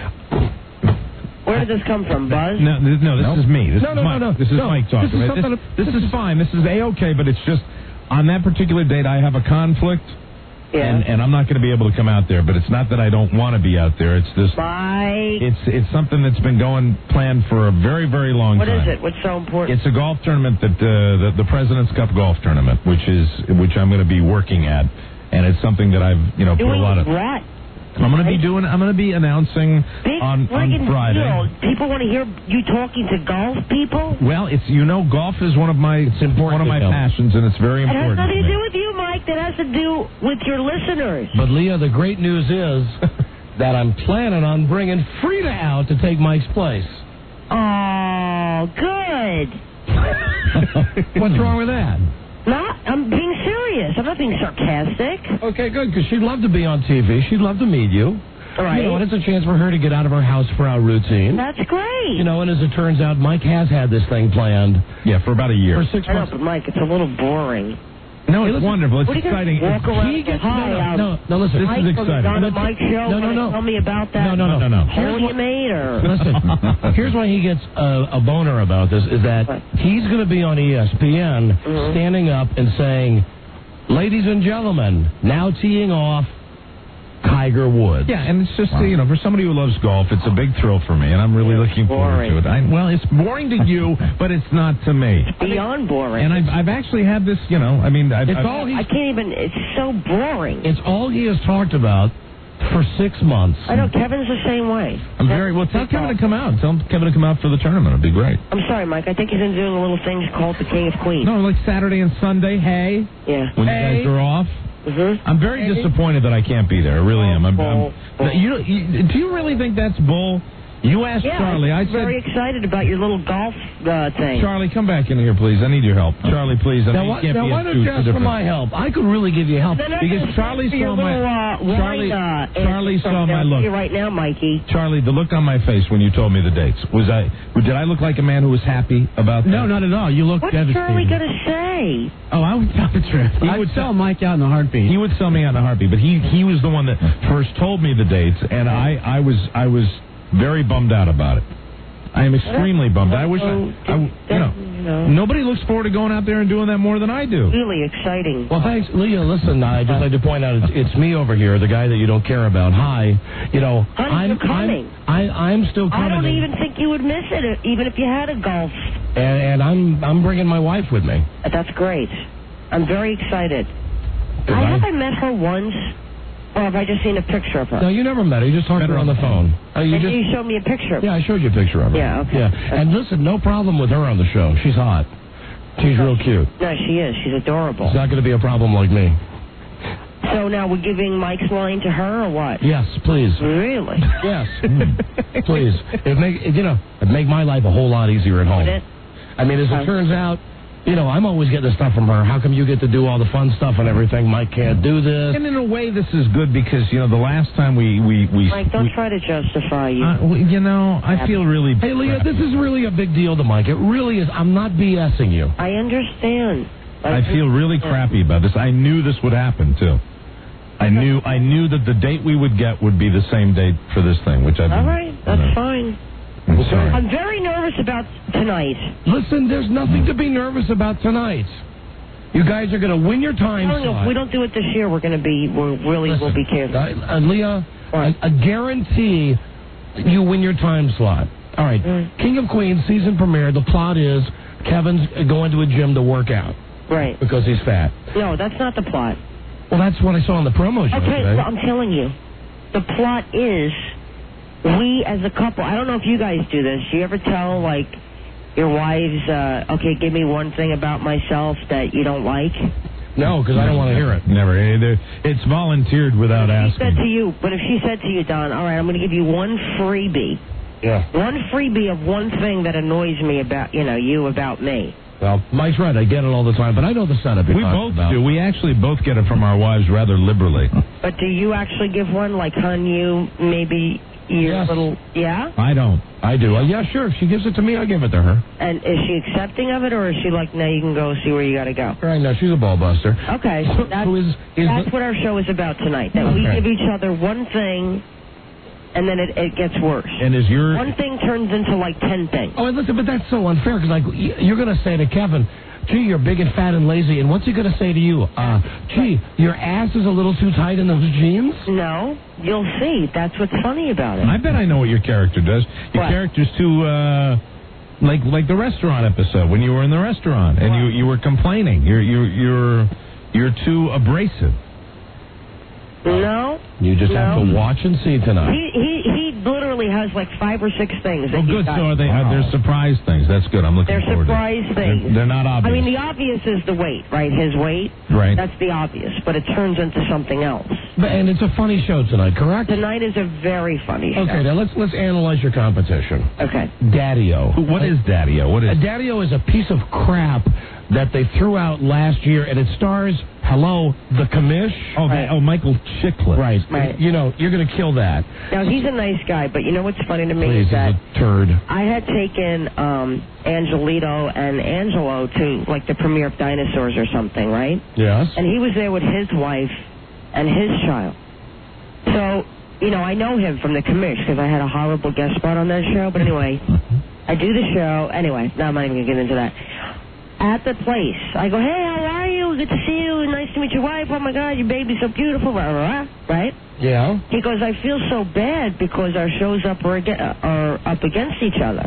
Where did this come from? Buzz? No, this, no, this Nope. is me. This No, is no, no, Mike. no. This is No. Mike talking. This is This, something- this is fine. This is a-okay, but it's just on that particular date I have a conflict, Yeah. and, and I'm not going to be able to come out there. But it's not that I don't want to be out there. It's just Mike. it's it's something that's been going planned for a very very long What time. is it? What's so important? It's a golf tournament that uh, the, the President's Cup golf tournament, which is which I'm going to be working at and it's something that I've you know put a Doing lot of. what? I'm going to be doing. I'm going to be announcing Big on, on friggin' Friday. deal. People want to hear you talking to golf people. Well, it's you know, golf is one of my it's important one of my passions, and it's very It has important. nothing to to me. do with you, Mike. That has to do with your listeners. But, Leah, the great news is that I'm planning on bringing Frida out to take Mike's place. Oh, good. What's wrong with that? Not, I'm being serious. I'm not being sarcastic. Okay, good, because she'd love to be on T V. She'd love to meet you. Right. You know, and it's a chance for her to get out of her house for our routine. That's great. You know, and as it turns out, Mike has had this thing planned. Yeah, for about a year. For six I know, months. but Mike, it's a little boring. No, Hey, it's listen, wonderful. It's what are you gonna exciting. walk around He gets Hi, no, um, no, no, no. Listen, This Mike is from the exciting. Donna Mike show. No, no, wanna no. Tell me about that. No, no, no, no, no. Hole you made, or Listen, here's why he gets a, a boner about this, is that he's going to be on E S P N Mm-hmm. standing up and saying, ladies and gentlemen, now teeing off Tiger Woods. Yeah, and it's just, you know, for somebody who loves golf, it's a big thrill for me, and I'm really looking forward to it. I, well, it's boring to you, but it's not to me. beyond boring. And I've, I've actually had this, you know, I mean, I've, It's I've, all he's, I can't even. It's so boring. it's all he has talked about for six months. I know Kevin's the same way. I'm very, well, tell Kevin to come out. Tell Kevin to come out for the tournament. It'd be great. I'm sorry, Mike. I think he's been doing a little thing called the King of Queens. No, like Saturday and Sunday, hey, Yeah. when Hey. you guys are off. Mm-hmm. I'm very disappointed that I can't be there. I really am. I'm, I'm, you, you, do you really think that's bull? You asked Yeah, Charlie. I I'm said, very excited about your little golf uh, thing. Charlie, come back in here, please. I need your help. Charlie, please. I Now, mean, why, you can't now be why a don't two- you ask two for my different- help? I could really give you help. Then I Because can Charlie for your saw my little, uh, Charlie wine, uh, Charlie answer saw from my down look. here right now, Mikey. Charlie, the look on my face when you told me the dates was I did I look like a man who was happy about that? No, not at all. You look What's devastated. Charlie gonna say? Oh, I would tell the truth. He I would would sell Mike out in a heartbeat. He would sell me out in a heartbeat, but he he was the one that first told me the dates, and I I was I was very bummed out about it. I am extremely bummed. I wish I, I you know, nobody looks forward to going out there and doing that more than I do. Really exciting. Well, thanks, Leah. Listen, I just like to point out it's, it's me over here, the guy that you don't care about. Hi, you know, Honey, I'm you're coming. I'm, I, I'm still I coming, don't even think you would miss it, even if you had a golf. and, and I'm I'm bringing my wife with me. That's great. I'm very excited. I, I- have I met her once, or have I just seen a picture of her? No, you never met her. You just talked to her on the phone. Oh, you and just you showed me a picture of her. yeah, I showed you a picture of her. Yeah, okay. Yeah, and listen, no problem with her on the show. She's hot. She's real cute. No, she is. She's adorable. It's not going to be a problem like me. So now we're giving Mike's line to her, or what? Yes, please. Really? Yes, Mm. please. It make it, you know it make my life a whole lot easier at home. Would it? I mean, as it turns out, you know, I'm always getting the stuff from her. How come you get to do all the fun stuff and everything? Mike can't do this. And in a way, this is good because you know the last time we we we. Mike, don't we try to justify you. uh, well, you know, I feel really. Hey, Leah, crappy. this is really a big deal to Mike. It really is. I'm not BSing you. I understand. I feel really crappy about this. I knew this would happen too. I knew I knew that the date we would get would be the same date for this thing, which I. All right, that's you know, fine. I'm sorry. I'm very nervous about tonight. Listen, there's nothing to be nervous about tonight. You guys are going to win your time Telling you, slot. if we don't do it this year, we're going to be, we're really will be careful. Uh, uh, Leah, I, I guarantee you win your time slot. All right, Mm. King of Queens season premiere. The plot is Kevin's going to a gym to work out Right. because he's fat. No, that's not the plot. Well, that's what I saw on the promos Okay, yesterday. well, I'm telling you, the plot is we as a couple. I don't know if you guys do this. Do you ever tell like your wives, uh, okay, give me one thing about myself that you don't like? No, because I don't want to hear it. Never. It's volunteered without She said asking. to you, but if she said to you, Don, all right, I'm going to give you one freebie. Yeah. One freebie of one thing that annoys me about, you know, you about me. Well, Mike's right. I get it all the time, but I know the setup. you're We talking both about. do. We actually both get it from our wives rather liberally. But do you actually give one, like, hon, you maybe your Yes. little, yeah? I don't. I do. Uh, yeah, sure. If she gives it to me, I give it to her. And is she accepting of it, or is she like, no, you can go see where you got to go? Right now, she's a ball buster. Okay, So- that's, so is- is that's the- what our show is about tonight, that we Okay. give each other one thing, and then it, it gets worse. And is your One thing turns into, like, ten things. Oh, and listen, but that's so unfair because, like, y- you're going to say to Kevin, gee, you're big and fat and lazy, and what's he going to say to you? Uh, gee, your ass is a little too tight in those jeans? No, you'll see. That's what's funny about it. I bet I know what your character does. Your What? character's too, uh, like like the restaurant episode when you were in the restaurant and you you were complaining. You're you're you're you're too abrasive. No. You just no. have to watch and see tonight. He he he literally has like five or six things. Well, that he's good. got. So are they? Uh, they're surprise things. That's good. I'm looking They're forward surprise to it. things. They're, they're not obvious. I mean, the obvious is the weight, right? His weight. Right. That's the obvious, but it turns into something else. But- And it's a funny show tonight, correct? Tonight is a very funny show. Okay, now let's let's analyze your competition. Okay. Daddy-O. What is Daddy-O? What is? A Daddy-O is a piece of crap that they threw out last year, and it stars, hello, the commish. Oh, that, oh, Michael Chiklis. Right. Right. You know, you're going to kill that. Now, he's a nice guy, but you know what's funny to me Please, is that he's a turd. I had taken um, Angelito and Angelo to, like, the premiere of Dinosaurs or something, right? Yes. And he was there with his wife and his child. So, you know, I know him from the commish because I had a horrible guest spot on that show. But anyway, I do the show. Anyway, now I'm not even going to get into that. At the place, I go, hey, how are you? Good to see you. Nice to meet your wife. Oh, my God, your baby's so beautiful. Blah, blah, blah. Right? Yeah. He goes, I feel so bad because our shows up are, ag- are up against each other.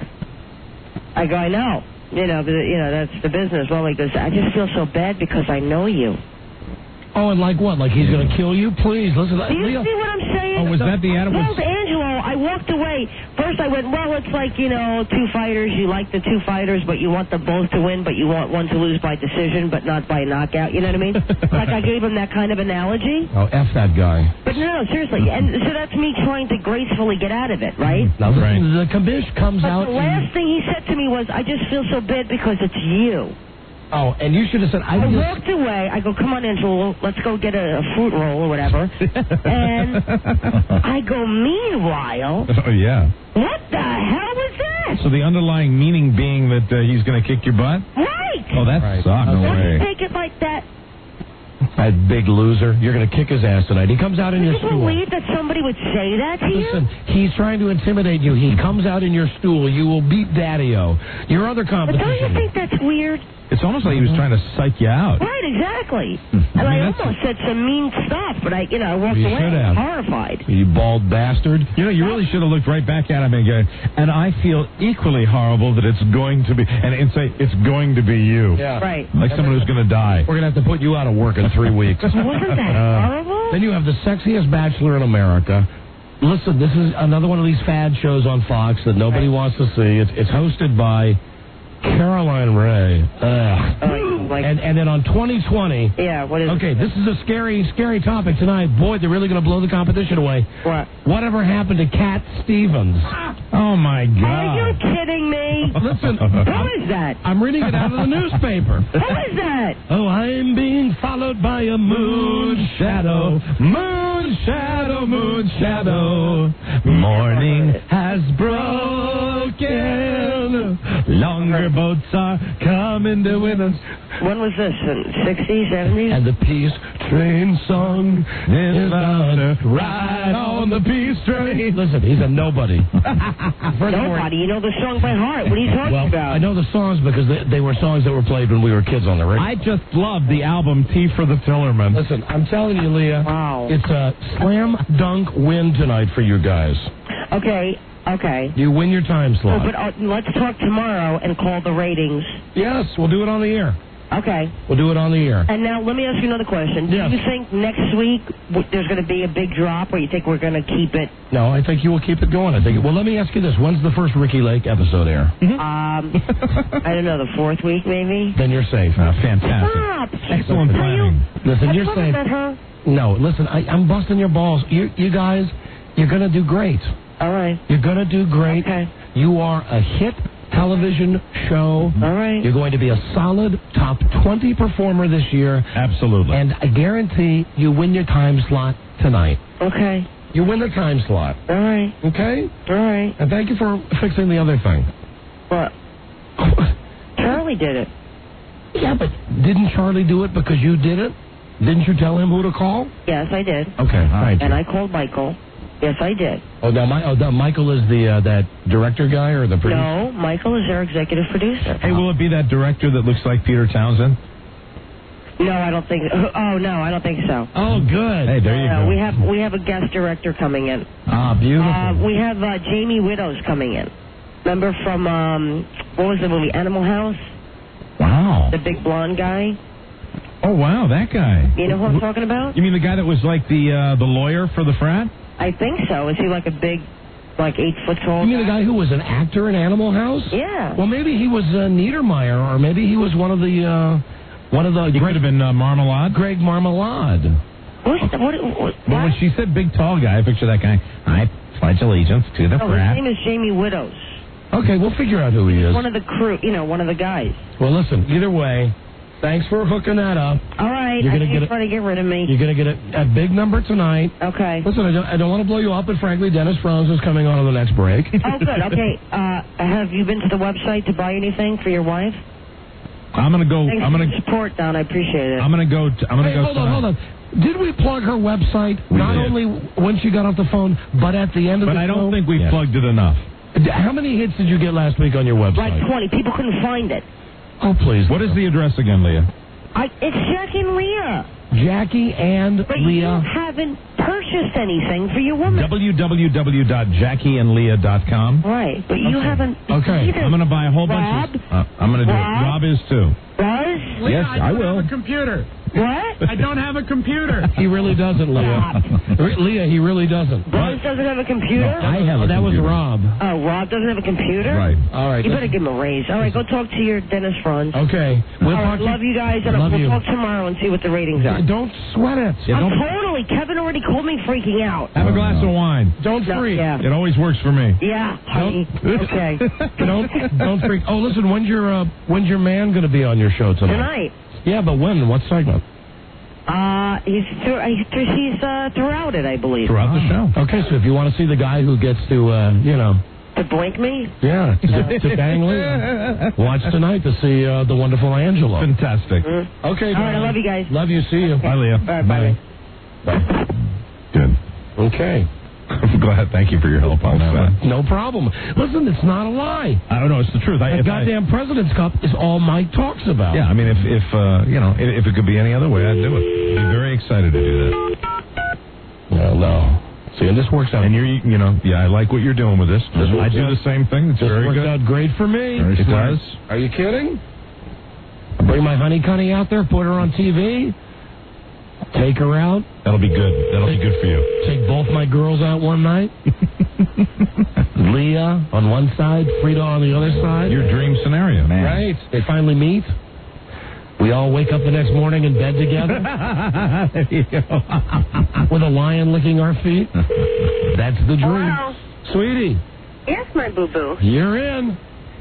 I go, I know. You know, the, you know, that's the business. Well, he goes, I just feel so bad because I know you. Oh, and like what? Like he's going to kill you? Please, listen. Do you Leo. see what I'm saying? Oh, was that the I Adam? told Angelo, I walked away. First I went, well, it's like, you know, two fighters. You like the two fighters, but you want them both to win, but you want one to lose by decision, but not by knockout. You know what I mean? Like I gave him that kind of analogy. Oh, F that guy. But no, no, seriously. And so that's me trying to gracefully get out of it, right? Now, listen, the commish comes But out. the last thing he said to me was, I just feel so bad because it's you. Oh, and you should have said, I, I just... walked away. I go, come on, Angelo, let's go get a, a fruit roll or whatever. And I go, meanwhile, Oh, yeah. what the hell was that? So the underlying meaning being that uh, he's going to kick your butt? Right. Oh, that Right. sucks. No Don't way. you take it like that? That big loser. You're going to kick his ass tonight. He comes out in Can your you stool. believe that somebody would say that to you? Listen, he's trying to intimidate you. He comes out in your stool. You will beat Daddy-O. Your other But don't you competition. think that's weird? It's almost like he was trying to psych you out. Right, exactly. And I, mean, that's- almost said some mean stuff, but I, you know, I walked You away should have. horrified. You bald bastard. You know, you really should have looked right back at him and go, and I feel equally horrible that it's going to be, and, and say, it's going to be you. Yeah. Right. Like someone who's going to die. We're going to have to put you out of work in three weeks. Wasn't that Uh, horrible? Then you have the sexiest bachelor in America. Listen, this is another one of these fad shows on Fox that nobody wants to see. It's, it's hosted by Caroline Ray. Ugh. Oh, like, And and then on twenty twenty. yeah, what is Okay, this is a scary, scary topic tonight. Boy, they're really going to blow the competition away. What? Whatever happened to Cat Stevens? Oh, my Are you God. kidding me? Listen, Who is that? I'm reading it out of the newspaper. Who is that? Oh, I'm being followed by a moon shadow. Moon shadow, moon shadow. Morning has broken. Longer boats are coming to win us. When was this? In sixties, seventies? And the peace train song is about to ride on the peace train. Listen, he's a nobody. First of all, Nobody. You know the song by heart. What are you talking well, about? I know the songs because they, they were songs that were played when we were kids on the radio. I just love the album Tea for the Tillerman. Listen, I'm telling you, Leah, Wow. it's a slam dunk win tonight for you guys. Okay, okay. You win your time Oh, slot. but uh, let's talk tomorrow and call the ratings. Yes, we'll do it on the air. Okay. We'll do it on the air. And now let me ask you another question. Yes. Do you think next week w- there's going to be a big drop, or you think we're going to keep it? No, I think you will keep it going. I think. Well, let me ask you this: when's the first Ricky Lake episode air? Um, I don't know, the fourth week maybe? Then you're safe. Uh, fantastic. Stop. Excellent Are planning. Listen, What's you're wrong safe. with that, huh? No, listen, I, I'm busting your balls. You, you guys, you're gonna do great. All right. You're gonna do great. Okay. You are a hit television show. All right. You're going to be a solid top twenty performer this year. Absolutely. And I guarantee you win your time slot tonight. Okay. You win the time slot. All right. Okay? All right. And thank you for fixing the other thing. What? Charlie did it. Yeah, but didn't Charlie do it because you did it? Didn't you tell him who to call? Yes, I did. Okay, all right. And I called Michael. Yes, I did. Oh, now, my, oh, now Michael is the uh, that director guy or the producer? No, Michael is our executive producer. Hey, will it be that director that looks like Peter Townsend? No, I don't think. Oh no, I don't think so. Oh, good. Hey, there you No, go. we have we have a guest director coming in. Ah, beautiful. Uh, we have uh, Jamie Widows coming in. Remember from um, what was the movie Animal House? Wow. The big blonde guy. Oh, wow, that guy. You know who I'm talking about? You mean the guy that was like the uh, the lawyer for the frat? I think so. Is he like a big, like eight foot tall? You mean the guy who was an actor in Animal House? Yeah. Well, maybe he was uh, Niedermeyer, or maybe he was one of the uh, one of the. He could have been uh, Marmalade. Greg Marmalade. What's the, what, what, But when she said big tall guy, I picture that guy. I pledge allegiance to the Oh, frat. his name is Jamie Widows. Okay, we'll figure out who he is. One of the crew, you know, one of the guys. Well, listen. Either way, thanks for hooking that up. All right, You're I gonna think get he's trying to get rid of me. You're going to get a, a big number tonight. Okay. Listen, I don't, I don't want to blow you up, but frankly, Dennis Franz is coming on in the next break. Oh, good. Okay. Uh, have you been to the website to buy anything for your wife? I'm gonna go. Thanks I'm for gonna. the support, Don. I appreciate it. I'm gonna go. T- I'm gonna Hey, go. hold on, tonight. hold on. Did we plug her website We not did. only when she got off the phone, but at the end of But the I don't phone? think we Yeah. plugged it enough. D- How many hits did you get last week on your website? Like twenty. People couldn't find it. Oh, please. What is the address again, Leah? I, it's Jackie and Leah. Jackie and But Leah. you haven't purchased anything for your woman. w w w dot jackie and leah dot com. Right, but you haven't. Okay. either. I'm gonna buy a whole Rob? bunch of. Uh, I'm gonna do it. Rob? Rob is too. Buzz? Yes, I don't will. have a computer. What? I don't have a computer. He really doesn't, Leah. Re- Leah, he really doesn't. Buzz doesn't have a computer? I have a That was computer. Rob. Oh, Rob doesn't have a computer? Right. All right. You better give him a raise. All right, go talk to your Dennis Franz. Okay. We'll All right, talk to love you guys, and Love we'll you. talk tomorrow and see what the ratings are. Don't sweat it. Yeah, I'm don't- totally. Kevin already called me freaking out. Have a glass of wine. Don't No, freak. yeah. It always works for me. Yeah, honey. Okay. Don't don't freak. Oh, listen. When's your uh, when's your man going to be on your show tonight? Tonight. Yeah, but when? What segment? Uh, he's through, he's uh, throughout it, I believe. Throughout the show. Okay, so if you want to see the guy who gets to, uh, you know, To blink me? yeah, to, to bang Leah, watch tonight to see uh, the wonderful Angela. Fantastic. Mm. Okay, All right, I darling. love you guys. Love you. See you. Bye, Leah. Bye, bye. Bye. Good. Okay. I'm glad. Thank you for your help on that one. No problem. Listen, it's not a lie. I don't know. It's the truth. I, The if I- goddamn President's Cup is all Mike talks about. Yeah, I mean, if if uh, you know, if, if it could be any other way, I'd do it. I'd be very excited to do that. Well, no. See, and this works out. And you're, you know, yeah, I like what you're doing with this. This I works do out- the same thing. It's This very works good. out great for me. Very it smart. does. Are you kidding? I bring my honey cunny out there, put her on T V, take her out. That'll be good. That'll be good for you. Take both my girls out one night. Leah on one side, Frida on the other side. Your dream scenario, man. Right. They finally meet. We all wake up the next morning in bed together. There you go. With a lion licking our feet. That's the dream. Hello. Sweetie, Yes, my boo-boo. you're in.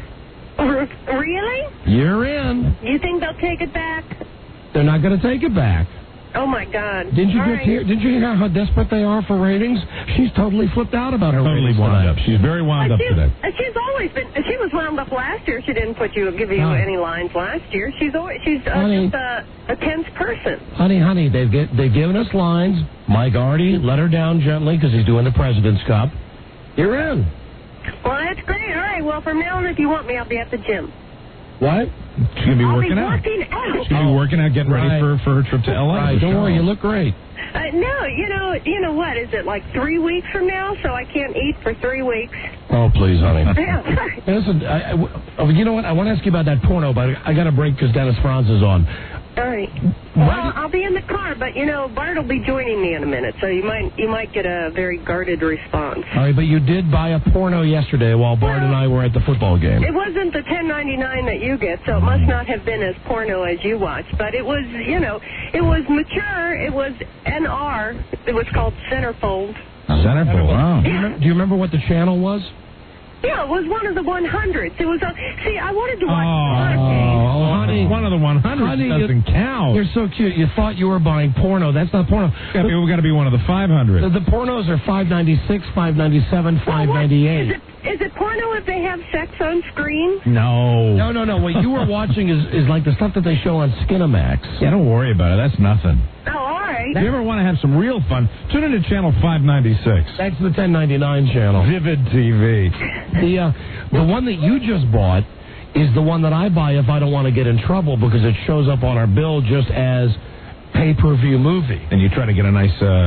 R- really? You're in. You think they'll take it back? They're not going to take it back. Oh, my God. Didn't you All get right. hear, Did you hear how desperate they are for ratings? She's totally flipped out about her Totally ratings wound tonight. up. She's very wound Uh, up she's, today. uh, she's always been. uh, She was wound up last year. She didn't put you, give you Oh. any lines last year. She's always, she's uh, Honey. just a, a tense person. Honey, honey, they've get, they've given us lines. Mike already let her down gently because he's doing the President's Cup. You're in. Well, that's great. All right. Well, from now on, if you want me, I'll be at the gym. What? She's gonna be I'll working be out. working out. She's gonna be working out, getting ready Right. for, for her trip to L A. Right, don't worry, you look great. Uh, no, you know, you know what? Is it like three weeks from now? So I can't eat for three weeks. Oh, please, honey. Yeah. sorry. Hey, listen, I, I, oh, you know what? I want to ask you about that porno, but I, I got to break because Dennis Franz is on. All right. Well, I'll be in the car, but you know, Bart will be joining me in a minute, so you might you might get a very guarded response. All right, but you did buy a porno yesterday while Bart and I were at the football game. It wasn't the ten ninety-nine that you get, so it must not have been as porno as you watch. But it was, you know, it was mature. It was N R. It was called Centerfold. Centerfold, wow. Do you, remember, do you remember what the channel was? Yeah, it was one of the one hundreds. It was a. See, I wanted to watch. Oh, honey. One of the one hundred Honey, doesn't you- count. You're so cute. You thought you were buying porno. That's not porno. Gotta be, we got to be one of the five hundred. The, the pornos are five ninety-six, five ninety-seven, five ninety-eight. Is it is it porno if they have sex on screen? No. No, no, no. What you were watching is, is like the stuff that they show on Skinamax. Yeah, don't worry about it. That's nothing. Oh, all right. If you ever want to have some real fun, tune into channel five ninety-six. That's the ten ninety-nine channel. Vivid T V. The uh, the one that you just bought is the one that I buy if I don't want to get in trouble because it shows up on our bill just as pay-per-view movie. And you try to get a nice uh,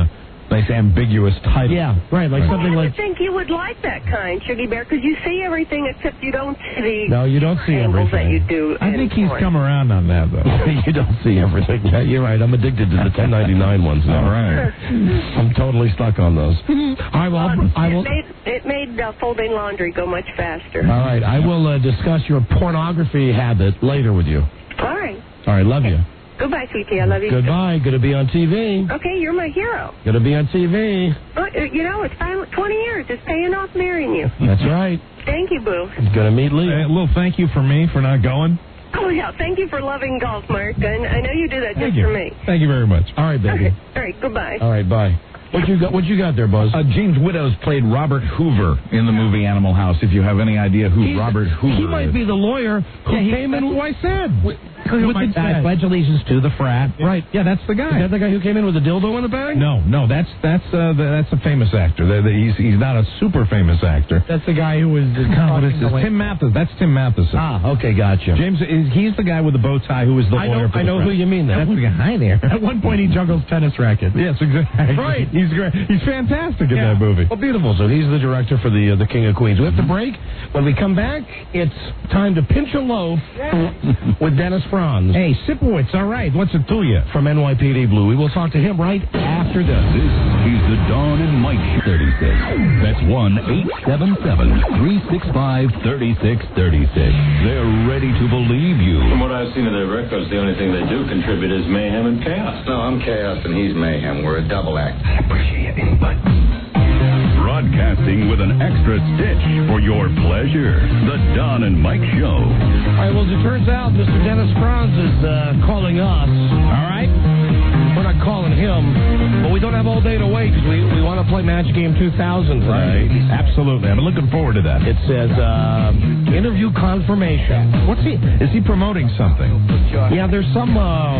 nice ambiguous title. Yeah, right, like something I like... would think you would like that kind, Shuggy Bear, because you see everything except you don't see the No, you don't see angles that everything. you do. I in think he's porn. come around on that, though. You don't see everything. Yeah, you're right. I'm addicted to the ten ninety-nine ones now. All right. I'm totally stuck on those. I will... I will It made, it made uh, folding laundry go much faster. all right, I will uh, discuss your pornography habit later with you. All right. All right, love you. Goodbye, sweetie. I love you. Goodbye. Going to be on T V. Okay, you're my hero. Going to be on T V. Uh, you know, it's finally twenty years. It's paying off marrying you. That's right. Thank you, Boo. Going to meet Lee. Hey, a little thank you for me for not going. Oh, yeah. Thank you for loving golf, Mark. And I know you do that Thank just you. for me. Thank you very much. All right, baby. All right, goodbye. All right, bye. What you got? What you got there, Buzz? Uh, James Widows played Robert Hoover in the movie Animal House. If you have any idea who He's- Robert Hoover He might is. be the lawyer who Yeah, he- came in. that's who I said. With, with the I bag. pledge allegiance to the frat. Right. Yeah, that's the guy. Is that the guy who came in with the dildo in the bag? No, no, that's that's uh, the, that's a famous actor. The, the, he's he's not a super famous actor. That's the guy who was. No, this is Tim Matheson. That's Tim Matheson. Ah, okay, gotcha. James, is, he's the guy with the bow tie who was the I lawyer. know. for I the know frat. who you mean. That. That's the guy there. At one point, he juggles tennis rackets. Yes, exactly. Right. He's great. He's fantastic in Yeah. that movie. Well, beautiful. So he's the director for the uh, the King of Queens. We have to break. When we come back, it's time to pinch a loaf with Dennis Franz. Hey, Sipowicz, all right. What's it to you? From N Y P D Blue. We will talk to him right after this. This is the Dawn and Mike thirty-six. That's one eight seven seven, three six five, three six three six. They're ready to believe you. From what I've seen of their records, the only thing they do contribute is mayhem and chaos. No, I'm chaos and he's mayhem. We're a double act. I appreciate your input. Broadcasting with an extra stitch for your pleasure. The Don and Mike Show. All right, well, as it turns out, Mister Dennis Franz is uh, calling us. All right? We're not calling him, but we don't have all day to wait because we, we want to play Match Game two thousand today. Right. Absolutely. I'm looking forward to that. It says uh, interview confirmation. What's he? Is he promoting something? Yeah, there's some uh,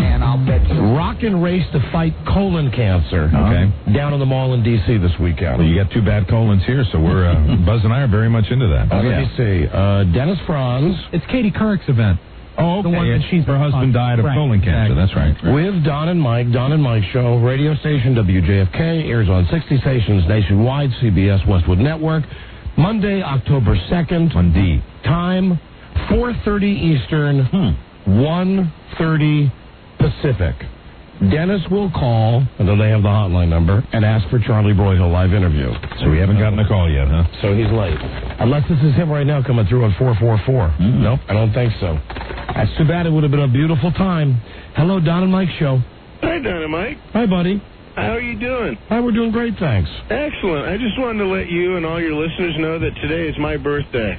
rock and race to fight colon cancer. Okay. Down in the mall in D C this weekend. Well, you got two bad colons here, so we're uh, Buzz and I are very much into that. Uh, let me see. Uh, Dennis Franz. It's Katie Couric's event. Oh, okay. The one that she's her husband died of right. colon cancer. That's right. With Don and Mike, Don and Mike Show, radio station W J F K, airs on sixty stations nationwide, C B S Westwood Network, Monday, October second. On D. Time, four thirty Eastern, Hmm. one thirty Pacific. Dennis will call, and then they have the hotline number, and ask for Charlie Broyhill live interview. So we haven't gotten a call yet, huh? So he's late. Unless this is him right now coming through on four four four. Mm-hmm. Nope, I don't think so. That's too bad. It would have been a beautiful time. Hello, Don and Mike Show. Hi, Don and Mike. Hi, buddy. How are you doing? Hi, we're doing great, thanks. Excellent. I just wanted to let you and all your listeners know that today is my birthday.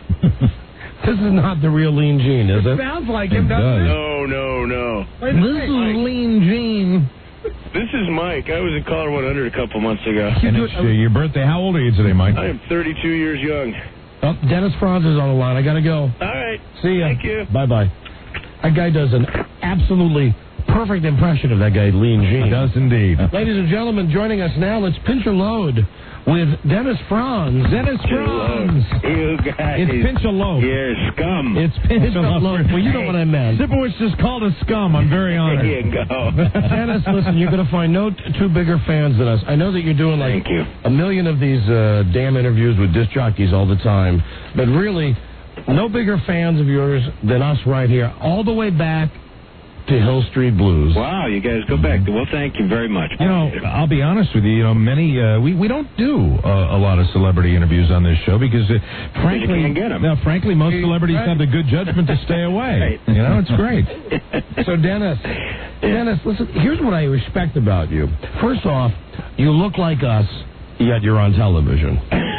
This is not the real Lean Gene, is it? Sounds like him, doesn't it? No, no, no. This is Lean Gene. This is Mike. I was in caller one hundred a couple months ago. And it's uh, your birthday. How old are you today, Mike? I am thirty-two years young. Oh, Dennis Franz is on the line. I got to go. All right. See ya. Thank you. Bye-bye. That guy does an absolutely perfect impression of that guy, Lean Gene. He does indeed. Ladies and gentlemen, joining us now, let's pinch a load with Dennis Franz. Dennis Franz. You guys. It's pinch a loaf. You're scum. It's pinch a loaf. Well, you know what I meant. Sipowicz just called us scum. I'm very honored. There you go. Dennis, listen, you're going to find no t- two bigger fans than us. I know that you're doing like Thank you. a million of these uh, damn interviews with disc jockeys all the time, but really, no bigger fans of yours than us right here, all the way back to Hill Street Blues. Wow, you guys go back. Well, thank you very much. You know, I'll be honest with you. You know, many uh, we we don't do uh, a lot of celebrity interviews on this show because, uh, frankly, you can't get 'em. no, frankly, most celebrities have the good judgment to stay away. Right. You know, it's great. So, Dennis, Dennis, listen, here's what I respect about you. First off, you look like us, yet you're on television.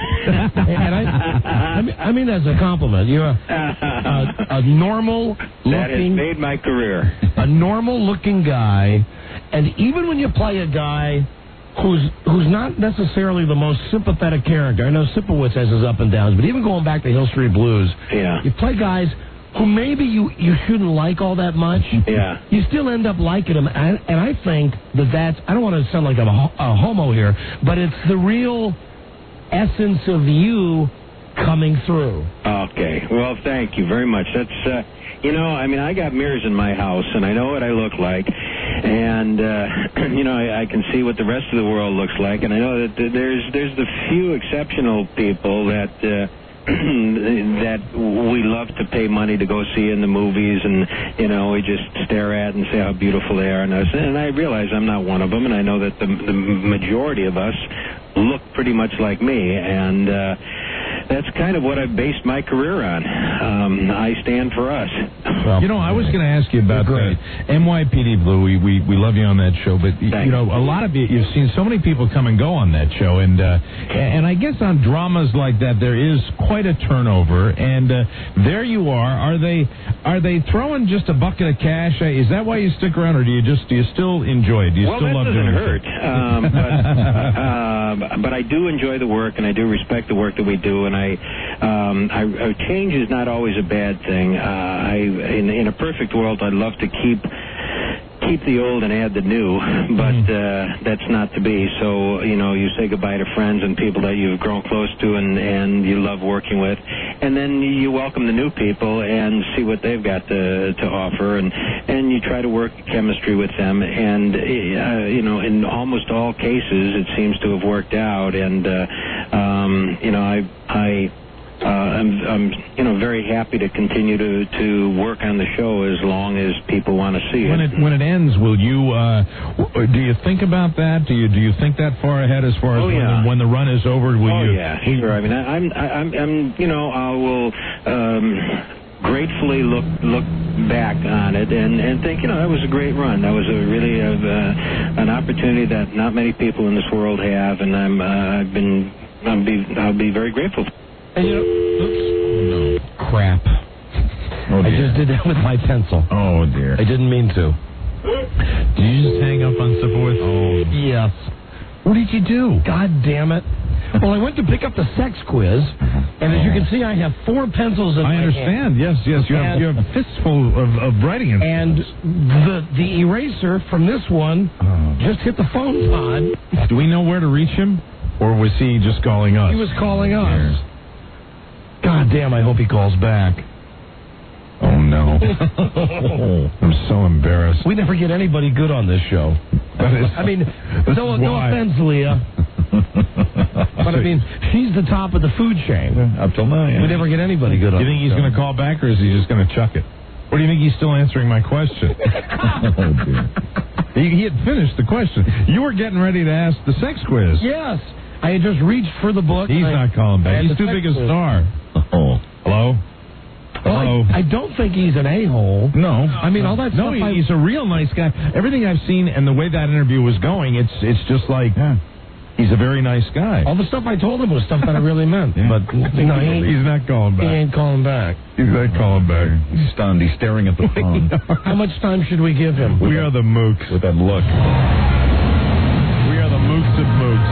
And I, I, mean, I mean as a compliment. You're a, a, a normal That has looking, made my career. a normal looking guy, and even when you play a guy who's who's not necessarily the most sympathetic character, I know Sipowicz has his up and downs, but even going back to Hill Street Blues, Yeah. you play guys who maybe you, you shouldn't like all that much. Yeah. You still end up liking them, and, and I think that that's, I don't want to sound like I'm a, ho- a homo here, but it's the real essence of you coming through. Okay. Well, thank you very much. That's, uh, you know, I mean, I got mirrors in my house, and I know what I look like. and uh, you know, I, I can see what the rest of the world looks like, and I know that there's there's the few exceptional people that. Uh, that we love to pay money to go see in the movies, and you know, we just stare at and say how beautiful they are, and I, and I realize I'm not one of them, and I know that the, the majority of us look pretty much like me, and uh, that's kind of what I've based my career on. Um, I stand for us. Well, you know, I was going to ask you about uh, N Y P D Blue. We, we we love you on that show, but Thanks. you know, a lot of you, you've seen so many people come and go on that show, and uh, and I guess on dramas like that there is quite a turnover. And uh, there you are. Are they are they throwing just a bucket of cash? Is that why you stick around, or do you just do you still enjoy it? Do you well, still that love doesn't doing hurt. it? Um, but, uh, but I do enjoy the work, and I do respect the work that we do, and I, um, I uh, change is not always a bad thing. Uh, I in, in a perfect world, I'd love to keep keep the old and add the new, but uh, that's not to be. So, you know, you say goodbye to friends and people that you've grown close to and, and you love working with, and then you welcome the new people and see what they've got to, to offer, and, and you try to work chemistry with them, and, uh, you know, in almost all cases, it seems to have worked out, and, uh, um, you know, I... I Uh, I'm, I'm, you know, very happy to continue to, to work on the show as long as people want to see When it. it when it ends, will you? Uh, w- do you think about that? Do you do you think that far ahead as far as Oh, when, yeah. the, when the run is over? Will oh you? yeah, sure. I mean, I, I'm, I, I'm, I'm, you know, I will um, gratefully look look back on it and, and think, you know, that was a great run. That was a really a, uh, an opportunity that not many people in this world have, and I'm uh, I've been I'll be I'll be very grateful. And you know, oops, no, crap. Oh, I dear. just did that with my pencil. Oh dear. I didn't mean to. Did you just hang up on Sipowicz? Oh yes. What did you do? God damn it. Well, I went to pick up the sex quiz, and as you can see, I have four pencils in I my understand. hand. Yes, yes. You have And- you have a fistful of, of writing. In And the the eraser from this one just hit the phone pod. Do we know where to reach him, or was he just calling us? He was calling us. God damn, I hope he calls back. Oh, no. I'm so embarrassed. We never get anybody good on this show. That is, I mean, no, no why. offense, Leah. But, I mean, she's the top of the food chain. Up till now, yeah. We never get anybody good on Do you think this he's show. going to call back, or is he just going to chuck it? Or do you think he's still answering my question? Oh, dear. He, he had finished the question. You were getting ready to ask the sex quiz. Yes. I had just reached for the book. He's and I- not calling I back. had He's the too sex big a quiz. star. Oh. Hello? Well, Hello? I, I don't think he's an a-hole. No. I mean, all that No, stuff he, I- he's a real nice guy. Everything I've seen and the way that interview was going, it's it's just like, he's a very nice guy. All the stuff I told him was stuff that I really meant. Yeah. But no, he ain't, He's not calling he back. ain't calling back. He's not calling back. He's stunned. He's staring at the phone. How much time should we give him? We are the mooks. With that look. We are the mooks of mooks.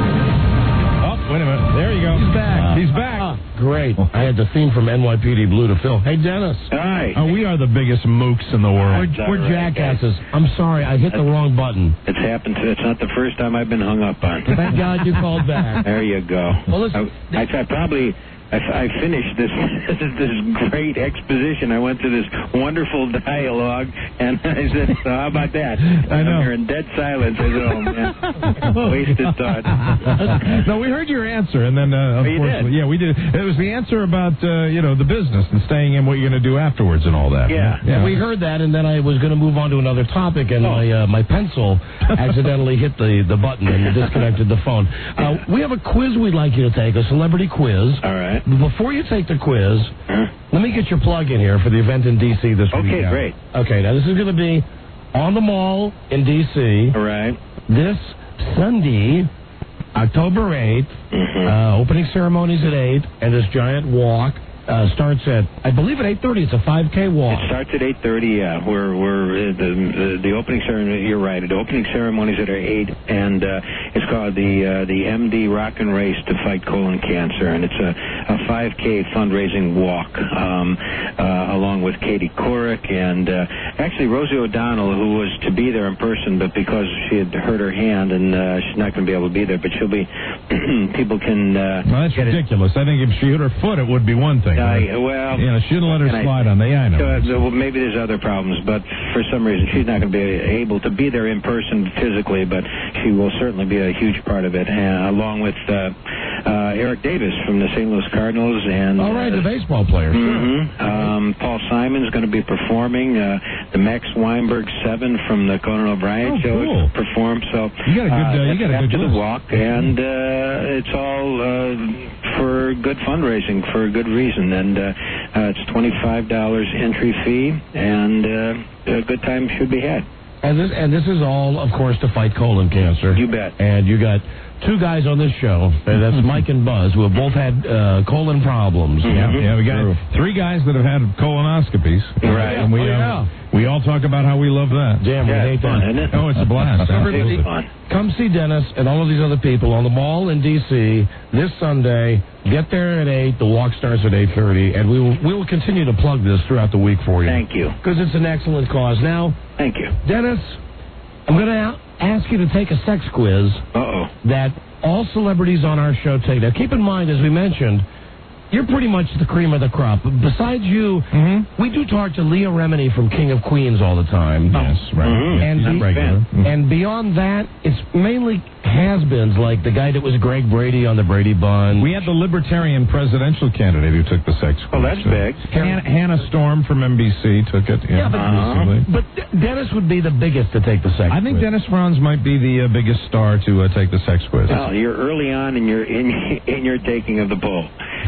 Oh, wait a minute. There you go. He's back. Uh, He's back. Great. I had the theme from N Y P D Blue to Phil. Hey, Dennis. Hi. Oh, we are the biggest mooks in the world. We're, we're jackasses. I'm sorry. I hit the wrong button. It's happened to. It's not the first time I've been hung up on. Thank God you called back. There you go. Well, listen, I, I, I probably. I, I finished this, this this great exposition. I went through this wonderful dialogue, and I said, so how about that? I know. I'm here in dead silence. I said, oh, man. Wasted thought. No, we heard your answer, and then, uh, Oh, you unfortunately, did? yeah, we did. It was the answer about, uh, you know, the business and staying in, what you're going to do afterwards and all that. Yeah. yeah. We heard that, and then I was going to move on to another topic, and my uh, my pencil accidentally hit the, the button and disconnected the phone. Uh, we have a quiz we'd like you to take, a celebrity quiz. All right. Before you take the quiz, Huh? let me get your plug in here for the event in D C this Okay, weekend. great. Okay, now this is going to be on the Mall in D C All right. this Sunday, October eighth. Mm-hmm. Uh, opening ceremonies at eight, and this giant walk uh, starts at, I believe, at eight thirty. It's a five K walk. It starts at eight thirty. Yeah, we're we're uh, the, the the opening ceremony. You're right. The opening ceremonies at eight, and uh, it's called the uh, the M D Rock and Race to Fight Colon Cancer, and it's a, a five K fundraising walk um, uh, along with Katie Couric and uh, actually Rosie O'Donnell, who was to be there in person, but because she had hurt her hand and uh, she's not going to be able to be there, but she'll be. People can. Uh, Well, that's get it. ridiculous. I think if she hit her foot, it would be one thing. I, well, yeah, shouldn't let her and slide I, on that. Yeah, I know. Uh, so, well, maybe there's other problems, but for some reason she's not going to be able to be there in person physically, but she will certainly be a huge part of it, uh, along with uh, uh, Eric Davis from the Saint Louis Cardinals and all right, uh, the baseball player. Mm-hmm. Um, Paul Simon's going to be performing. Uh, the Max Weinberg Seven from the Conan O'Brien Oh, show cool. is perform. So You got a good, uh, you got a good after the list. walk, and uh, it's all uh, for good fundraising for a good reason. And uh, uh, it's twenty-five dollars entry fee, and uh, a good time should be had. And this, and this is all, of course, to fight colon cancer. You bet. And you got two guys on this show, and that's Mike and Buzz, who have both had uh, colon problems. Yeah, yeah, we got three guys that have had colonoscopies. Right. And we, Oh, uh, yeah. we all talk about how we love that. Damn, Yeah, we hate it's fun, that. isn't it? Oh, it's a blast. Everybody, It's fun. come see Dennis and all of these other people on the mall in D C this Sunday. Get there at eight. The walk starts at eight thirty, and we will we will continue to plug this throughout the week for you. Thank you. Because it's an excellent cause. Now, Thank you. Dennis, I'm going to ask you to take a sex quiz Uh-oh. that all celebrities on our show take. Now, keep in mind, as we mentioned, you're pretty much the cream of the crop. Besides you, Mm-hmm. we do talk to Leah Remini from King of Queens all the time. Yes, right. Mhm. And, She's be- regular. Mhm. and beyond that, it's mainly has-beens, like the guy that was Greg Brady on the Brady Bunch. We had the Libertarian presidential candidate who took the sex quiz. Oh, that's too. big. Hannah, Hannah Storm from N B C took it. Yeah, Yeah, but- recently. But D- Dennis would be the biggest to take the sex I think quiz. Dennis Franz might be the uh, biggest star to uh, take the sex quiz. Well, you're early on in your in, in your taking of the poll.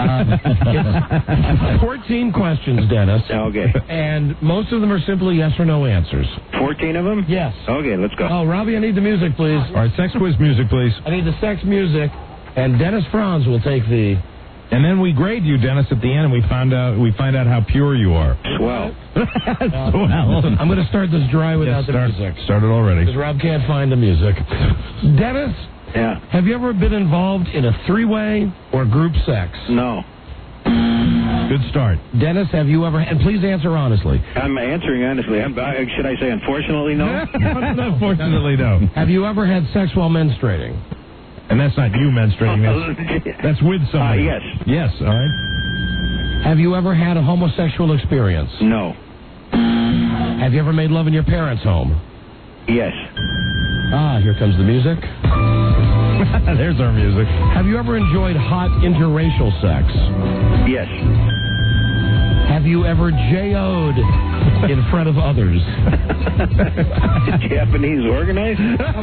It's fourteen questions, Dennis. Okay. And most of them are simply yes or no answers. Fourteen of them? Yes. Okay, let's go. Oh, Robbie, I need the music, please. All right, sex quiz music, please. I need the sex music, and Dennis Franz will take the... And then we grade you, Dennis, at the end, and we find out we find out how pure you are. Swell. Swell. I'm going to start this dry without Yes, the start, music. start it already. Because Rob can't find the music. Dennis, Yeah. have you ever been involved in a three-way or group sex? No. Good start. Dennis, have you ever... And please answer honestly. I'm answering honestly. I'm, I, should I say unfortunately no? Unfortunately, no. Have you ever had sex while menstruating? And that's not you menstruating. That's, that's with somebody. Uh, yes. Yes, all right. Have you ever had a homosexual experience? No. Have you ever made love in your parents' home? Yes. Ah, here comes the music. There's our music. Have you ever enjoyed hot interracial sex? Yes. Have you ever J O'd in front of others? Japanese organized?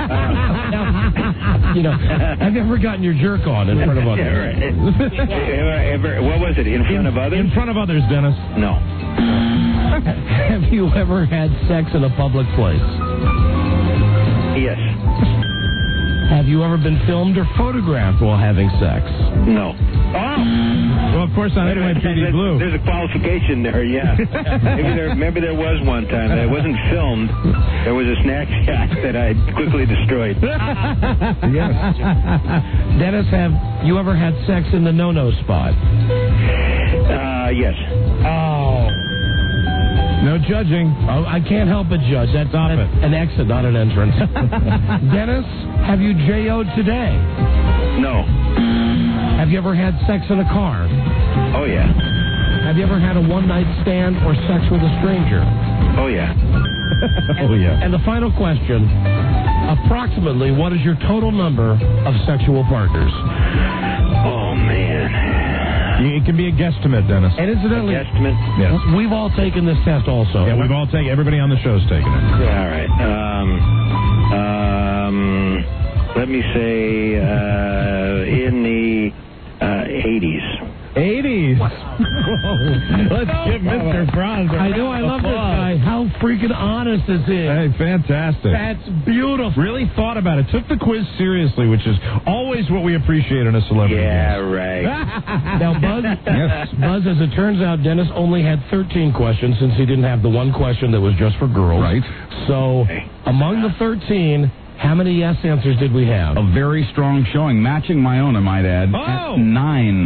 You know, have you ever gotten your jerk on in front of others? Yeah, right. ever, ever, what was it? In front of others? In front of others, Dennis. No. Have you ever had sex in a public place? Yes. Have you ever been filmed or photographed while having sex? No. Oh! Well, of course, on N Y P D there's, Blue. there's a qualification there, yeah. maybe, there, maybe there was one time. It wasn't filmed. There was a snapshot that I quickly destroyed. Yes. Dennis, have you ever had sex in the no-no spot? Uh, yes. Oh. No judging. Oh, I can't help but judge. That's Stop an, it. an exit, not an entrance. Dennis, have you J O'd today? No. Have you ever had sex in a car? Oh, yeah. Have you ever had a one-night stand or sex with a stranger? Oh, yeah. Oh, yeah. And the final question, approximately what is your total number of sexual partners? Oh, man. It can be a guesstimate, Dennis. And incidentally, Guesstimate? Yes. we've all taken this test also. Yeah, we've all taken, everybody on the show's taken it. Yeah, all right. Um, um, let me say uh, in the uh, eighties. eighties. Let's give Mister Franz a I know, I love this applause. guy. How freaking honest this is. Hey, fantastic. That's beautiful. Really thought about it. Took the quiz seriously, which is always what we appreciate in a celebrity. Yeah, guest. right. Now, Buzz, Yes. Buzz, as it turns out, Dennis only had thirteen questions since he didn't have the one question that was just for girls. Right. So, among the thirteen, how many yes answers did we have? A very strong showing, matching my own, I might add. Oh! At nine. Nine!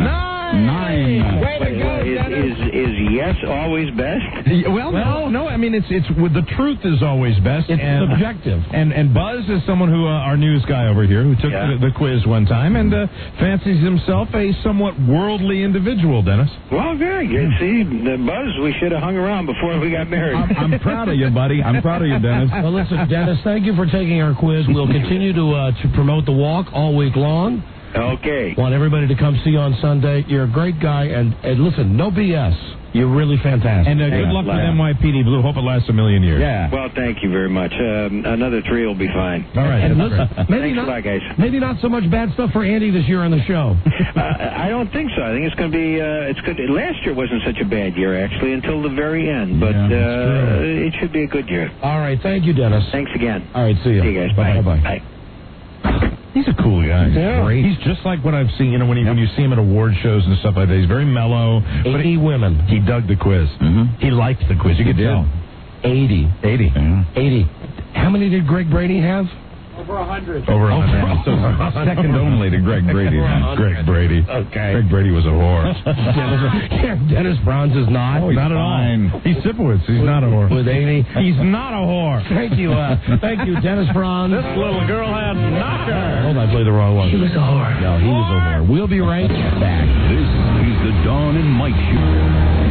Nine. Way to go, is, Dennis. is is yes always best? Well, no, no. I mean, it's it's with the truth is always best. It's and, subjective. And and Buzz is someone who uh, our news guy over here who took Yeah. the, the quiz one time and uh, fancies himself a somewhat worldly individual. Dennis. Well, very good. See, the Buzz, we should have hung around before we got married. I'm, I'm proud of you, buddy. I'm proud of you, Dennis. Well, listen, Dennis, thank you for taking our quiz. We'll continue to uh, to promote the walk all week long. Okay. Want everybody to come see you on Sunday. You're a great guy, and, and listen, no B S. You're really fantastic. And uh, good luck with N Y P D Blue. Hope it lasts a million years. Yeah. Well, thank you very much. Um, another three will be fine. All right. And that's listen, great. maybe Thanks not, a lot, guys. maybe not so much bad stuff for Andy this year on the show. uh, I don't think so. I think it's going to be. Uh, it's good. Last year wasn't such a bad year, actually, until the very end. But Yeah, uh, it should be a good year. All right, thank you, Dennis. Thanks again. All right, see you. See you guys. Bye. Bye-bye. Bye. He's a cool guy. Yeah. Great. He's just like what I've seen. You know, when he, when you see him at award shows and stuff like that, he's very mellow. But eighty he, women. he dug the quiz. Mm-hmm. He liked the quiz. You could tell. eighty. eighty. eighty. How many did Greg Brady have? Over a hundred. Over a hundred. So second only to Greg Brady. Greg Brady. Okay. Greg Brady was a whore. Dennis, yeah, Dennis Franz is not. Oh, he's not at fine. all. He's Sipowicz. He's not a whore. With eighty. He's not a whore. Thank you, uh, thank you, Dennis Franz. This little girl had knocker. Hold on, I played the wrong one. She was a whore. No, he was a whore. We'll be right back. This is the Dawn and Mike Show.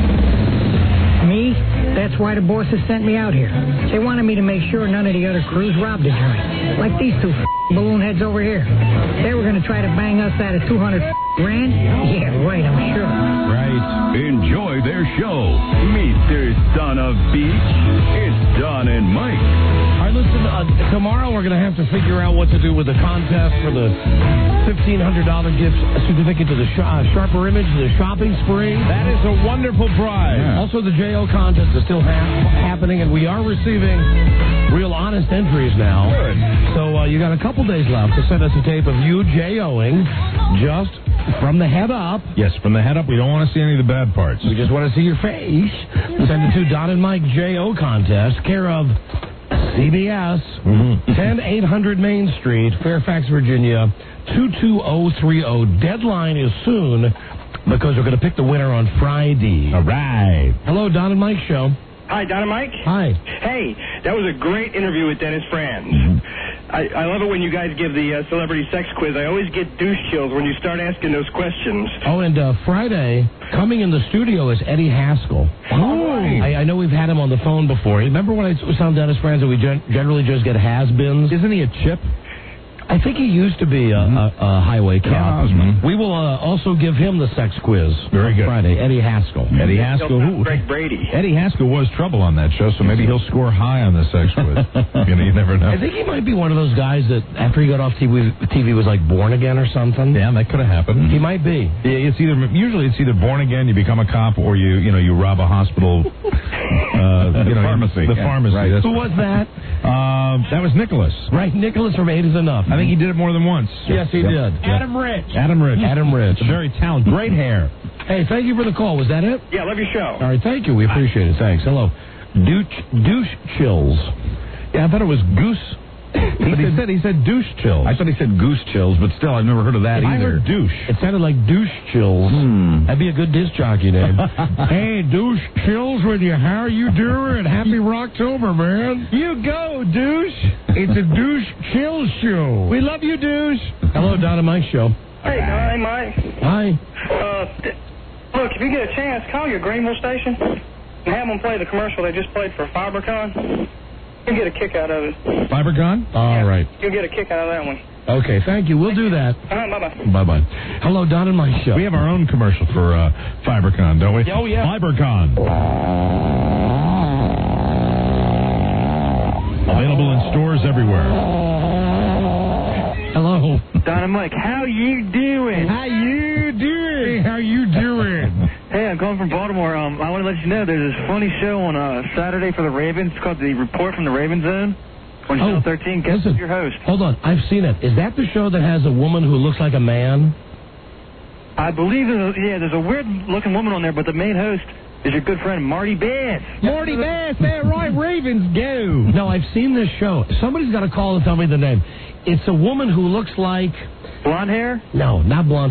Me? That's why the bosses sent me out here. They wanted me to make sure none of the other crews robbed the joint. Like these two f- balloon heads over here. They were going to try to bang us out of two hundred f- grand? Yeah, right, I'm sure. Right. Enjoy their show. Mister Son of Beach. It's Don and Mike. All right, listen, uh, tomorrow we're going to have to figure out what to do with the contest for the fifteen hundred dollars gift certificate to the sh- uh, Sharper Image, the shopping spree. That is a wonderful prize. Yeah. Also, the J O contest is still ha- happening, and we are receiving real honest entries now. Good. So uh, you got a couple days left to send us a tape of you J-O-ing just from the head up. Yes, from the head up. We don't want to see any of the bad parts. We just want to see your face. Send it to Don and Mike J O contest, care of C B S, Mm-hmm. ten eight hundred Main Street, Fairfax, Virginia, two two zero three zero. Deadline is soon because we're going to pick the winner on Friday. All right. Hello, Don and Mike Show. Hi, Don and Mike. Hi. Hey, that was a great interview with Dennis Franz. I, I love it when you guys give the uh, celebrity sex quiz. I always get douche chills when you start asking those questions. Oh, and uh, Friday, coming in the studio is Eddie Haskell. Oh. I, I know we've had him on the phone before. Remember when I was telling Dennis Franz that we gen- generally just get has-beens? Isn't he a chip? I think he used to be a, a, a highway cop. Mm-hmm. We will uh, also give him the sex quiz. Very on good. Friday, Eddie Haskell. Eddie Haskell. Who? Greg Brady. Eddie Haskell was trouble on that show, so maybe he'll score high on the sex quiz. you know, you never know. I think he might be one of those guys that after he got off T V, T V was like born again or something. Yeah, that could have happened. He might be. Yeah, it's either usually it's either born again, you become a cop, or you you know you rob a hospital. Uh, you know, pharmacy. The Yeah, pharmacy. right. That's Who was that? Um, that was Nicholas. Right, Nicholas from Eight is Enough. I think he did it more than once. Yes, he Yep. did. Adam Rich. Adam Rich. Adam Rich. Very talented. Great hair. Hey, thank you for the call. Was that it? Yeah, love your show. All right, thank you. We appreciate it. Thanks. Hello. Douche, douche chills. Yeah, I thought it was goose. He said, said he said douche chills. I thought he said goose chills, but still, I've never heard of that I either. heard douche. It sounded like douche chills. Hmm. That'd be a good disc jockey name. Hey, douche chills with you. How are you doing? Happy Rocktober, man. You go, douche. It's a douche chill show. We love you, douche. Hello, Don and Mike Show. Hey, Don. Hey, Mike. Hi. Uh, th- look, if you get a chance, call your Greenville station and have them play the commercial they just played for FiberCon. You'll get a kick out of it. FiberCon? All right. You'll get a kick out of that one. Okay, thank you. We'll do that. Uh, bye-bye. Bye-bye. Hello, Don and Mike Show. We have our own commercial for uh, FiberCon, don't we? Oh, yeah. FiberCon. Available in stores everywhere. Hello. Don and Mike, how you doing? How you doing? How you doing? Hey, I'm calling from Baltimore. Um, I want to let you know there's this funny show on uh, Saturday for the Ravens. It's called The Report from the Raven Zone on Channel thirteen. Guess listen. who's your host? Hold on. I've seen it. Is that the show that has a woman who looks like a man? I believe there's a, yeah, there's a weird-looking woman on there, but the main host is your good friend Marty Bass. Marty Bass, that right, Ravens go. No, I've seen this show. Somebody's got to call and tell me the name. It's a woman who looks like... Blonde hair? No, not blonde hair.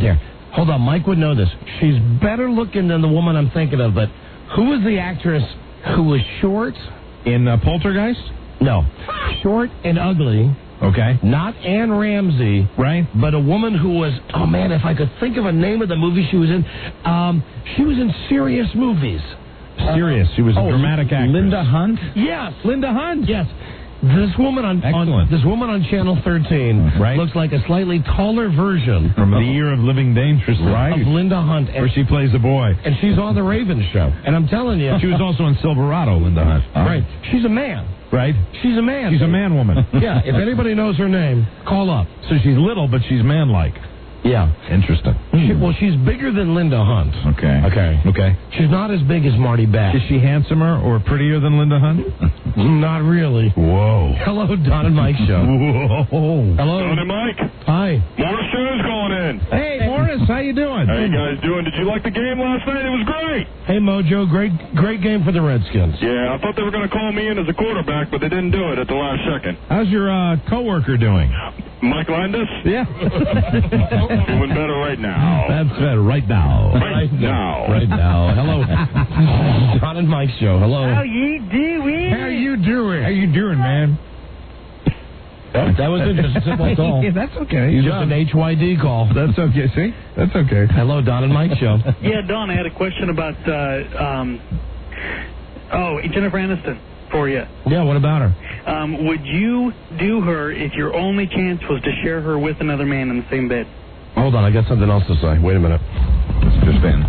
Hold on, Mike would know this. She's better looking than the woman I'm thinking of, but who was the actress who was short? In uh, Poltergeist? No. Short and ugly. Okay. Not Anne Ramsey. Right. But a woman who was, oh man, if I could think of a name of the movie she was in, um, she was in serious movies. Serious. She was a oh, dramatic actress. Linda Hunt? Yes. Linda Hunt? Yes. This woman on, on this woman on Channel thirteen right. looks like a slightly taller version from The Year of Living Dangerously. Right. Of Linda Hunt. Where she plays a boy. And she's on The Raven Show. And I'm telling you. She was also in Silverado, Linda Hunt. Right. She's a man. Right? She's a man. She's a man woman. Yeah. If anybody knows her name, call up. So she's little, but she's man-like. Yeah. Interesting. She, well, she's bigger than Linda Hunt. Okay. Okay. Okay. She's not as big as Marty Bass. Is she handsomer or prettier than Linda Hunt? Not really. Whoa. Hello, Don and Mike Show. Whoa. Hello. Don and Mike. Hi. Morris Jones calling in. Hey, Morris, how you doing? How you guys doing? Did you like the game last night? It was great. Hey, Mojo, great great game for the Redskins. Yeah, I thought they were going to call me in as a quarterback, but they didn't do it at the last second. How's your uh, coworker doing? Mike Landis? Yeah. Doing better right now. That's better. Right now. Right now. Right now. Hello. Don and Mike Show. Hello. How you doing? How you doing? How you doing, man? That was it. Just a simple call. Yeah, that's okay. Just an H Y D call. That's okay. See? That's okay. Hello, Don and Mike Show. Yeah, Don, I had a question about, uh, um, oh, Jennifer Aniston for you. Yeah, what about her? Um, would you do her if your only chance was to share her with another man in the same bed? Hold on, I got something else to say. Wait a minute. It's just in.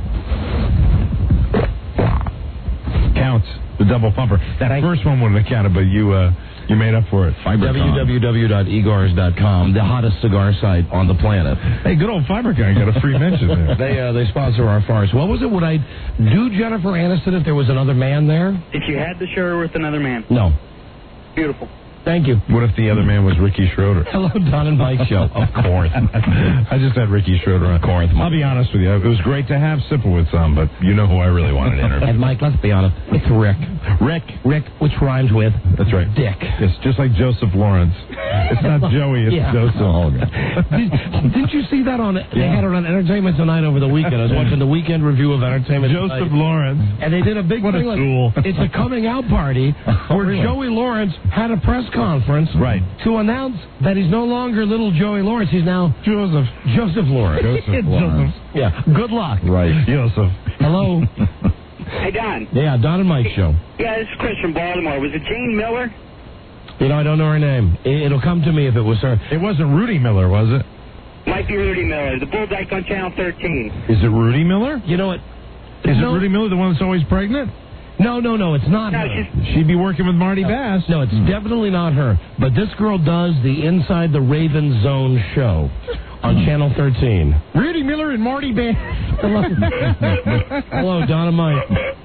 Counts. The double pumper. That first one wouldn't have counted, but you uh, you made up for it. w w w dot e gars dot com, the hottest cigar site on the planet. Hey, good old Fibercon got a free mention there. They uh, they sponsor our farce. What was it? Would I do Jennifer Aniston if there was another man there? If you had to share her with another man. No. Beautiful. Thank you. What if the other man was Ricky Schroeder? Hello, Don and Mike Show. Of course. I just had Ricky Schroeder on. Corinth. I'll be honest with you. It was great to have Sipowicz on, but you know who I really wanted to interview. And Mike, let's be honest. It's Rick. Rick. Rick, which rhymes with That's right. Dick. It's just like Joseph Lawrence. It's not Joey, it's Yeah. Joseph. Oh, okay. Did, didn't you see that on, they Yeah. had it on Entertainment Tonight over the weekend. I was watching the weekend review of Entertainment Joseph Tonight. Lawrence. And they did a big What thing a like, tool. it's a coming out party where really? Joey Lawrence had a press conference Right. to announce that he's no longer little Joey Lawrence. He's now Joseph. Joseph Lawrence. Joseph Lawrence. Yeah. Good luck. Right. Joseph. Hello. Hey, Don. Yeah, Don and Mike Show. Yeah, this is Chris from Baltimore. Was it Jane Miller? You know, I don't know her name. It- It'll come to me if it was her. It wasn't Rudy Miller, was it? Might be Rudy Miller. The Bulldyke on Channel thirteen. Is it Rudy Miller? You know what? Is No. it Rudy Miller, the one that's always pregnant? No, no, no, it's not No, her. she's- She'd be working with Marty Bass. No, it's definitely not her. But this girl does the Inside the Raven Zone show on Channel thirteen. Rudy Miller and Marty Bass. Hello. Hello, Don and Mike.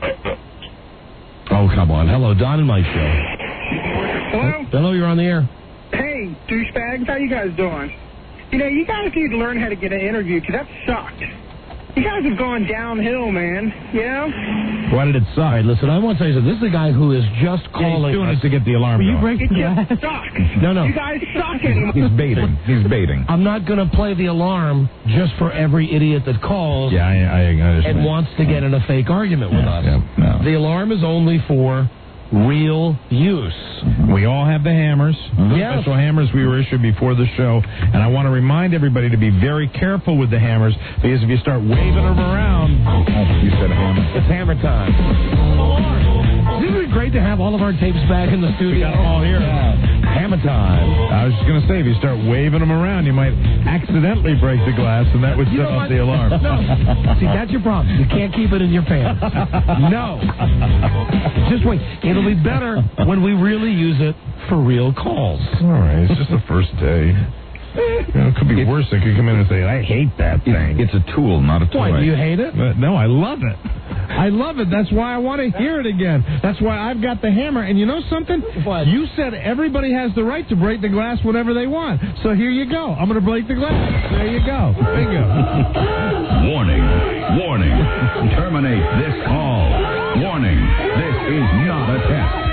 Oh, come on. Hello, Don and Mike Show. Hello? Hello, you're on the air. Hey, douchebags, how you guys doing? You know, you guys need to learn how to get an interview, because that sucked. You guys have gone downhill, man, you know? Why did it suck? All right, listen, I want to tell you something. This is a guy who is just Yeah, calling he's doing us. it to get the alarm Will you going. break It the just glass? sucks. No, no. You guys suck anymore. He's baiting. He's baiting. I'm not going to play the alarm just for every idiot that calls Yeah, I, I understand. and wants to get in a fake argument with us. Yeah, no. The alarm is only for real use. We all have the hammers, the Yes. special hammers we were issued before the show, and I want to remind everybody to be very careful with the hammers, because if you start waving them around, oh, you said hammer. It's hammer time. Isn't it great to have all of our tapes back in the studio? We got them all here. Hammer time. I was just going to say, if you start waving them around, you might accidentally break the glass, and that would You set know off what? the alarm. No. See, that's your problem. You can't keep it in your pants. No. Just wait. It'll be better when we really use it for real calls. All right, it's just the first day. You know, it could be worse. They could come in and say, I hate that thing. It's a tool, not a toy. Why, do you hate it? But no, I love it. I love it. That's why I want to hear it again. That's why I've got the hammer. And you know something? What? You said everybody has the right to break the glass whenever they want. So here you go. I'm going to break the glass. There you go. Bingo. Warning, warning. Terminate this call. Warning, this is not a test.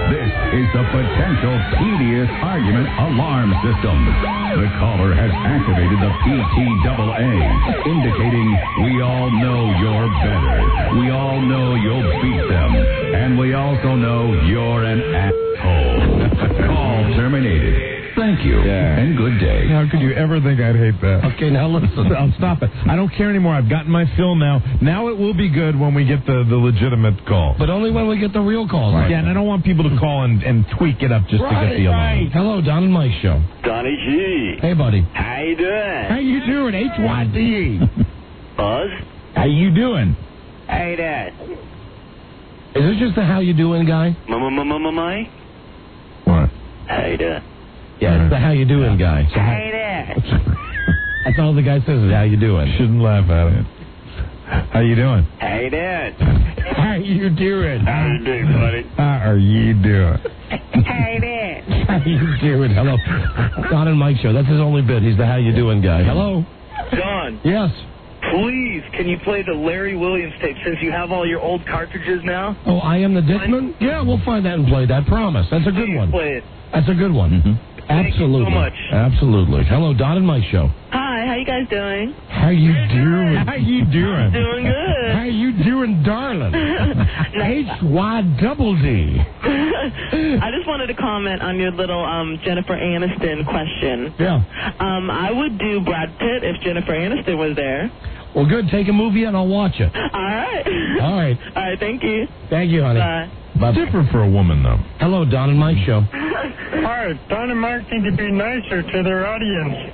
This is the potential tedious argument alarm system. The caller has activated the P T A A, indicating we all know you're better. We all know you'll beat them. And we also know you're an asshole. Call terminated. Thank you, Yeah. and good day. How could you ever think I'd hate that? Okay, now listen. I'll stop it. I don't care anymore. I've gotten my fill now. Now it will be good when we get the, the legitimate call. But only when we get the real calls. Right. Yeah, and I don't want people to call and, and tweak it up just right, to get the alarm. Right. Hello, Don and Mike Show. Donnie G. Hey, buddy. How you doing? How you doing? H Y D E. Buzz? How you doing? Hey, Dad. Is this just the how you doing guy? Mama, mama, mama. What? How you doing? Yeah, it's the how you doing guy. So how- Hey, Dad. That's all the guy says is how you doing. Shouldn't laugh at it. How you doing? Hey, Dad. How you doing? How you doing, buddy? How are you doing? Hey, Dad. How you doing? Hello. Don and Mike Show. That's his only bit. He's the how you doing guy. Hello. Don, Yes. please, can you play the Larry Williams tape since you have all your old cartridges now? Oh, I am the Dickman? Yeah, we'll find that and play that. Promise. That's a good Please one. play it. That's a good one. Mm-hmm. Thank you Absolutely. so much. Absolutely. Hello, Don and Mike Show. Hi, how you guys doing? How you doing? How you doing? Doing good. How you doing, darling? H Y double D. I just wanted to comment on your little um, Jennifer Aniston question. Yeah. Um, I would do Brad Pitt if Jennifer Aniston was there. Well, good. Take a movie and I'll watch it. All right. All right. All right, thank you. Thank you, honey. Bye. Bye. Different for a woman, though. Hello, Don and Mike Show. Hi, Don and Mark need to be nicer to their audience.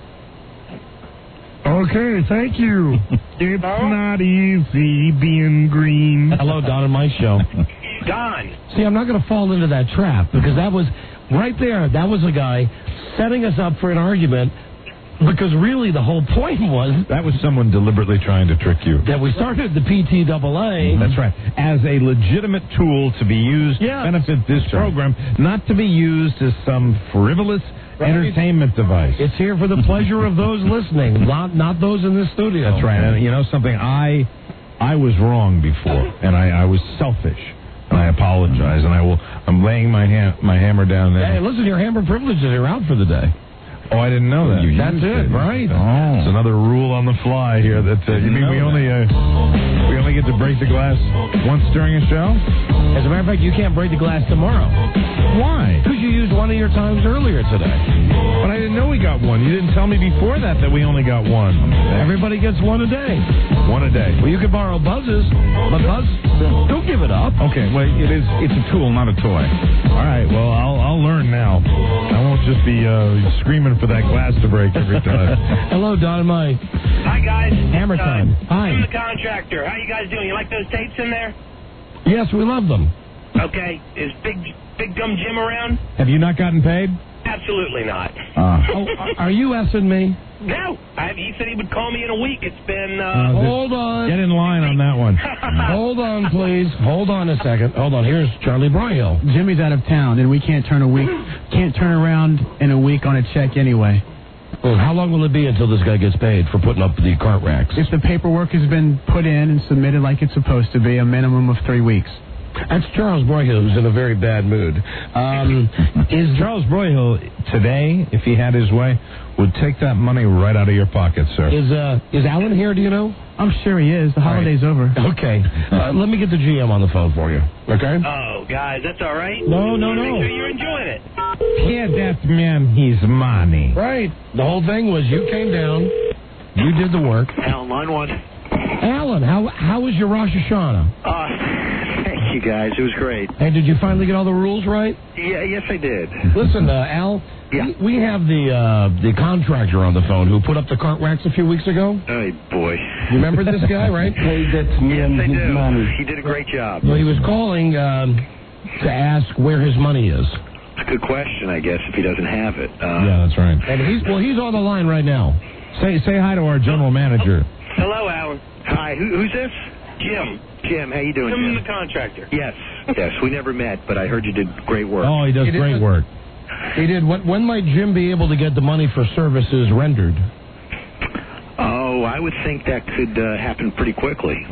Okay, thank you. It's not easy being green. Hello, Don and Mike Show. Don. See, I'm not going to fall into that trap because that was right there. That was a guy setting us up for an argument because really the whole point was That was someone deliberately trying to trick you. that we started the P T A A. That's right. As a legitimate tool to be used Yeah. to benefit this program, not to be used as some frivolous entertainment device. It's here for the pleasure of those listening, not not those in this studio. That's right. And you know something? I I was wrong before, and I, I was selfish, and I apologize, and I will. I'm laying my ham, my hammer down there. Hey, listen, your hammer privileges are out for the day. Oh, I didn't know that. You That's it, it, right? Oh, it's another rule on the fly here. That uh, you mean we only uh, we only get to break the glass once during a show? As a matter of fact, you can't break the glass tomorrow. Why? Because you used one of your times earlier today. But I didn't know we got one. You didn't tell me before that that we only got one. Everybody gets one a day. One a day. Well, you could borrow Buzz's, but Buzz, don't give it up. Okay, well, it is. It's a tool, not a toy. All right. Well, I'll I'll learn now. I won't just be uh, screaming for that glass to break every time. Hello, Don and Mike. Hi, guys. Hammer Uh, time. Hi. I'm the contractor. How you guys doing? You like those tapes in there? Yes, we love them. Okay. Is Big Big Dumb Jim around? Have you not gotten paid? Absolutely not. Uh, Oh, are you effing me? No. I, he said he would call me in a week. It's been... Uh, uh, Hold on. Get in line on that one. Hold on, please. Hold on a second. Hold on. Here's Charlie Broyhill. Jimmy's out of town, and we can't turn a week, can't turn around in a week on a check anyway. Well, how long will it be until this guy gets paid for putting up the cart racks? If the paperwork has been put in and submitted like it's supposed to be, a minimum of three weeks. That's Charles Broyhill, who's in a very bad mood. Um, Is Charles Broyhill today, if he had his way, would take that money right out of your pocket, sir? is uh, is Alan here? Do you know? I'm sure he is. The holiday's over. Okay. Uh, let me get the G M on the phone for you. Okay? oh, guys, that's all right? No, no, Make no. sure you're enjoying it. Yeah, that man, he's money. Right. The whole thing was you came down, you did the work. Alan, line one. Alan, how how was your Rosh Hashanah? Uh, thank you, guys. It was great. Hey, did you finally get all the rules right? Yeah, yes, I did. Listen, uh, Al, Yeah. we, we have the uh, the contractor on the phone who put up the cart racks a few weeks ago. Oh, boy. You remember this guy, right? Hey, that's me yes, I do. He did a great job. Well, he was calling um, to ask where his money is. It's a good question, I guess, if he doesn't have it. Uh, Yeah, that's right. And he's well, he's on the line right now. Say say hi to our general manager. Hello, Alan. Hi, who, who's this? Jim. Jim, how you doing, Jim, Jim? the contractor. Yes, yes. We never met, but I heard you did great work. Oh, he does He did great it. work. He did. When, when might Jim be able to get the money for services rendered? Oh, I would think that could uh, happen pretty quickly.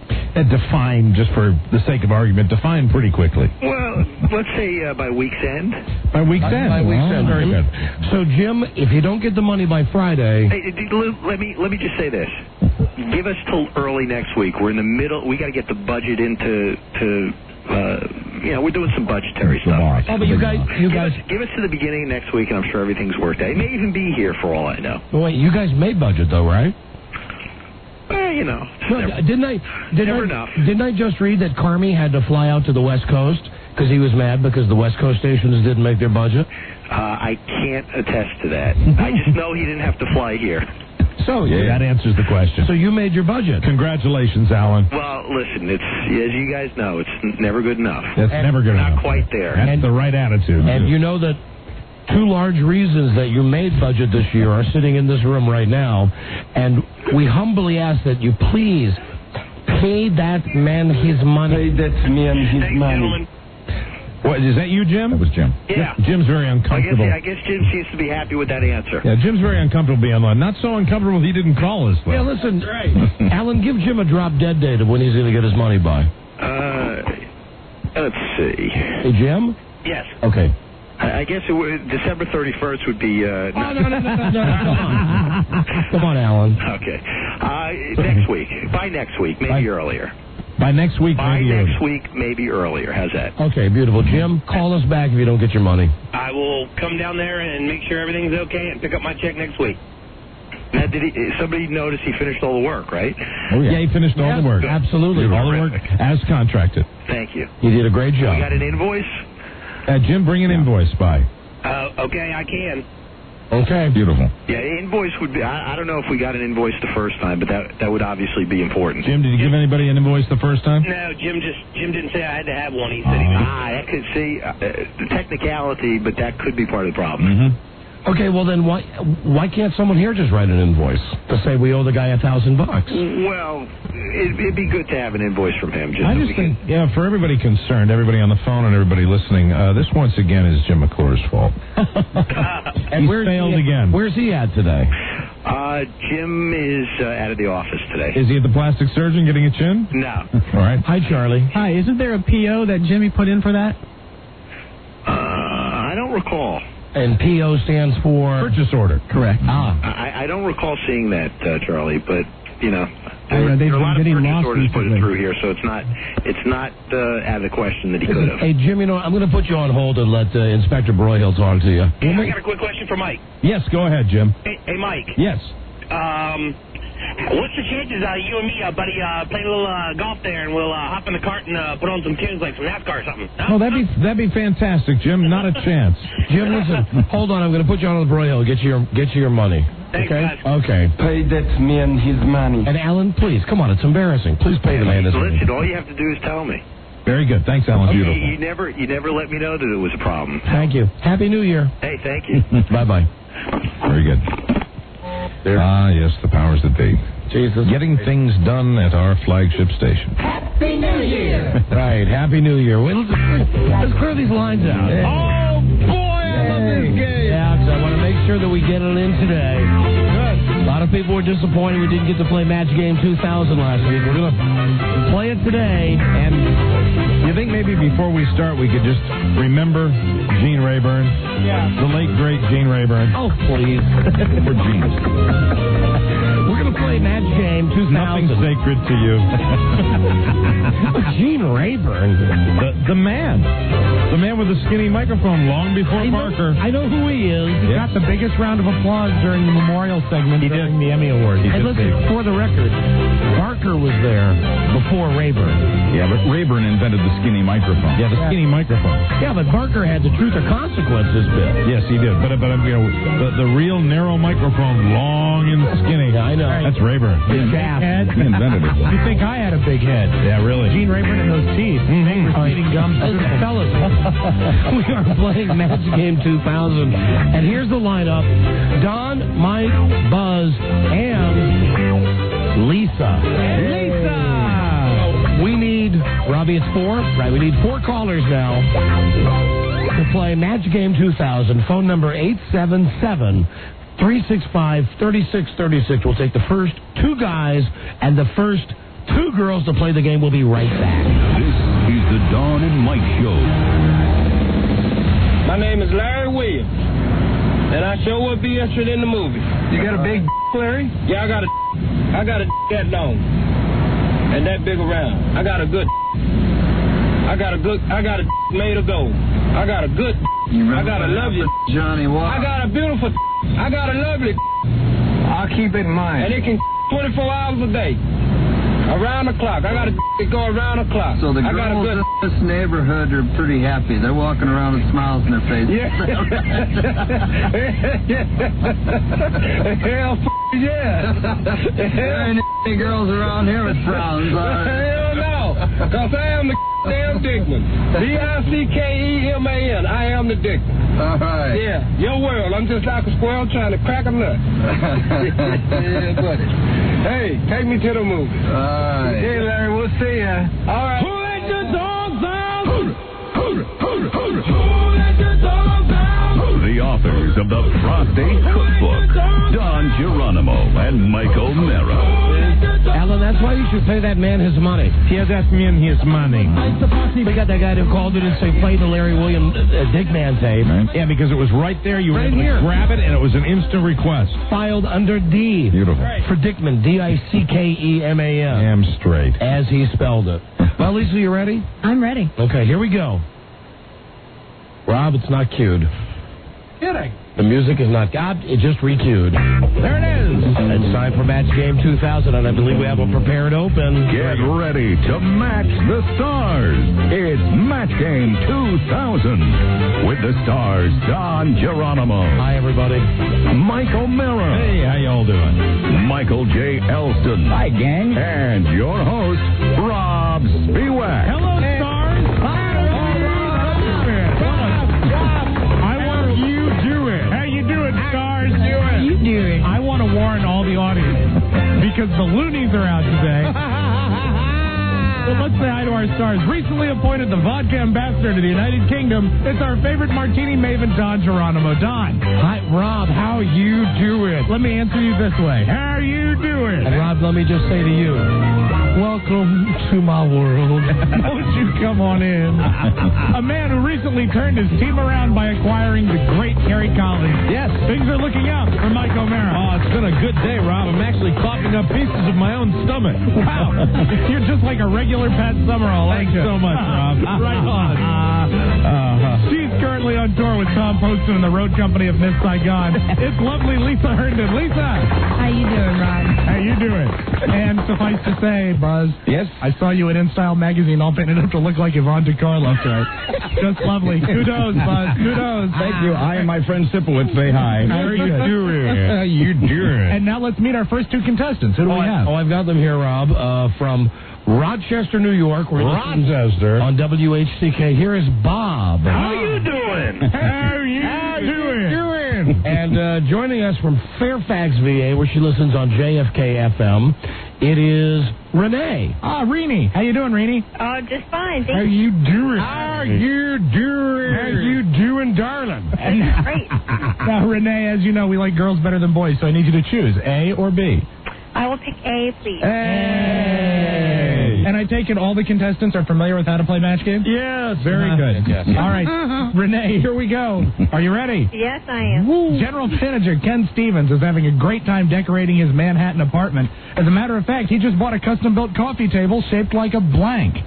Uh, define, just for the sake of argument, define pretty quickly. Well, let's say uh, by week's end. By week's By, end. by week's Wow, end. very good. So, Jim, if you don't get the money by Friday... Hey, let me let me just say this. Give us till early next week. We're in the middle. We got to get the budget into to. Uh, you know, we're doing some budgetary stuff. Right oh, but you guys, you give guys, us, give us to the beginning of next week, and I'm sure everything's worked out. It may even be here for all I know. wait, you guys made budget though, right? Eh, you know, No, never, didn't I? Didn't never I, enough. Didn't I just read that Carmi had to fly out to the West Coast because he was mad because the West Coast stations didn't make their budget? Uh, I can't attest to that. I just know he didn't have to fly here. So, yeah, that answers the question. So you made your budget. Congratulations, Alan. Well, listen, it's as you guys know, it's never good enough. That's And never good Not enough. quite there. That's the right attitude. And you know that two large reasons that you made budget this year are sitting in this room right now, and we humbly ask that you please pay that man his money. Pay that man his Thanks, money. gentlemen. What, is that you, Jim? That was Jim. Yeah. Jim's very I guess, uncomfortable. I guess Jim seems to be happy with that answer. Yeah, Jim's very uncomfortable being on. Not so uncomfortable he didn't call us. Though. Yeah, listen, Alan, give Jim a drop dead date of when he's going to get his money by. Uh, let's see. Hey, Jim? Yes. Okay. I, I guess it would, December thirty-first would be. Uh, Oh, no, no, no, no, no, come on. Come on, Alan. Okay. Uh, next week. By next week, maybe By- earlier. By next week, By maybe. next week, maybe earlier. How's that? Okay, beautiful. Jim, call us back if you don't get your money. I will come down there and make sure everything's okay and pick up my check next week. Now, did he, somebody notice he finished all the work, right? Oh, yeah. yeah, he finished all Yeah, the work. absolutely. All the work as contracted. Thank you. You did a great We job. got an invoice? Uh, Jim, bring an invoice by. Uh, okay, I can. Okay. Beautiful. Yeah, invoice would be. I, I don't know if we got an invoice the first time, but that that would obviously be important. Jim, did you give anybody an invoice the first time? No, Jim just Jim didn't say I had to have one. He said he was. Ah, that could see uh, the technicality, but that could be part of the problem. Mm-hmm. Okay, well then why why can't someone here just write an invoice to say we owe the guy a thousand bucks? Well, it, it'd be good to have an invoice from him. Just I so just we think, can, yeah, for everybody concerned, everybody on the phone and everybody listening, uh, this once again is Jim McClure's fault. And He's where's failed he, again. Where's he at today? uh, Jim is uh, out of the office today. Is he at the plastic surgeon getting a chin? No. All right. Hi, Charlie. Hi, isn't there a P O that Jimmy put in for that? Uh, I don't recall. And P O stands for Purchase order. Correct. Ah. I, I don't recall seeing that, uh, Charlie, but, you know, I know, there, they've there are a lot of been getting purchase lost orders put recently. through here, so it's not it's not uh, out of the question that he could have. Hey, Jim, you know, I'm going to put you on hold and let uh, Inspector Broyhill talk to you. Hey, I got a quick question for Mike. Yes, go ahead, Jim. Hey, hey Mike. Yes. Um, what's the chances uh, you and me, uh, buddy, uh, play a little uh, golf there, and we'll uh, hop in the cart and uh, put on some tunes like some NASCAR or something? No? Oh, that'd be that'd be fantastic, Jim. Not a chance. Jim, listen, hold on. I'm going to put you on the Broyhill. Get you your get you your money. Thanks, okay. guys. Okay. Pay that man his money. And Alan, please, come on. It's embarrassing. Please pay the man his money. Listen, all you have to do is tell me. Very good. Thanks, Alan. You, Beautiful. you never you never let me know that it was a problem. Thank you. Happy New Year. Hey, thank you. Bye bye. Very good. There. Ah, yes, the powers that be. Jesus. Getting things done at our flagship station. Happy New Year. Right. Happy New Year. Wait, let's, let's clear these lines out. Oh, boy, I love this game. Yeah, because I want to make sure that we get it in today. Good. A lot of people were disappointed we didn't get to play Match Game two thousand last week. We're going to play it today. And you think maybe before we start we could just remember Gene Rayburn? Yeah. The late, great Gene Rayburn. Oh, please. We're Gene. We're going to play Match Game two thousand. Nothing sacred to you. Gene Rayburn. The, the man. The man with the skinny microphone long before I know, Parker. I know who he is. He got the biggest round of applause during the memorial segment He during did. the Emmy Awards. He And did listen, big. for the record, Barker was there before Rayburn. Yeah, but Rayburn invented the skinny microphone. Yeah, the skinny microphone. Yeah, but Barker had the Truth or Consequences bit. Yes, he did. But, but you know, the, the real narrow microphone, long and skinny. Yeah, I know. That's Rayburn. Big head. He invented it. You think I had a big head? Yeah, really. Gene Rayburn and those teeth. They were eating gum. Uh, fellas, we are playing Match Game two thousand. And here's the lineup. Don, Mike, Buzz, and Lisa. Lisa! We need, Robbie, it's four? Right, we need four callers now to play Match Game two thousand. Phone number eight seven seven, three six five, three six three six. We'll take the first two guys and the first two girls to play the game. We'll be right back. This is the Dawn and Mike Show. My name is Larry Williams, and I sure would be interested in the movie. You got a big Larry? Yeah, I got a I got a that long and that big around. I got a good I got a good I got a made of gold. I got a good I got a lovely Johnny Walker. I got a beautiful I got a lovely I'll keep it in mind. and it can twenty-four hours a day. Around the clock. I got to go around the clock. So the I got a girls good... in this neighborhood are pretty happy. They're walking around with smiles on their faces. Yeah. Hell f- yeah. There ain't any girls around here with frowns. Hell no. Because I am the damn Dickman. D I C K E M A N. I am the Dickman. All right. Yeah. Your world. I'm just like a squirrel trying to crack a nut. Yeah, buddy. Hey, take me to the movie. All right. Hey, Larry, we'll see ya. All right. Who let the dogs out? The authors of the Prostate Cookbook, Don Geronimo and Michael Mara. Alan, that's why you should pay that man his money. Yeah, that's me and his money. We got that guy who called it and said, play the Larry Williams uh, Dickman tape. Yeah, because it was right there. You were Right able here. to grab it, and it was an instant request. Filed under D. Beautiful. For Dickman, D I C K E M A N. Damn straight. As he spelled it. Well, Lisa, you ready? I'm ready. Okay, here we go. Rob, it's not cued. Kidding. The music is not God, it just re-cued. There it is. It's time for Match Game two thousand, and I believe we have a prepared open. Get ready to match the stars. It's Match Game two thousand with the stars Don Geronimo. Hi, everybody. Michael Mara. Hey, how y'all doing? Michael J. Elston. Hi, gang. And your host, Rob Spiewak. Hello, stars. Hi. I want you do it. How you doing, stars? Do it. You doing? I want to warn all the audience because the loonies are out today. Well, let's say hi to our stars. Recently appointed the vodka ambassador to the United Kingdom. It's our favorite martini maven, Don Geronimo. Don. Hi, Rob, how you doing? Let me answer you this way. How you doing? And Rob, let me just say to you, welcome to my world. Won't you come on in? A man who recently turned his team around by acquiring the great Kerry Collins. Yes. Things are looking up for Mike O'Mara. Oh, it's been a good day, Rob. I'm actually coughing up pieces of my own stomach. Wow. You're just like a regular Pat Summerall. Thanks so much, Rob. Right on. Uh-huh. She's currently on tour with Tom Poston and the road company of Miss Saigon. It's lovely Lisa Herndon. Lisa. How you doing, Rob? How you doing? And suffice to say, Buzz. Yes? I saw you in InStyle magazine all painted up to look like Yvonne DeCarlo tonight. Just lovely. Kudos, Buzz. Kudos. Thank you. I and my friend Sipowicz say hi. How you doing? How you doing? And now let's meet our first two contestants. Who do Oh, we I, have? oh, I've got them here, Rob, uh, from Rochester, New York. We're Rochester. on W H C K. Here is Bob. How you doing? How you How you doing? doing? And uh, joining us from Fairfax, V A, where she listens on J F K F M, it is Renee. Ah, Renee. How you doing, Renee? Oh, just fine. How Thank you. you doing? How you doing? How you doing, darling? Great. Now, Renee, as you know, we like girls better than boys, so I need you to choose A or B. I will pick A, please. Hey. And I take it all the contestants are familiar with how to play match game? Yes. Very Uh, good. yes. All right. Renee, here we go. Are you ready? Yes, I am. General Manager Ken Stevens is having a great time decorating his Manhattan apartment. As a matter of fact, he just bought a custom-built coffee table shaped like a blank.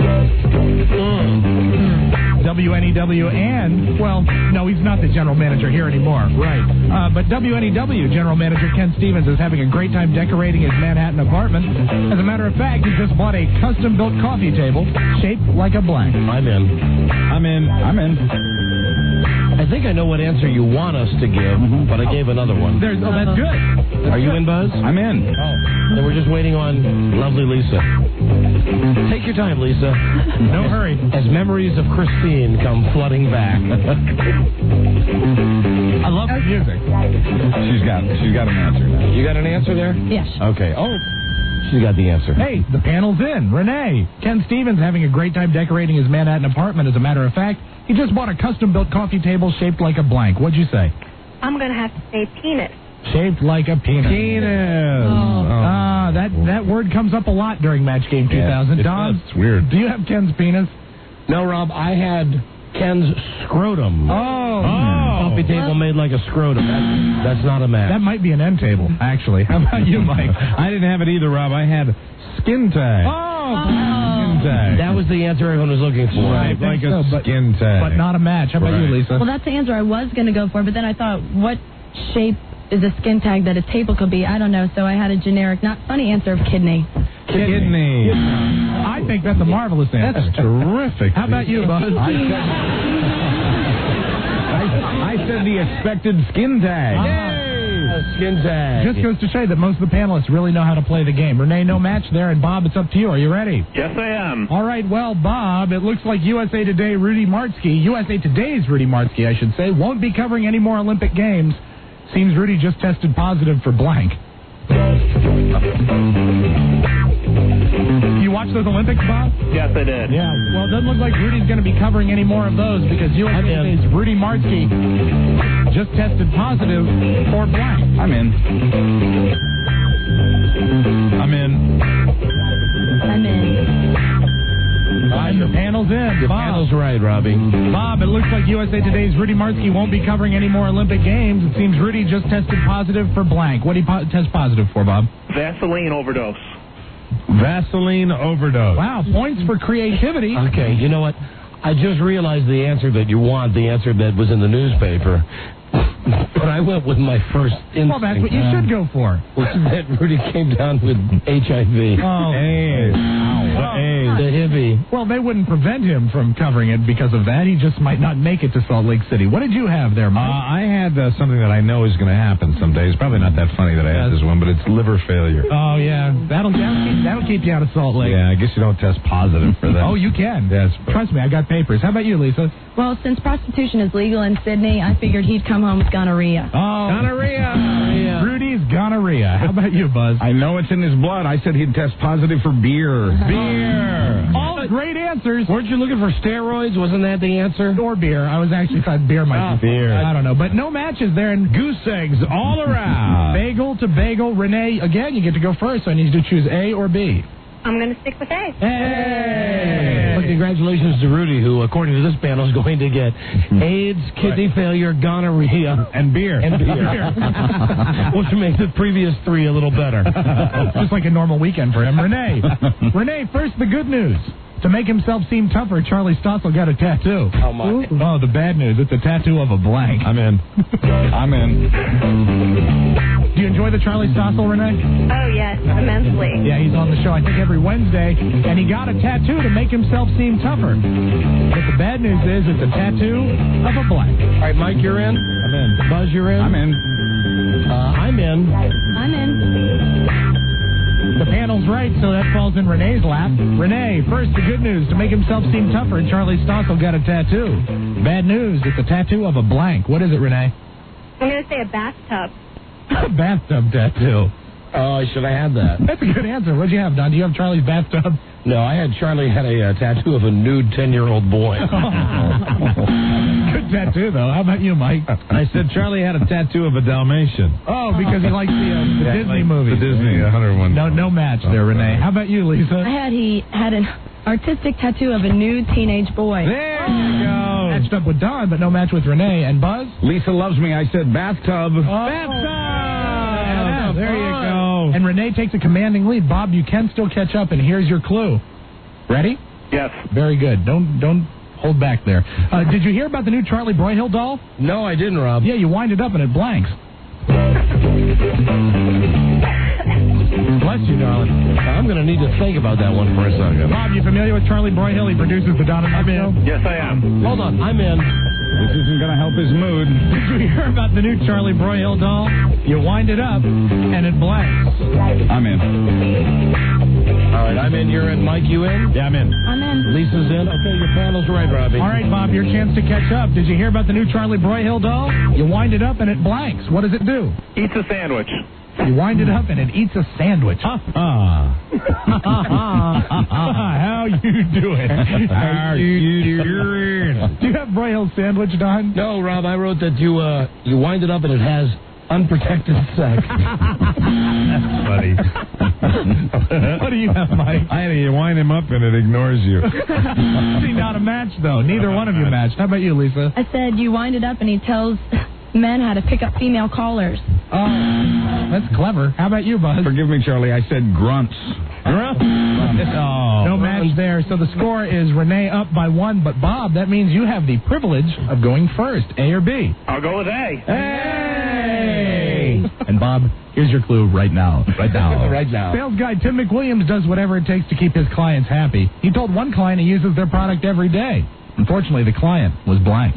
W N E W and, well, no, he's not the general manager here anymore. Right. Uh, but W N E W General Manager Ken Stevens is having a great time decorating his Manhattan apartment. As a matter of fact, he just bought a custom-built coffee table shaped like a blank. I'm in. I'm in. I'm in. I think I know what answer you want us to give, but I gave another one. There's, oh, that's good. Are you in, Buzz? I'm in. Oh. Then we're just waiting on lovely Lisa. Take your time, Lisa. No hurry. As memories of Christine come flooding back. I love the music. She's got she's got an answer now. You got an answer there? Yes. Okay. Oh, she's got the answer. Hey, the panel's in. Renee. Ken Stevens having a great time decorating his Manhattan apartment. As a matter of fact, he just bought a custom-built coffee table shaped like a blank. What'd you say? I'm going to have to say penis. Shaped like a penis. Penis. Oh. Ah, that, that word comes up a lot during Match Game two thousand. Yeah, it Don, does. It's weird. Do you have Ken's penis? No, Rob, I had Ken's scrotum. Oh. oh. Coffee table made like a scrotum. That, that's not a match. That might be an end table, actually. How about you, Mike? I didn't have it either, Rob. I had skin tag. Oh, skin tag. That was the answer everyone was looking for. Right, like a so, but, skin tag. But not a match. How about Right. you, Lisa? Well, that's the answer I was going to go for, but then I thought, what shape is a skin tag that a table could be? I don't know, so I had a generic, not funny answer of kidney. Kidney. Kidney. I think that's a marvelous answer. That's terrific. How about you, Buzz? I said, I, I said the expected skin tag. Yay! Skin tag. Just goes to show that most of the panelists really know how to play the game. Renee, no match there, and Bob, it's up to you. Are you ready? Yes, I am. All right, well, Bob, it looks like U S A Today Rudy Martzke, U S A Today's Rudy Martzke, I should say, won't be covering any more Olympic Games. Seems Rudy just tested positive for blank. You watch those Olympics, Bob? Yes, I did. Yeah, well, it doesn't look like Rudy's going to be covering any more of those because U S A Today's Rudy Martzke just tested positive for blank. I'm in. I'm in. I'm in. And the panel's in. The Bob. panel's right, Robbie. Bob, it looks like U S A Today's Rudy Martzke won't be covering any more Olympic Games. It seems Rudy just tested positive for blank. What did he po- test positive for, Bob? Vaseline overdose. Vaseline overdose. Wow, points for creativity. Okay, you know what? I just realized the answer that you want, the answer that was in the newspaper. But I went with my first instinct. Well, that's what you should go for. Was that Rudy came down with H I V. Oh, AIDS. The Hibby. Well, they wouldn't prevent him from covering it because of that. He just might not make it to Salt Lake City. What did you have there, Uh, Mike? I had uh, something that I know is going to happen someday. It's probably not that funny that I had this one, but it's liver failure. Oh, yeah. That'll, that'll, keep, that'll keep you out of Salt Lake. Yeah, I guess you don't test positive for that. Oh, you can. Yes. Trust me, I got papers. How about you, Lisa? Well, since prostitution is legal in Sydney, I figured he'd come home with gonorrhea. Oh, Gonorrhea. Rudy's gonorrhea. How about you, Buzz? I know it's in his blood. I said he'd test positive for beer. Beer. All great answers. Weren't you looking for steroids? Wasn't that the answer? Or beer. I was actually thought beer might Ah, be. beer. I don't know. But no matches there. And Goose eggs all around. bagel to bagel. Renee, again, you get to go first. So I need you to choose A or B. I'm going to stick with A. Hey! Well, congratulations to Rudy, who, according to this panel, is going to get AIDS, kidney failure, gonorrhea, and beer. and beer. Which makes the previous three a little better. Just like a normal weekend for him. Renee. Renee, first the good news. To make himself seem tougher, Charlie Stossel got a tattoo. Oh, my. Oh, the bad news. It's a tattoo of a blank. I'm in. I'm in. Do you enjoy the Charlie Stossel, Renee? Oh, yes, immensely. Yeah, he's on the show, I think, every Wednesday, and he got a tattoo to make himself seem tougher. But the bad news is it's a tattoo of a blank. All right, Mike, you're in. I'm in. Buzz, you're in. I'm in. Uh, I'm in. I'm in. The panel's right, so that falls in Renee's lap. Renee, first the good news. To make himself seem tougher, Charlie Stossel got a tattoo. Bad news, it's a tattoo of a blank. What is it, Renee? I'm going to say a bathtub. A bathtub tattoo. Oh, I should have had that. That's a good answer. What'd you have, Don? Do you have Charlie's bathtub? No, I had Charlie had a uh, tattoo of a nude ten-year-old boy. Good tattoo, though. How about you, Mike? I said Charlie had a tattoo of a Dalmatian. Oh, because he likes the, uh, the Yeah, Disney like movies. The Disney one oh one. No, no match there, Renee. How about you, Lisa? I had he had an artistic tattoo of a nude teenage boy. There you go. Matched up with Don, but no match with Renee. And Buzz? Lisa loves me. I said bathtub. Oh, Bathtub. there you Fun. go. And Renee takes a commanding lead. Bob, you can still catch up, and here's your clue. Ready? Yes. Very good. Don't don't hold back there. Uh, did you hear about the new Charlie Broyhill doll? No, I didn't, Rob. Yeah, you wind it up and it blanks. Bless you, darling. I'm going to need to think about that one for a second. Bob, you familiar with Charlie Broyhill? He produces the Don and Mike show. Yes, I am. Hold on, I'm in. This isn't going to help his mood. Did you hear about the new Charlie Broyhill doll? You wind it up and it blanks. I'm in. All right, I'm in. You're in. Mike, you in? Yeah, I'm in. I'm in. Lisa's in. Okay, your panel's right, Robbie. All right, Bob, your chance to catch up. Did you hear about the new Charlie Broyhill doll? You wind it up and it blanks. What does it do? Eats a sandwich. You wind it up and it eats a sandwich. Ah. How you doing? How you doing? Do you have Broyhill sandwich, Don? No, Rob, I wrote that you uh you wind it up and it has unprotected sex. That's funny. What do you have, Mike? I had to wind him up and it ignores you. See, not a match, though. Neither one of you matched. How about you, Lisa? I said you wind it up and he tells men how to pick up female callers. Oh, that's clever. How about you, Buzz? Forgive me, Charlie. I said grunts. Grunts? Oh, no match there. So the score is Renee up by one, but Bob, that means you have the privilege of going first. A or B? I'll go with A. Hey! And Bob, here's your clue right now. Right now. Right now. Sales guy Tim McWilliams does whatever it takes to keep his clients happy. He told one client he uses their product every day. Unfortunately, the client was blank.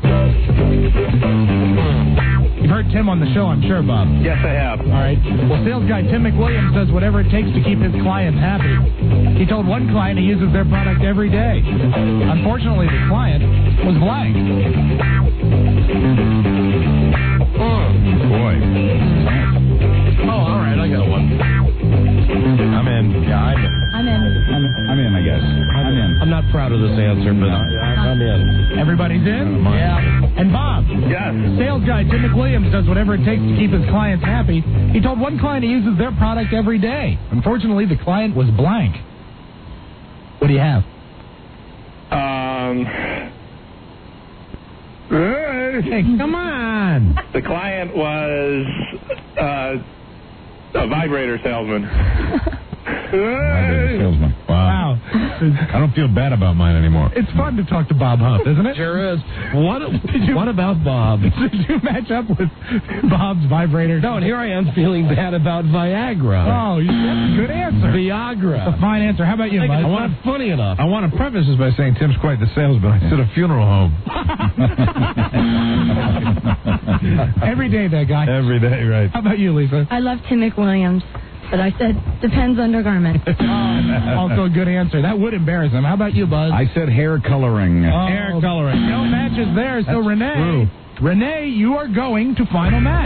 You've heard Tim on the show, I'm sure, Bob. Yes, I have. All right. Well, sales guy Tim McWilliams does whatever it takes to keep his clients happy. He told one client he uses their product every day. Unfortunately, the client was blank. Oh, boy. Oh, all right, I got one. I'm in. Yeah, I'm in. I'm in. I'm, I'm in, I guess. I'm in. I'm not proud of this answer, but I'm in. Everybody's in? Yeah. And Bob? Yes. Sales guy Tim McWilliams does whatever it takes to keep his clients happy. He told one client he uses their product every day. Unfortunately, the client was blank. What do you have? Um. Hey, come on. The client was uh, a vibrator salesman. Vibrator salesman. Wow. Wow. I don't feel bad about mine anymore. It's fun to talk to Bob Huff, isn't it? Sure is. What, what about Bob? Did you match up with Bob's vibrator? No, and here I am feeling bad about Viagra. Oh, that's a good answer. Viagra. A fine answer. How about you, Mike? I want it funny enough. I want to preface this by saying Tim's quite the salesman. I sit a funeral home. Every day, that guy. Every day, right. How about you, Lisa? I love Tim McWilliams, but I said depends undergarment. Also a good answer. That would embarrass him. How about you, Buzz? I said hair coloring. Oh, Hair coloring. No matches there. So That's Renee, true. Renee, you are going to final match.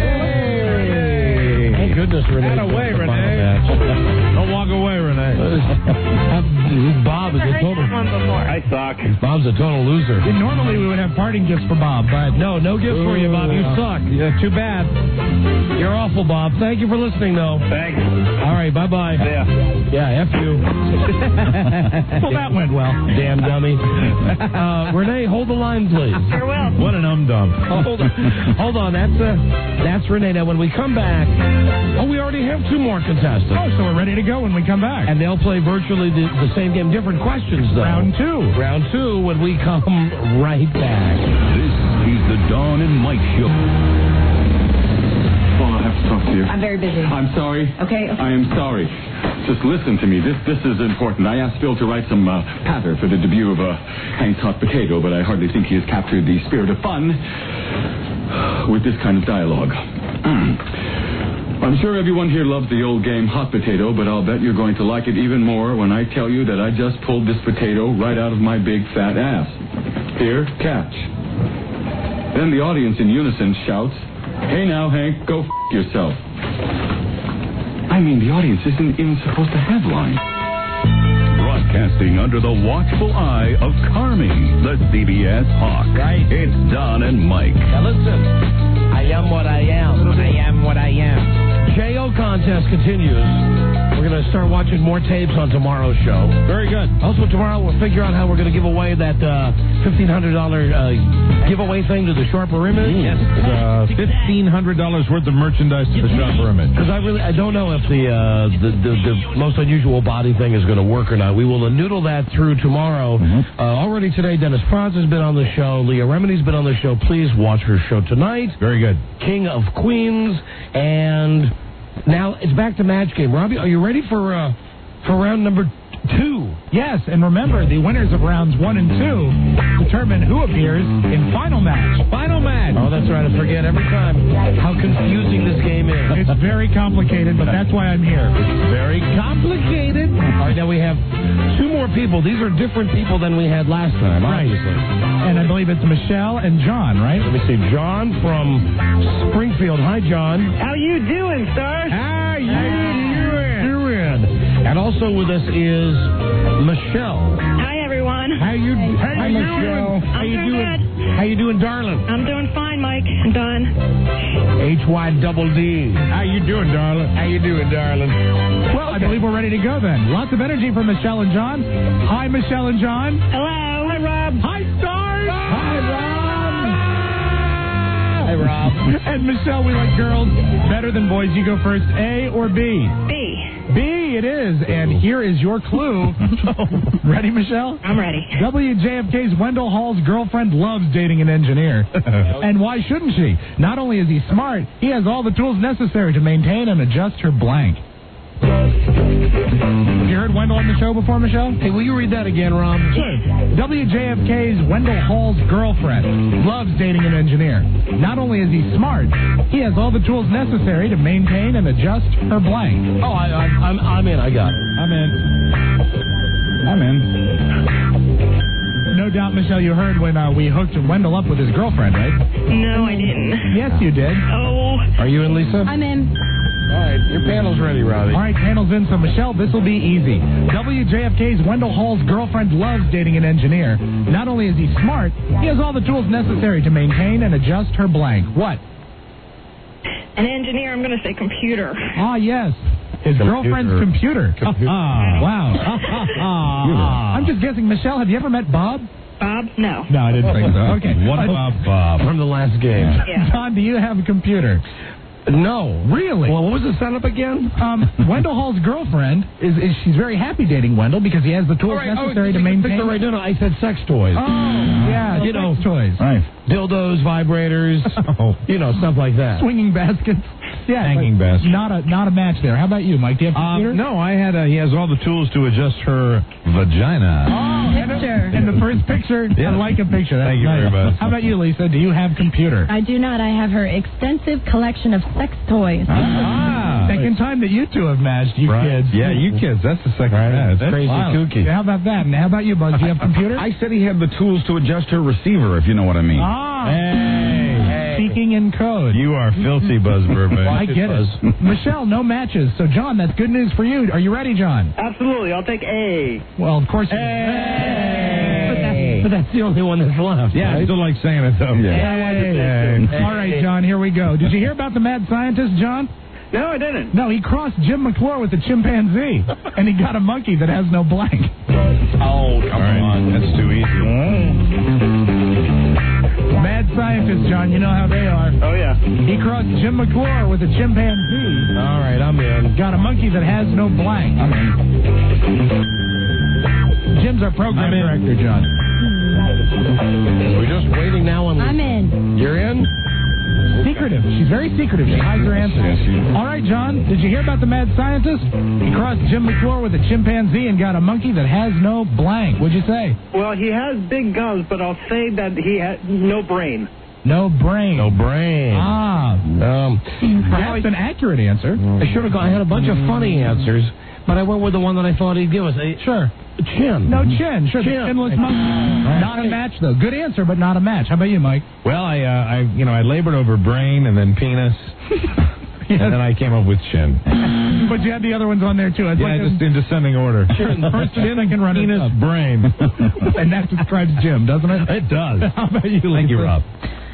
Yay! Thank goodness, Renee. Get away, Final Renee. match. Don't walk away, Renee. Bob is a total. I suck. Bob's a total loser. And normally we would have parting gifts for Bob, but No, no gift for you, Bob. You suck. Yeah, too bad. You're awful, Bob. Thank you for listening, though. Thanks. All right, bye-bye. Yeah. Yeah, F you. well, that went well. Damn dummy. Uh, Renee, hold the line, please. Sure will. What an um-dum. Hold on. Hold on. That's uh, that's Renee. Now, when we come back, oh, we already have two more contestants. Oh, so we're ready to go when we come back. And they'll play virtually the, the same game, different questions, though. Round two. Round two when we come right back. This is the Dawn and Mike Show. Oh, I have to talk to you. I'm very busy. I'm sorry. Okay, okay. I am sorry. Just listen to me. This this is important. I asked Phil to write some uh, patter for the debut of uh, Hank's Hot Potato, but I hardly think he has captured the spirit of fun with this kind of dialogue. I'm sure everyone here loves the old game Hot Potato, but I'll bet you're going to like it even more when I tell you that I just pulled this potato right out of my big fat ass. Here, catch. Then the audience in unison shouts, "Hey now, Hank, go f*** yourself." I mean, the audience isn't even supposed to headline. Broadcasting under the watchful eye of Carmi, the C B S Hawk. Right. It's Don and Mike. Now, listen. I am what I am. I am what I am. J O contest continues. We're going to start watching more tapes on tomorrow's show. Very good. Also, tomorrow we'll figure out how we're going to give away that uh, fifteen hundred dollars uh, giveaway thing to the Sharper Image. Yes. Uh, fifteen hundred dollars worth of merchandise to the Sharper Image. Because I really, I don't know if the, uh, the, the the most unusual body thing is going to work or not. We will noodle that through tomorrow. Mm-hmm. Uh, already today, Dennis Franz has been on the show. Leah Remini's been on the show. Please watch her show tonight. Very good. King of Queens. And now it's back to match game. Robbie, are you ready for uh, for round number two? Yes, and remember, the winners of rounds one and two determine who appears in final match. Final match. Oh, that's right. I forget every time how confusing this game is. It's very complicated, but that's why I'm here. It's very complicated. All right, now we have two more people. These are different people than we had last time, Right. obviously. And I believe it's Michelle and John, right? Let me see. John from Springfield. Hi, John. How you doing, sir? How you doing? And also with us is Michelle. Hi, everyone. How you? How Hi, you Michelle. doing? How I'm you doing doing? good. How you doing, darling? I'm doing fine, Mike. I'm done. H Y double D. How you doing, darling? How you doing, darling? Well, I believe we're ready to go then. Lots of energy from Michelle and John. Hi, Michelle and John. Hello. Hi, Rob. Hi, Stars. Hi, Rob. Hi, Rob. And Michelle, we like girls better than boys. You go first. A or B? B. B it is. And here is your clue. Ready, Michelle? I'm ready. W J F K's Wendell Hall's girlfriend loves dating an engineer. And why shouldn't she? Not only is he smart, he has all the tools necessary to maintain and adjust her blank. Have you heard Wendell on the show before, Michelle? Hey, will you read that again, Rob? Sure. W J F K's Wendell Hall's girlfriend loves dating an engineer. Not only is he smart, he has all the tools necessary to maintain and adjust her blank. Oh, I, I, I'm, I'm in. I got it. I'm in. I'm in. No doubt, Michelle, you heard when uh, we hooked Wendell up with his girlfriend, right? No, I didn't. Yes, you did. Oh. Are you in, Lisa? I'm in. All right, your panel's ready, Robbie. All right, panel's in. So, Michelle, this will be easy. W J F K's Wendell Hall's girlfriend loves dating an engineer. Not only is he smart, he has all the tools necessary to maintain and adjust her blank. What? An engineer, I'm going to say computer. Ah, yes. His Computer. girlfriend's computer. Computer. Ah, wow. I'm just guessing. Michelle, have you ever met Bob? Bob? No. No, I didn't think so. Okay. What about Bob? From the last game. Yeah. John, do you have a computer? No. Really? Well, what was the setup again? Um, Wendell Hall's girlfriend is, is she's very happy dating Wendell because he has the tools All right, necessary oh, to maintain. Right, no, no, I said sex toys. Oh, yeah, you sex know, toys. Right. Dildos, vibrators, Oh. you know, stuff like that. Swinging baskets. Yeah, Hanging but basket. Not a not a match there. How about you, Mike? Do you have a Um, computer? no, I had. A, he has all the tools to adjust her vagina. Oh, Picture. in the first picture, Yeah. I like a picture. That's Thank you nice. very much. How about you, Lisa? Do you have computer? I do not. I have her extensive collection of sex toys. Ah, Second time that you two have matched, you right. kids. Yeah, you kids. That's the second match. That's crazy Wow. kooky. How about that? And how about you, Buzz? Do you have a computer? I said he had the tools to adjust her receiver, if you know what I mean. Ah. Hey. Speaking in code. You are filthy, Buzz Burbank. I get it. Michelle, no matches. So, John, that's good news for you. Are you ready, John? Absolutely. I'll take A. Well, of course. But, that, but that's the only one that's left. Yeah, I right? still like saying it, though. Hey. All right, John, here we go. Did you hear about the mad scientist, John? No, I didn't. No, he crossed Jim McClure with a chimpanzee, and he got a monkey that has no blank. Oh, come on. That's too easy. Mad scientist, John, you know how they are. Oh, yeah. He crossed Jim McClure with a chimpanzee. All right, I'm in. Got a monkey that has no blank. I'm in. Jim's our program I'm in. director, John. We're just waiting now on. I'm in. You're in? Secretive. She's very secretive. She hides her answers. Yes, she- All right, John, did you hear about the mad scientist? He crossed Jim McClure with a chimpanzee and got a monkey that has no blank. What'd you say? Well, he has big guns, but I'll say that he has no brain. No brain. No brain. Ah. Um, That's an accurate answer. I should have gone. I had a bunch of funny answers, but I went with the one that I thought he'd give us. A, Sure. Chin. No chin. Sure, Chin. the chinless monkey. Not a match, though. Good answer, but not a match. How about you, Mike? Well, I, uh, I, you know, I labored over brain and then penis, and then I came up with chin. But you had the other ones on there, too. It's Yeah, like just in descending order. a, first chin, second run Penis, up. brain. And that describes Jim, doesn't it? It does. How about you, Thank you, Lisa? Rob.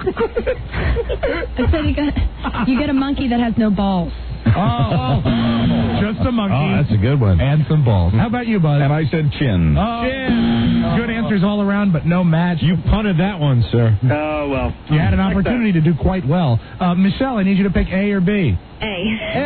I said you got you get a monkey that has no balls. Oh, just a monkey. Oh, that's a good one. And some balls. How about you, Buzz? And I said chin. Oh, chin. Good answers all around, but no match. You punted that one, sir. Oh, well. You had an opportunity to do quite well. Uh, Michelle, I need you to pick A or B. A.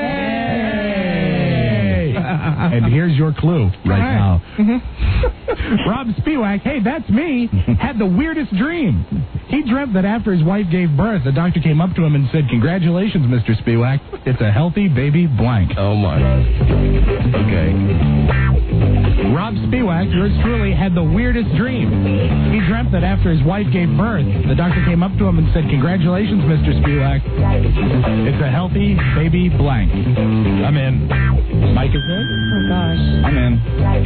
Hey! And here's your clue right now. Rob Spiewak, hey, that's me, had the weirdest dream. He dreamt that after his wife gave birth, the doctor came up to him and said, "Congratulations, Mister Spiewak. It's a healthy baby blank." Oh, my. Okay. Rob Spiewak, yours truly, had the weirdest dream. He dreamt that after his wife gave birth, the doctor came up to him and said, "Congratulations, Mister Spiewak. It's a healthy baby blank." I'm in. Mike is in? Oh gosh. I'm in.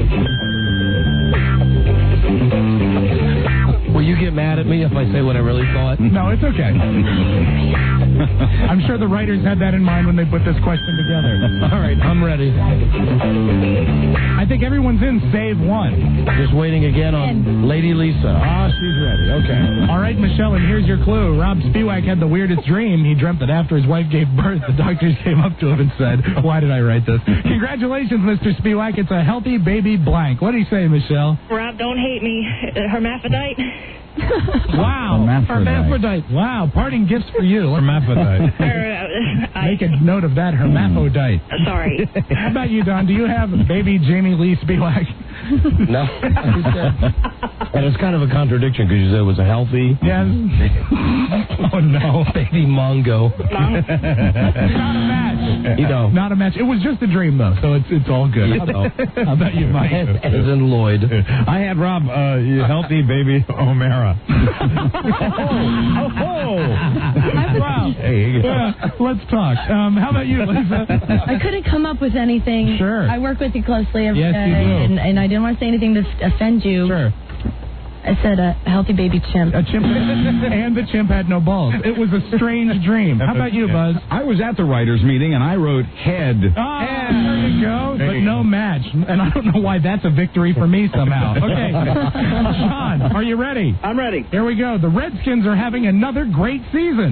Will you get mad at me if I say what I really thought? No, it's okay. I'm sure the writers had that in mind when they put this question together. All right, I'm ready. I think think everyone's in save one. Just waiting again on Lady Lisa. Ah, she's ready. Okay. All right, Michelle, and here's your clue. Rob Spiewak had the weirdest dream. He dreamt that after his wife gave birth, the doctors came up to him and said, why did I write this? Congratulations, Mister Spiewak. It's a healthy baby blank. What do you say, Michelle? Rob, don't hate me. Hermaphrodite. Wow. Hermaphrodite. Hermaphrodite. Wow. Parting gifts for you. Hermaphrodite. Make a note of that. Hermaphrodite. Sorry. How about you, Don? Do you have baby Jamie Lee Spiewak? No. And it's kind of a contradiction because you said it was a healthy. Yes. Oh, no. Baby Mongo. Not a match. You know. Not a match. It was just a dream, though, so it's it's all good. You know. How about you, Mike? As, as in Lloyd. I had Rob, uh, healthy baby O'Mara. oh, oh. Wow. Hey. Uh, let's talk. Um, how about you, Lisa? I couldn't come up with anything. Sure. I work with you closely every Yes, day, you do. And, and I didn't want to say anything to offend you. Sure. I said a healthy baby chimp. A chimp, and the chimp had no balls. It was a strange dream. How about you, Buzz? I was at the writers' meeting and I wrote head. Oh, there you go. But no match. And I don't know why that's a victory for me somehow. Okay. Sean, are you ready? I'm ready. Here we go. The Redskins are having another great season.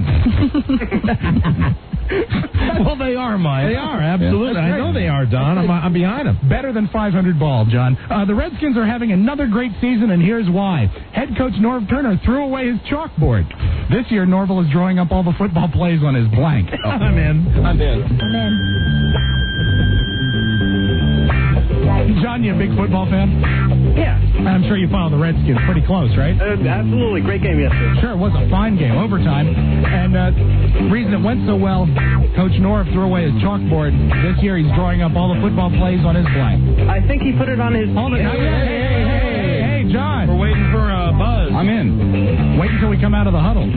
Well, they are, Mike. They are, absolutely. Yeah, I know they are, Don. I'm, I'm behind them. Better than five hundred ball, John. Uh, the Redskins are having another great season, and here's why. Head coach Norv Turner threw away his chalkboard. This year, Norville is drawing up all the football plays on his blank. Oh. I'm in. I'm in. I'm in. John, you a big football fan? Yeah. I'm sure you follow the Redskins pretty close, right? Uh, absolutely. Great game yesterday. Sure, it was a fine game, overtime. And uh, the reason it went so well, Coach Norv threw away his chalkboard. This year, he's drawing up all the football plays on his blank. I think he put it on his... Hold it. Hey, hey, hey, hey, hey, John. We're waiting for uh, Buzz. I'm in. Wait until we come out of the huddle.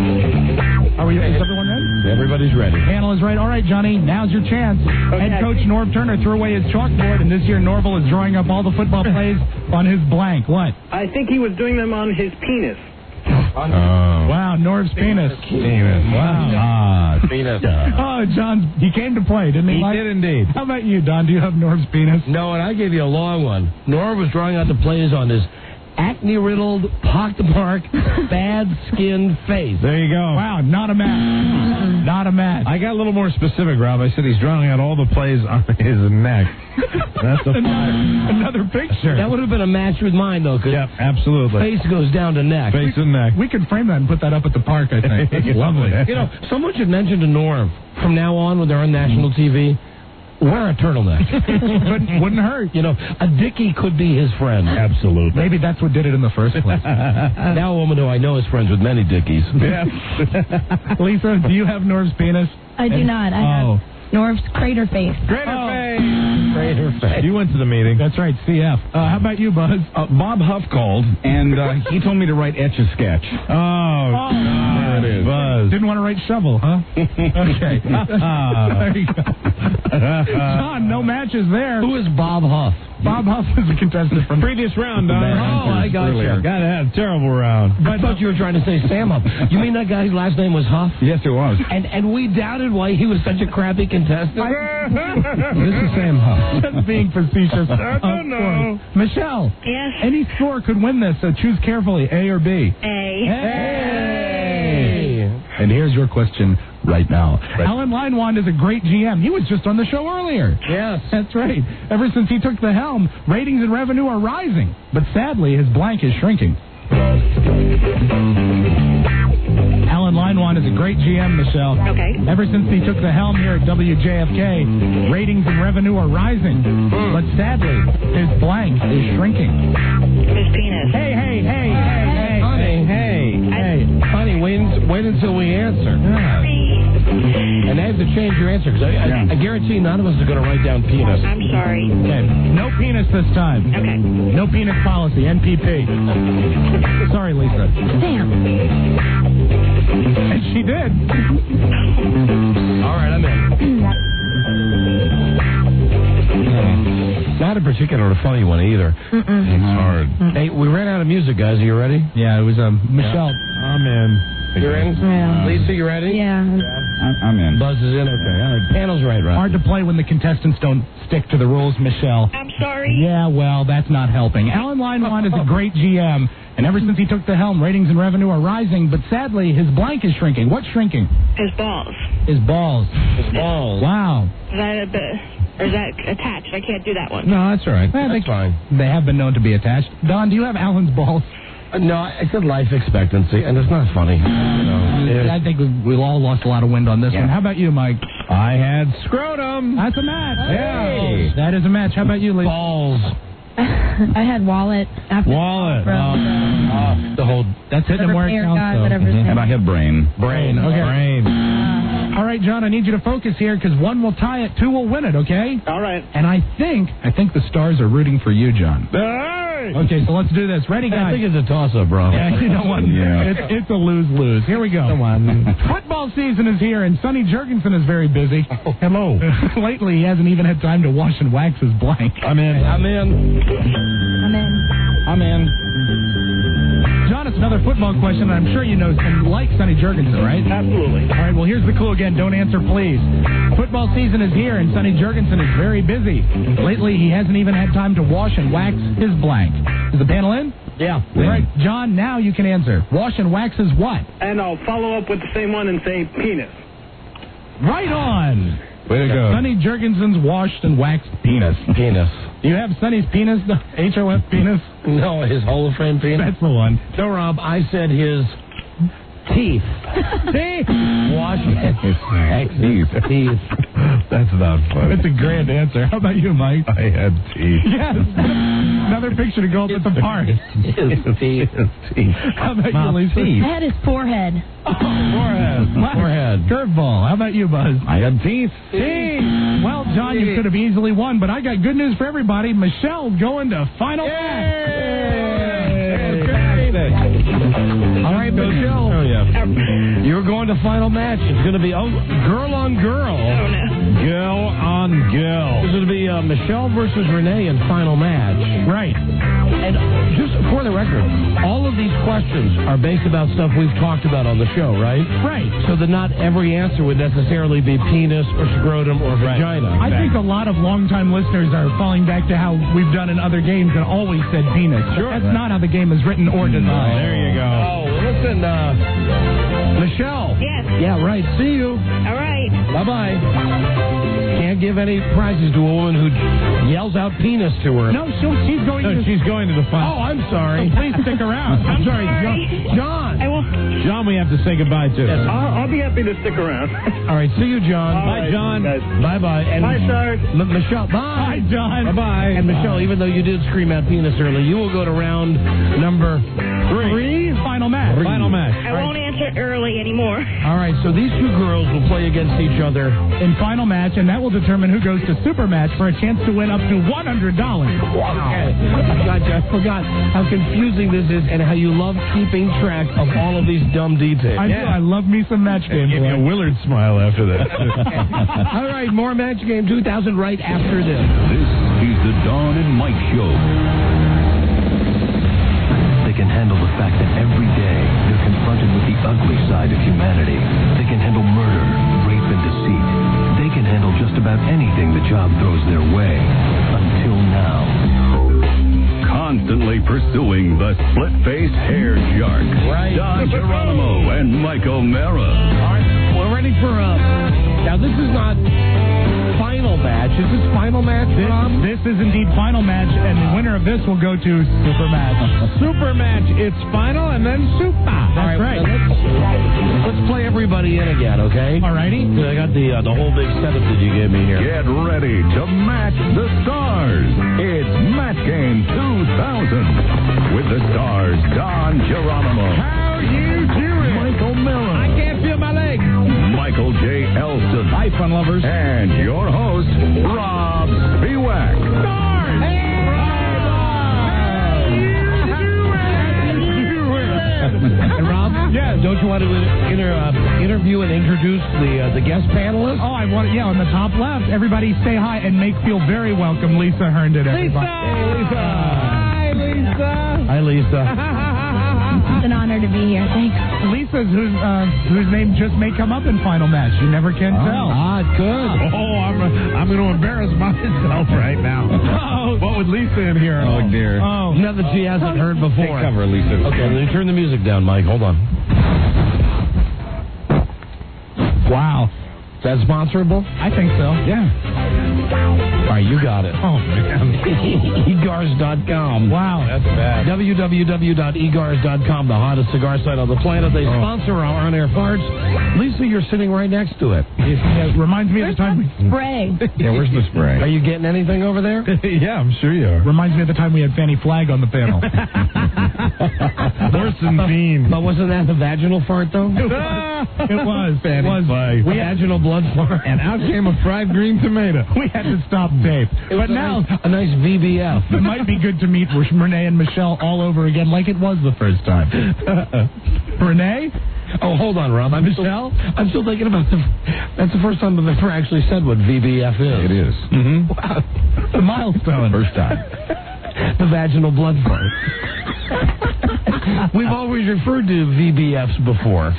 Are we? Is everyone ready? Everybody's ready. Panel is right. All right, Johnny, now's your chance. Okay. Head coach Norv Turner threw away his chalkboard, and this year Norville is drawing up all the football plays on his blank. What? I think he was doing them on his penis. Oh. Wow, Norv's penis. Penis. Wow. Ah, Penis. Oh, John, he came to play, didn't he? he Mike? did indeed. How about you, Don? Do you have Norv's penis? No, and I gave you a long one. Norv was drawing out the plays on his acne-riddled, pockmarked, bad-skinned face. There you go. Wow, not a match. Not a match. I got a little more specific, Rob. I said he's drawing out all the plays on his neck. That's a another, another picture. That would have been a match with mine, though, because Yep, absolutely. face goes down to neck. Face and neck. We could frame that and put that up at the park, I think. That's lovely. You know, someone should mention to Norv, from now on when they're on national T V, wear a turtleneck. Wouldn't, wouldn't hurt. You know, a dickie could be his friend. Absolutely. Maybe that's what did it in the first place. Now a woman who I know is friends with many dickies. Yeah. Lisa, do you have Norv's penis? I do not. I Oh. have Norv's crater face. Greater Oh. face. Greater face. You went to the meeting. That's right, C F. Uh, how about you, Buzz? Uh, Bob Huff called, and uh, he told me to write Etch-a-Sketch. Oh, Oh, there it is. Buzz. Didn't want to write shovel, huh? Okay. There you go. John, no matches there. Who is Bob Huff? Bob Huff is a contestant from Previous round, Don. Oh, I got you. Gotta have terrible round. I thought you were trying to say Sam Huff. You mean that guy's last name was Huff? Yes, it was. And and we doubted why he was such a crappy contestant? This is Sam Huff. Just being facetious. I don't know. Michelle. Yes. Any score could win this, so choose carefully, A or B. A. Hey! And here's your question right now. Alan Leinwand is a great G M. He was just on the show earlier. Yes. That's right. Ever since he took the helm, ratings and revenue are rising. But sadly, his blank is shrinking. Alan Leinwand is a great G M, Michelle. Okay. Ever since he took the helm here at W J F K, ratings and revenue are rising. But sadly, his blank is shrinking. His penis. Hey, hey, hey, hey, hey, Honey, hey, hey, honey, wait, wait until we answer. And I have to change your answer, because I, I, I guarantee none of us are going to write down penis. I'm sorry. Okay, no penis this time. Okay. No penis policy, N P P. Sorry, Lisa. Damn. And she did. All right, I'm in. Not a particular funny one either. Mm-mm. It's hard. Hey, we ran out of music, guys. Are you ready? Yeah, it was um, Michelle. I'm in. You're in? Yeah. Lisa, you ready? Yeah. I'm in. Buzz is in? Okay. All right. Panel's right, right? Hard to play when the contestants don't stick to the rules, Michelle. I'm sorry. Yeah, well, that's not helping. Alan Linewan is a great G M, and ever since he took the helm, ratings and revenue are rising, but sadly, his blank is shrinking. What's shrinking? His balls. His balls. His balls. Wow. Is that a bit, or is that attached? I can't do that one. No, that's all right. That's they, fine. They have been known to be attached. Don, do you have Alan's balls? Uh, no, I said life expectancy, and it's not funny. No. I think we've, we've all lost a lot of wind on this Yeah. one. How about you, Mike? I had scrotum. That's a match. Hey. That is a match. How about you, Lee? Balls. I had wallet. After Wallet. From, Oh. The whole... That's hitting whatever where it pair counts, got, though. whatever Mhm. thing. And I had brain. Brain. Okay. Brain. All right, John, I need you to focus here because one will tie it, two will win it, okay? All right. And I think, I think the stars are rooting for you, John. Okay, so let's do this. Ready, I guys? think it's a toss-up, bro. Yeah, you know what? Yeah. It's, it's a lose-lose. Here we go. Come on. Football season is here, and Sonny Jurgensen is very busy. Oh, hello. Lately, he hasn't even had time to wash and wax his blank. I'm in. I'm in. I'm in. I'm in. John, it's another football question, and I'm sure you know and like Sonny Jurgensen, right? Absolutely. All right, well, here's the clue again. Don't answer, please. Football season is here, and Sonny Jurgensen is very busy. Lately, he hasn't even had time to wash and wax his blank. Is the panel in? Yeah. All right, John, now you can answer. Wash and wax is what? And I'll follow up with the same one and say penis. Right on. Way to go. Sonny Jurgensen's washed and waxed penis. Penis. Do you have Sonny's penis, the H O F penis? No, his Hall of Fame penis. That's the one. No, Rob, I said his teeth. Teeth. Wash teeth. Teeth. That's not funny. That's a grand answer. How about you, Mike? I had teeth. Yes. Another picture to go up with the part. His teeth. His teeth. How about My you, Lisa? teeth. I had his forehead. Oh, forehead. Forehead. Curveball. How about you, Buzz? I had teeth. Teeth. Well, John, you could have easily won, but I got good news for everybody. Michelle going to final match. All right, Michelle. Oh, yeah. You're going to final match. It's going to be oh, girl on girl. Oh, no. Girl on girl. It's going to be uh, Michelle versus Renee in final match. Right. And just for the record, all of these questions are based about stuff we've talked about on the show, right? Right. So that not every answer would necessarily be penis or scrotum or vagina. I think a lot of longtime listeners are falling back to how we've done in other games and always said penis. Sure. That's not how the game is written or designed. There you go. Oh, listen, uh, Michelle. Yes. Yeah, right. See you. All right. Bye-bye. Can't give any prizes to a woman who yells out penis to her. No, she'll, she's going No, to... she's going to the Oh, final. I'm sorry. So please stick around. I'm sorry, sorry. John. I will. John, we have to say goodbye to. Yes. I'll, I'll be happy to stick around. All right, see you, John. All Bye, right, John. guys. Bye-bye. And Bye, stars. M- Michelle, bye. Bye, John. Bye-bye. And Michelle, even though you did scream out penis early, you will go to round number three. Three. Final match. Final match. I won't answer early anymore. All right, so these two girls will play against each other. In final match, and that will determine who goes to super match for a chance to win up to one hundred dollars. Okay. I, got you. I forgot how confusing this is and how you love keeping track of all of these dumb details. I do. I love me some match game. Give me a Willard smile after that. All right, more Match Game two thousand right after this. This is the Dawn and Mike Show. They can handle the fact that every day they're confronted with the ugly side of humanity. They can handle murder, rape, and deceit. They can handle just about anything the job throws their way. Until now. Constantly pursuing the split-faced hair shark. Right. Don Geronimo and Mike O'Mara. All right, we're ready for, uh, now this is not final match. Is this final match, This, Rob? this is indeed final match, and the winner of this will go to super match. Super match. It's final and then super. That's All right. Let's, let's play everybody in again, okay? Alrighty. I got the uh, the whole big setup that you gave me here. Get ready to match the stars. It's Match Game two thousand with the stars Don Geronimo. How you doing? Michael Miller. I can't feel my legs. Michael J. Elston. Hi, fun lovers. And your host, Rob Spiewak. Stars. Hey, And Rob, Yes. don't you want to inter, uh, interview and introduce the uh, the guest panelists? Oh, I want yeah, on the top left, everybody say hi and make feel very welcome Lisa Herndon, everybody. Lisa. Hi, Lisa. Hi, Lisa. It's an honor to be here. Thanks. Lisa's whose uh, whose name just may come up in final match. You never can Oh, tell. ah, good. Oh, I'm, I'm going to embarrass myself right now. Oh, what would Lisa in here? Oh, dear. Oh, Nothing she hasn't heard before. Take cover, Lisa. Okay, let me turn the music down, Mike. Hold on. wow. Is that sponsorable? I think so. Yeah. All right, you got it. Oh, man. e gars dot com. Wow. That's bad. w w w dot e gars dot com, the hottest cigar site on the planet. They Oh. sponsor our on-air farts. Lisa, you're sitting right next to it. It reminds me of the time. We, Spray. Yeah, where's the spray? Are you getting anything over there? Yeah, I'm sure you are. reminds me of the time we had Fanny Flagg on the panel. Worse than Bean. But wasn't that the vaginal fart, though? It was. It was. Fanny It was. Flagg. We vaginal blood fart. And out came a fried green tomato. We had to stop tape. It was But a now nice, a nice V B F. it might be good to meet Renee and Michelle all over again, like it was the first time. Renee, Oh, hold on, Rob. I'm Michelle, still, I'm still thinking about the. That's the first time I've ever actually said what V B F is. It is. Mm-hmm. wow, the milestone. First time. The vaginal blood fart. We've always referred to V B Fs before.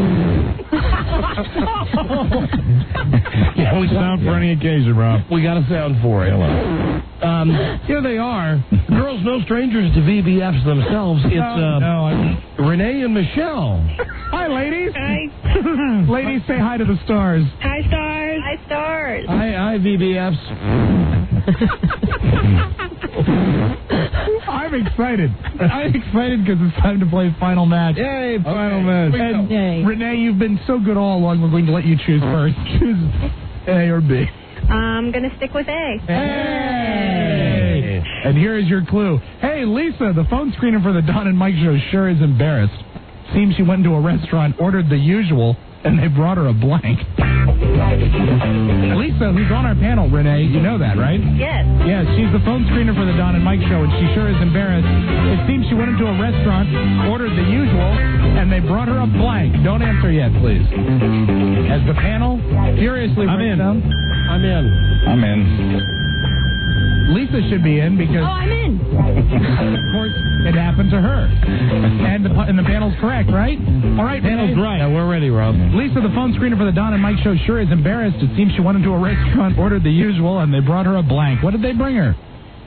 Yeah, we sound for any occasion, Rob. We got a sound for it. Um, here they are. Girls, no strangers to V B Fs themselves. It's uh, no, I'm- Renee and Michelle. Hi, ladies. Hi. Ladies, say hi to the stars. Hi, stars. Hi, stars. Hi, hi, V B Fs. I'm excited. I'm excited because it's time to play final match. Yay, final match. And Yay. Renee, you've been so good all along. We're going to let you choose first. Choose A or B. I'm going to stick with A. Hey! And here is your clue. Hey, Lisa, the phone screener for the Don and Mike show sure is embarrassed. Seems she went into a restaurant, ordered the usual, and they brought her a blank. Lisa, who's on our panel, Renee, you know that, right? Yes. Yeah, she's the phone screener for the Don and Mike show, and she sure is embarrassed. It seems she went into a restaurant, ordered the usual, and they brought her a blank. Don't answer yet, please. As the panel furiously I'm breaks in. down, I'm in. I'm in. Lisa should be in because, Oh, I'm in. of course, it happened to her. And the, and the panel's correct, right? All right, Panel's Renee. right. Yeah, we're ready, Rob. Lisa, the phone screener for the Don and Mike show, sure is embarrassed. It seems she went into a restaurant, ordered the usual, and they brought her a blank. What did they bring her?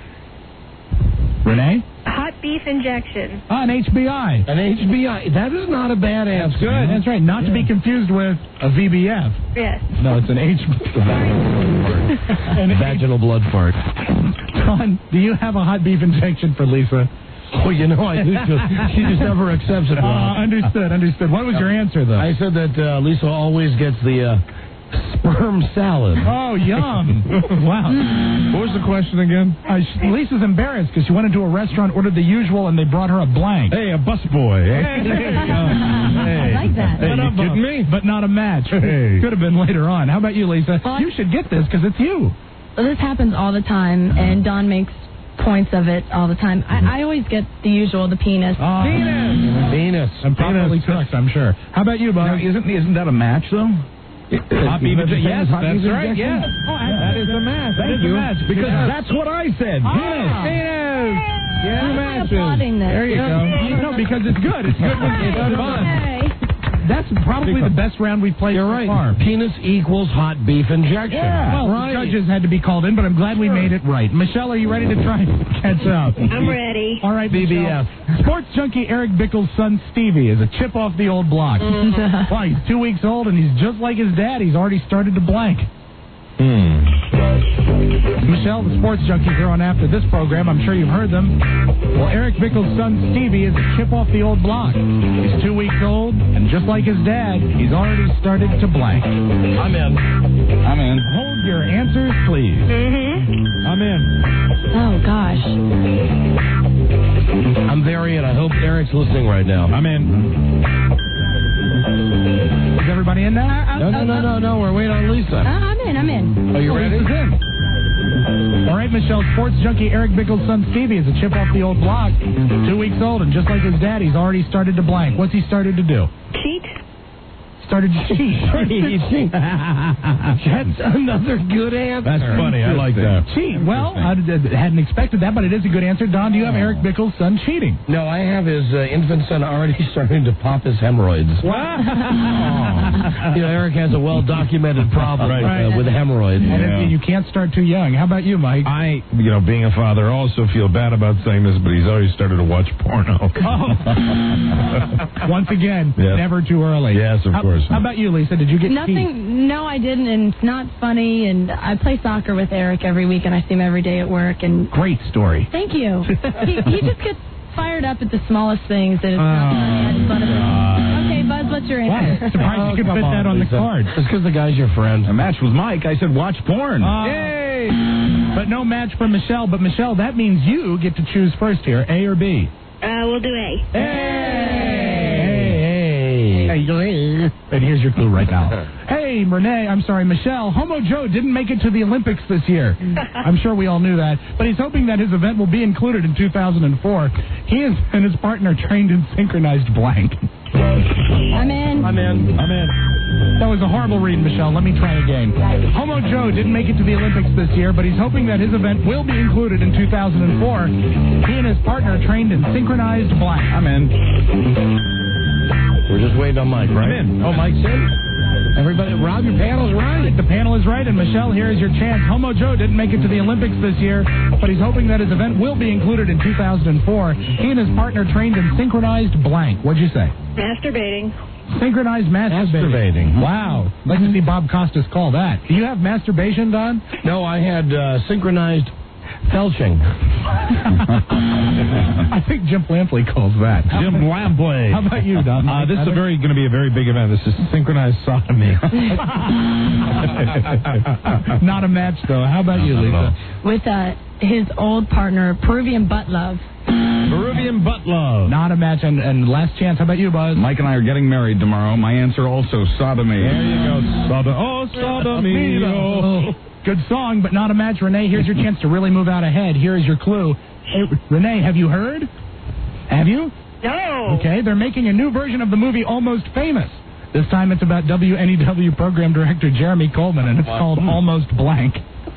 Renee? Hot beef injection. Ah, an H B I. An H B I. That is not a bad answer. That's good. That's right. Not to be confused with a V B F. Yes. No, it's an H B I. An Vaginal blood fart. Don, do you have a hot beef injection for Lisa? Oh, you know, I do. Just, she just never accepts it, Uh, Rob. understood, understood. What was your answer, though? I said that uh, Lisa always gets the uh, sperm salad. Oh, yum. Wow. What was the question again? Uh, sh- Lisa's embarrassed because she went into a restaurant, ordered the usual, and they brought her a blank. Hey, a busboy. Hey, there you go. Hey. I like that. Hey, you kidding me? But not a match. Hey. Could have been later on. How about you, Lisa? Well, You should get this because it's you. This happens all the time, and Don makes points of it all the time. I, I always get the usual, the penis. Uh, Penis. Penis. And properly Penis. cooked, I'm sure. How about you, Now, Bob? isn't isn't that a match though? Hot beef That's- injection? yes, Hot that's beef right, injection? yes. That is a match. That Thank is a you. match. Because Yes. that's what I said. Ah. Penis. Penis. Yeah, I'm matches. applauding this. There you go. No, because it's good. It's good. It's fun. Hey. That's probably the best round we've played You're so right. far. Penis equals hot beef injection. Well, right. the judges had to be called in, but I'm glad we made it right. Michelle, are you ready to try and catch up? I'm ready. All right, B B F. Michelle. Sports junkie Eric Bickle's son Stevie is a chip off the old block. Wow, he's two weeks old and he's just like his dad. He's already started to blank. Hmm. Michelle, the sports junkies are on after this program. I'm sure you've heard them. Well, Eric Bickle's son Stevie is a chip off the old block. He's two weeks old, and just like his dad, he's already started to blank. I'm in. I'm in. Hold your answers, please. Mm-hmm. I'm in. Oh, gosh. I'm very in. I hope Eric's listening right now. I'm in. Is everybody in now? No, no, no, no, no. We're waiting on Lisa. Uh, I'm in, I'm in. Are you ready? Lisa's in. All right, Michelle, sports junkie Eric Bickle's son Stevie is a chip off the old block. Two weeks old, and just like his dad, he's already started to blank. What's he started to do? Cheat. started to cheat. That's another good answer. That's funny. I like that. Cheat. Well, I d- hadn't expected that, but it is a good answer. Don, do you have Eric Bickle's son cheating? No, I have his uh, infant son already starting to pop his hemorrhoids. Wow. You know, Eric has a well-documented problem Right. uh, with hemorrhoids. And Yeah. it- you can't start too young. How about you, Mike? I, you know, being a father, also feel bad about saying this, but he's already started to watch porno. Oh. Once again, Yes. never too early. Yes, of how, course. How about you, Lisa? Did you get teased? Nothing. No, I didn't, and it's not funny. And I play soccer with Eric every week, and I see him every day at work. And Great story. thank you. he, he just gets fired up at the smallest things. That it's not funny. I just let him. Okay, Buzz, what's your answer? Wow, surprised you could come fit on, that on the Lisa. card. Just because the guy's your friend. A match with Mike. I said watch porn. Oh. Yay! But no match for Michelle. But Michelle, that means you get to choose first here, A or B. Uh, we'll do A. Hey, hey. And here's your clue right now. Hey, Renee, I'm sorry, Michelle, Homo Joe didn't make it to the Olympics this year. I'm sure we all knew that. But he's hoping that his event will be included in two thousand four. He is, and his partner trained in synchronized blank. I'm in. I'm in. I'm in. That was a horrible read, Michelle. Let me try again. Homo Joe didn't make it to the Olympics this year, but he's hoping that his event will be included in two thousand four. He and his partner trained in synchronized blank. I'm in. We're just waiting on Mike, right? I'm in. Oh, Mike's in? Everybody, Rob, your panel's right. The panel is right, and Michelle, here is your chance. Homo Joe didn't make it to the Olympics this year, but he's hoping that his event will be included in two thousand four. He and his partner trained in synchronized blank. What'd you say? Masturbating. Synchronized masturbating. Masturbating. Wow. I'd like to see Bob Costas call that. Do you have masturbation, Don? No, I had uh, synchronized felching. I think Jim Lampley calls that. Jim Lampley. How about you, Don? Uh, this is a very going to be a very big event. This is synchronized sodomy. Not a match, though. How about you, Lisa? With uh, his old partner, Peruvian butt love. Peruvian butt love. Not a match. And, and last chance. How about you, Buzz? Mike and I are getting married tomorrow. My answer also sodomy. There you go. Sod- oh, sodomy. Oh. Good song, but not a match. Renee, here's your chance to really move out ahead. Here is your clue. Hey, Renee, have you heard? Have you? No. Okay, they're making a new version of the movie Almost Famous. This time it's about W N E W program director Jeremy Coleman, and it's Wow. called Almost Blank.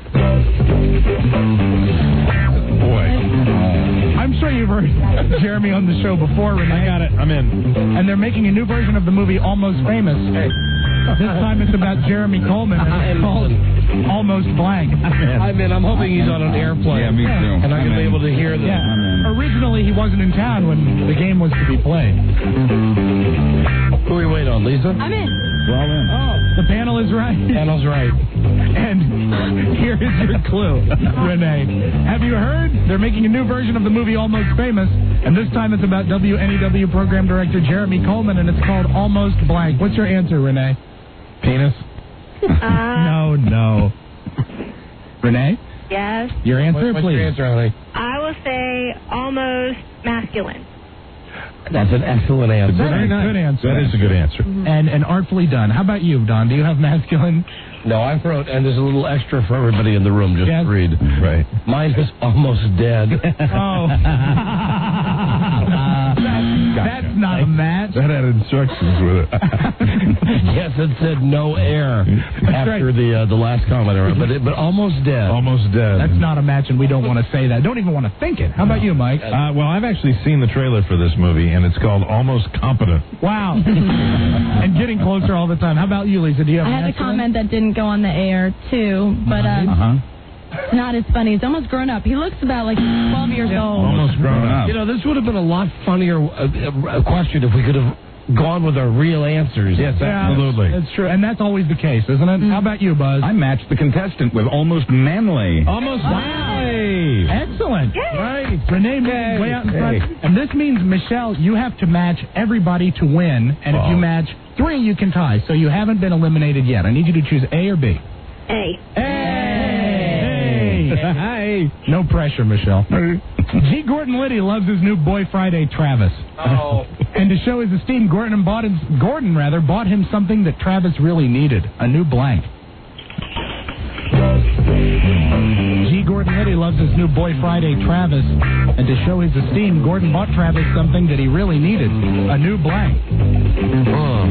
Boy. I'm sure you've heard Jeremy on the show before, Renee. I got it. I'm in. And they're making a new version of the movie Almost Famous. This time it's about Jeremy Coleman, and it's called Almost Blank. I'm in. I'm hoping he's on an airplane. Yeah, me too. And I'm going to be able to hear the... Yeah. Originally, he wasn't in town when the game was to be played. Who are we waiting on, Lisa? I'm in. Well then. Oh, the panel is right. Panel's right. And here is your clue, Renee. Have you heard? They're making a new version of the movie Almost Famous, and this time it's about W N E W program director Jeremy Coleman, and it's called Almost Blank. What's your answer, Renee? Penis? No, no. Renee? Yes. Your answer, What's please. your answer, honey? I will say almost masculine. That's an excellent answer. Very nice. Good answer. That is a good answer. And, and artfully done. How about you, Don? Do you have masculine? No, I wrote, and there's a little extra for everybody in the room just Yes. to read. Right. Mine is almost dead. Oh. That's not a match. That had instructions with it. Yes, it said no air after right. the uh, the last comment, I wrote, but it, but almost dead. Almost dead. That's not a match, and we don't want to say that. Don't even want to think it. How about you, Mike? Uh, well, I've actually seen the trailer for this movie, and it's called Almost Competent. Wow. And getting closer all the time. How about you, Lisa? Do you have I had a masculine? comment that didn't go on the air, too, but uh, Uh-huh. it's not as funny. He's almost grown up. He looks about like he's twelve years old. Almost grown up. You know, this would have been a lot funnier uh, uh, question if we could have gone with our real answers. Yes, Yeah, absolutely. That's true, and that's always the case, isn't it? How about you, Buzz? I matched the contestant with almost manly. Almost Wow. Excellent. Right. Renee moved way out in front. And this means, Michelle, you have to match everybody to win. And if you match three, you can tie. So you haven't been eliminated yet. I need you to choose A or B. A. Hey! Hey! No pressure, Michelle. G. Gordon Liddy loves his new boy Friday, Travis. Oh. And to show his esteem, Gordon bought him, Gordon rather bought him something that Travis really needed: a new blank. G. Gordon Liddy loves loves his new boy Friday, Travis. And to show his esteem, Gordon bought Travis something that he really needed, a new blank. Oh.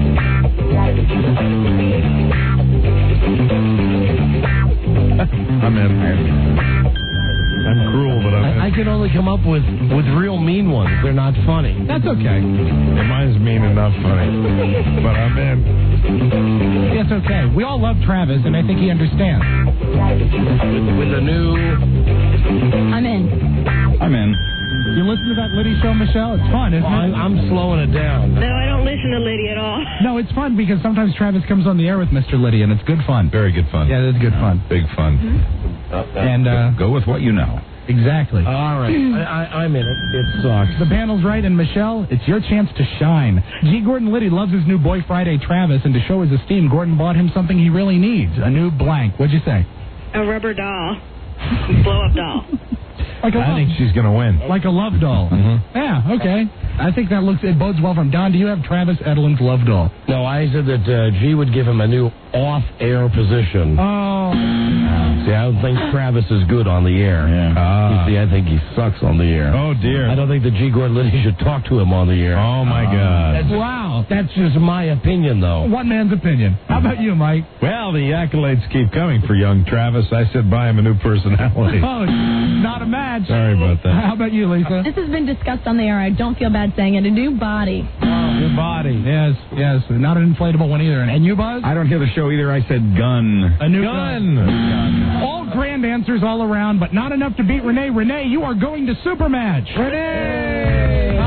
I'm in. I'm cruel, but I'm in. I, I can only come up with, with real mean ones. They're not funny. That's okay. Yeah, mine's mean enough funny, but I'm in. It's okay. We all love Travis, and I think he understands. With, with a new... I'm in. I'm in. You listen to that Liddy show, Michelle? It's fun, isn't Well, it? I'm, I'm slowing it down. No, I don't listen to Liddy at all. No, it's fun because sometimes Travis comes on the air with Mister Liddy, and it's good fun. Very good fun. Yeah, it's good fun. Big fun. Mm-hmm. And uh, Go with what you know. exactly. All right. I, I, I'm in it. It sucks. The panel's right, and Michelle, it's your chance to shine. G. Gordon Liddy loves his new boy Friday, Travis, and to show his esteem, Gordon bought him something he really needs, a new blank. What'd you say? A rubber doll. Blow-up doll. Like a I love, think she's going to win. like a love doll. Mm-hmm. Yeah, okay. I think that looks, it bodes well for him. Don, do you have Travis Edelin's love doll? No, I said that uh, G would give him a new off-air position. Oh. See, I don't think Travis is good on the air. Yeah. Ah. You see, I think he sucks on the air. Oh, dear. I don't think that G. Gordon Liddy should talk to him on the air. Oh, my Uh, God. That's, Wow. that's just my opinion, though. One man's opinion. How about you, Mike? Well, the accolades keep coming for young Travis. I said buy him a new personality. Oh, not a match. Sorry about that. How about you, Lisa? This has been discussed on the air. I don't feel bad saying it. A new body. Your body. Yes, yes. Not an inflatable one either. And you, Buzz? I don't hear the show either. I said gun. A new Gun. gun. All grand answers all around, but not enough to beat Renee. Renee, you are going to Supermatch. Renee!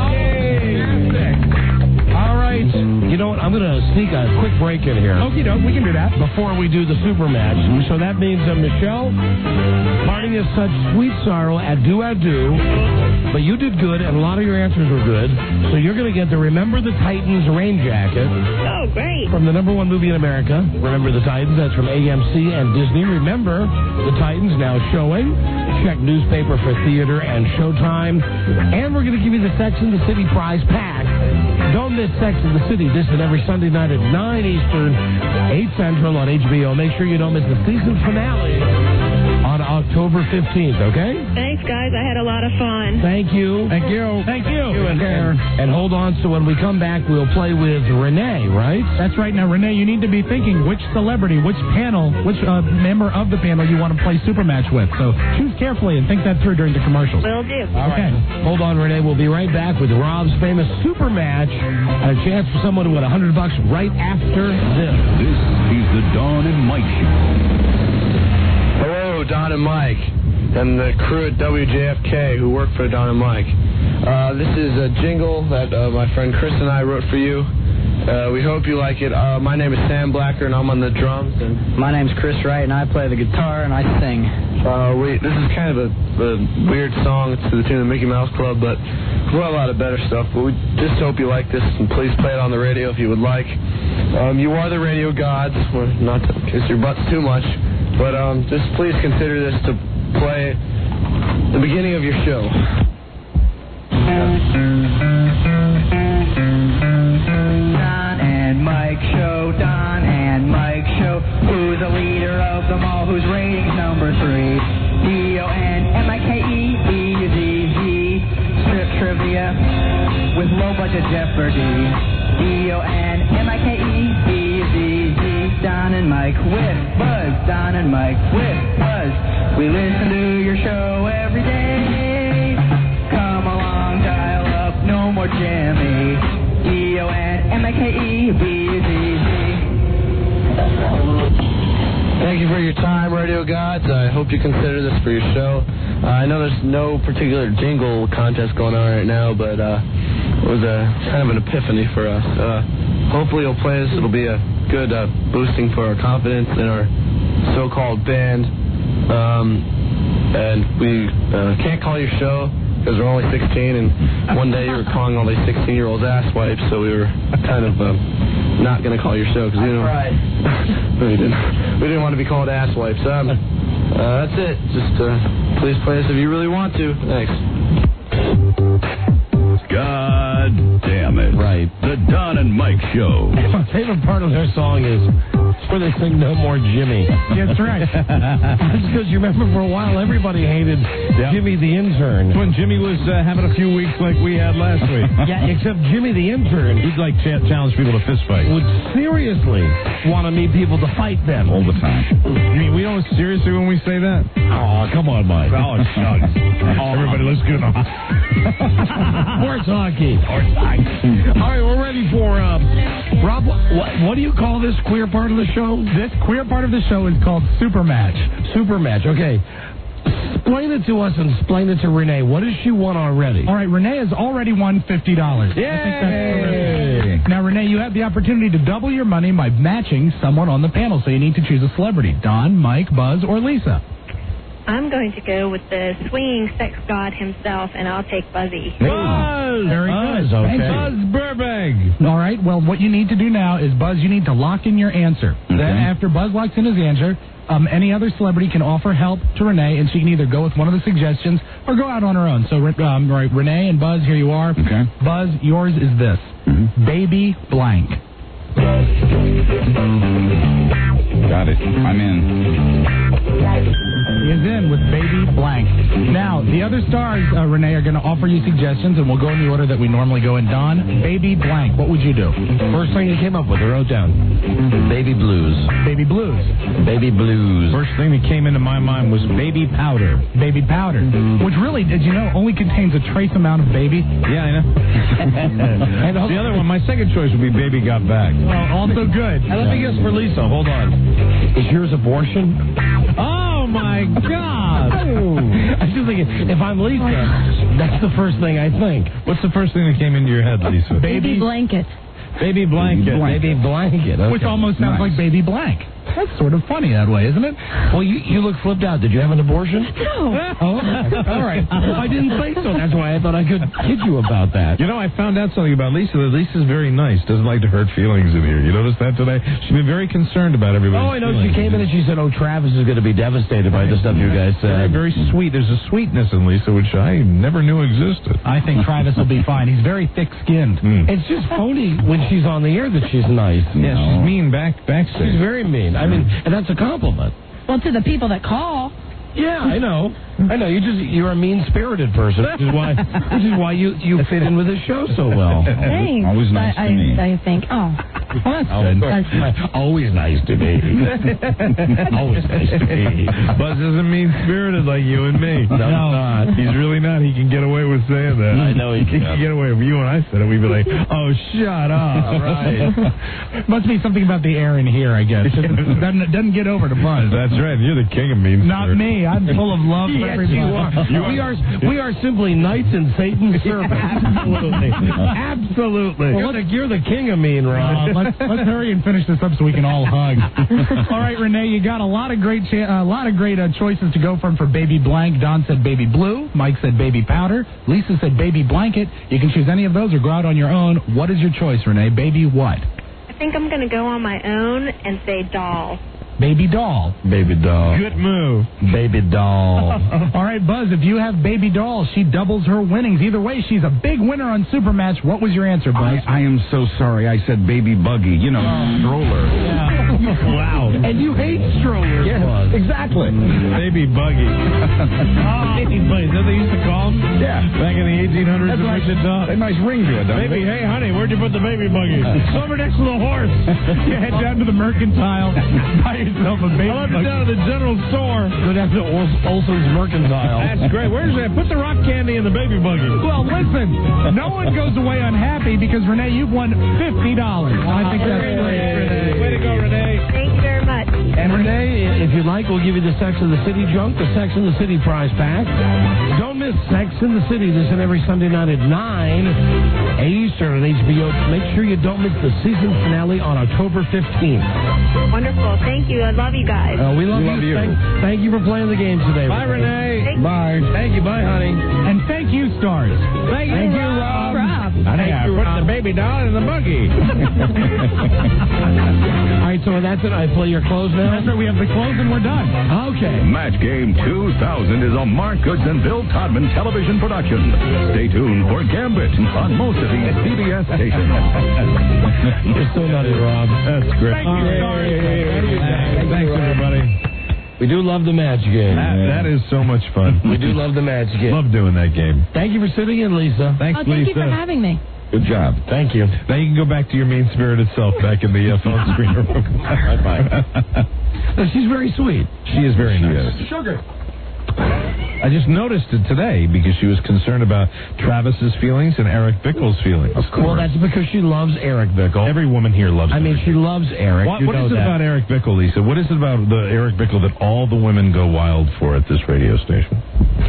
Fantastic. All right. You know what? I'm going to sneak a quick break in here. Okie doke, we can do that. Before we do the super match. So that means uh, Michelle, parting is such sweet sorrow at do I do. But you did good, and a lot of your answers were good. So you're going to get the Remember the Titans rain jacket. Oh, great. From the number one movie in America, Remember the Titans. That's from A M C and Disney. Remember the Titans now showing. Check newspaper for theater and Showtime. And we're going to give you the Sex and the City prize pack. Don't miss Sex and the City. This is every Sunday night at nine Eastern, eight Central on H B O. Make sure you don't miss the season finale on October fifteenth, okay? Thanks, guys. I had a lot of fun. Thank you. Thank you. Thank you. And, and, and hold on, so when we come back, we'll play with Renee, right? That's right. Now, Renee, you need to be thinking which celebrity, which panel, which uh, member of the panel you want to play Supermatch with. So choose carefully and think that through during the commercials. Will do. Okay. Hold on, Renee. We'll be right back with Rob's famous Supermatch and a chance for someone to win one hundred bucks right after this. This is the Dawn and Mike Show. Hello, Don and Mike, and the crew at W J F K who work for Don and Mike. Uh, this is a jingle that uh, my friend Chris and I wrote for you. Uh, we hope you like it. Uh, my name is Sam Blacker, and I'm on the drums. And my name's Chris Wright, and I play the guitar and I sing. Uh, we, this is kind of a, a weird song. It's to the tune of Mickey Mouse Club, but we've got a lot of better stuff. But we just hope you like this, and please play it on the radio if you would like. Um, you are the radio gods. Well, not to kiss your butts too much. But um, just please consider this to play the beginning of your show. Don and Mike Show, Don and Mike Show. Who's the leader of them all? Who's rating number three? D O N M I K E E Z Z. Strip trivia with low budget Jeopardy. D O N M I K E E Z Z. Don and Mike with Buzz. Don and Mike with Buzz. We listen to your show every day. Come along, dial up, no more Jimmy. D O N M I K E B Z Z. Thank you for your time, Radio Gods. I hope you consider this for your show. Uh, I know there's no particular jingle contest going on right now, but uh, it was a kind of an epiphany for us. Uh, hopefully you'll play this. It'll be a good uh, boosting for our confidence in our so-called band. Um, and we uh, can't call your show because we're only sixteen, and one day you were calling all these sixteen-year-olds ass wipes, so we were kind of uh, not going to call your show because we didn't. Right. we didn't. We didn't want to be called ass wipes. Um, uh, that's it. Just uh, please play this if you really want to. Thanks. God damn it. Right. The Don and Mike Show. My favorite part of their song is Where they sing No More Jimmy. That's right. That's because you remember for a while everybody hated Yep. Jimmy the intern. When Jimmy was uh, having a few weeks like we had last week. Yeah, except Jimmy the intern He'd like ch- challenge people to fist fight. would seriously want to meet people to fight them. All the time. You mean we don't seriously when we say that? Oh, come on, Mike. Oh, shucks. Everybody, let's get on. Horse hockey. Horse hockey. All right, we're ready for, uh, Rob, what, what do you call this queer part of the show? This queer part of the show is called Super Match. Super Match, okay. Explain it to us and explain it to Renee. What has she won already? All right, Renee has already won fifty dollars. Yay! I think that's terrific. Now, Renee, you have the opportunity to double your money by matching someone on the panel, so you need to choose a celebrity. Don, Mike, Buzz, or Lisa. I'm going to go with the swinging sex god himself, and I'll take Buzzy. Buzz! Very Buzz, good. okay. Buzz Burbank. All right, well, what you need to do now is, Buzz, you need to lock in your answer. Then after Buzz locks in his answer, um, any other celebrity can offer help to Renee, and she can either go with one of the suggestions or go out on her own. So, um, right, Renee and Buzz, here you are. Okay. Buzz, yours is this. Mm-hmm. Baby blank. Got it. I'm in. He is in with Baby Blank. Now, the other stars, uh, Renee, are going to offer you suggestions, and we'll go in the order that we normally go in. Don, Baby Blank, what would you do? First thing you came up with, I wrote down. Baby Blues. Baby Blues. Baby Blues. First thing that came into my mind was baby powder. Baby Powder, which really, did you know, only contains a trace amount of baby. Yeah, I know. And the other one, my second choice would be baby got back. Well, also good. And let me guess for Lisa. Hold on. Is yours abortion? Oh, my God. I'm just thinking, if I'm Lisa, that's the first thing I think. What's the first thing that came into your head, Lisa? Baby blanket. Baby blanket. Baby blanket. Okay. Which almost sounds Nice. like Baby Blank. That's sort of funny that way, isn't it? Well, you, you look flipped out. Did you have an abortion? No. Oh, all right. I didn't think so. That's why I thought I could kid you about that. You know, I found out something about Lisa. That Lisa's very nice. Doesn't like to hurt feelings in here. You notice that today? She's been very concerned about everybody's Oh, I know. feelings. She came in and she said, oh, Travis is going to be devastated by the stuff you guys Very, said. very sweet. There's a sweetness in Lisa which I never knew existed. I think Travis will be fine. He's very thick-skinned. Mm. It's just phony when she's on the air that she's nice. Yeah, she's mean back backstage. She's very mean. I mean, and that's a compliment. Well, to the people that call. Yeah, I know. I know. You just you're a mean-spirited person, which is why which is why you you fit in with this show so well. Thanks. Always nice I, to me. I, I think. Oh. Well, that's Oh, good. of course. That's- Always nice to me. Always nice to me. Buzz isn't mean-spirited like you and me. No, he's not. He's really not. He can get away with saying that. I know he can. He can get away with you and I said it. We'd be like, oh, shut up. Right. Must be something about the air in here, I guess. It doesn't, it doesn't get over to Buzz. That's right. You're the king of mean Not me. I'm full of love for Yes, everybody. you are. We are we are simply knights in Satan's service. Absolutely. Absolutely. Well, You're the, you're the king of mean, Uh, Rob. let's, let's hurry and finish this up so we can all hug. All right, Renee, you got a lot of great cha- a lot of great uh, choices to go from for Baby Blank. Don said Baby Blue. Mike said Baby Powder. Lisa said Baby Blanket. You can choose any of those or go out on your own. What is your choice, Renee? Baby what? I think I'm going to go on my own and say doll. Baby Doll. Baby doll. Good move. Baby doll. All right, Buzz, if you have Baby Doll, she doubles her winnings. Either way, she's a big winner on Supermatch. What was your answer, Buzz? I, I am so sorry. I said baby buggy. You know, stroller. Wow. And you hate strollers. Yes, Buzz. Exactly. Baby buggy. Baby buggy. Is that what they used to call them? Yeah. Back in the eighteen hundreds That's in nice. Wichita. A nice ring to it, don't Baby, it? hey, honey, where'd you put the baby buggy? Somewhere next to the horse. You head down to the mercantile, buy yourself a baby I left it buggy. down at the general store. Go down to Ol- Olson's Mercantile. That's great. Where's that? Put the rock candy in the baby buggy. Well, listen, no one goes away unhappy because, Renee, you've won fifty dollars. I think that's great, Renee. Way to go, Renee. Thank you very much. And Renee, if you'd like, we'll give you the Sex in the City junk, the Sex in the City prize pack. Don't miss Sex in the City this and every Sunday night at nine Eastern on H B O. Make sure you don't miss the season finale on October fifteenth. Wonderful. Thank you. I love you guys. Uh, we love, We you. love you. Thank, thank you for playing the game today. Bye, Renee. Thank you. Bye. Thank you. Bye, honey. And thank you, stars. Thank you, Thank you, Rob. Rob. Honey, I put the baby doll in the buggy. All right, so that's it. I play your clothes now? That's right. We have the clothes and we're done. Okay. Match Game two thousand is a Mark Goods and Bill Todman television production. Stay tuned for Gambit on most of these C B S stations. You're so nutty, Rob. That's great. Thank you, Sorry. Thanks, Thanks everybody. We do love the match game. That, that is so much fun. We do love the match game. Love doing that game. Thank you for sitting in, Lisa. Thanks, Oh, thank Lisa. you for having me. Good job. Thank you. Now you can go back to your mean-spirited self back in the uh, phone screen room. Bye-bye. No, she's very sweet. She is very nice. Sugar. I just noticed it today because she was concerned about Travis's feelings and Eric Bickel's feelings. Of Well, that's because she loves Eric Bickle. Every woman here loves I mean, Eric she loves Eric. What, You what know is it that. about Eric Bickle, Lisa? What is it about the Eric Bickle that all the women go wild for at this radio station?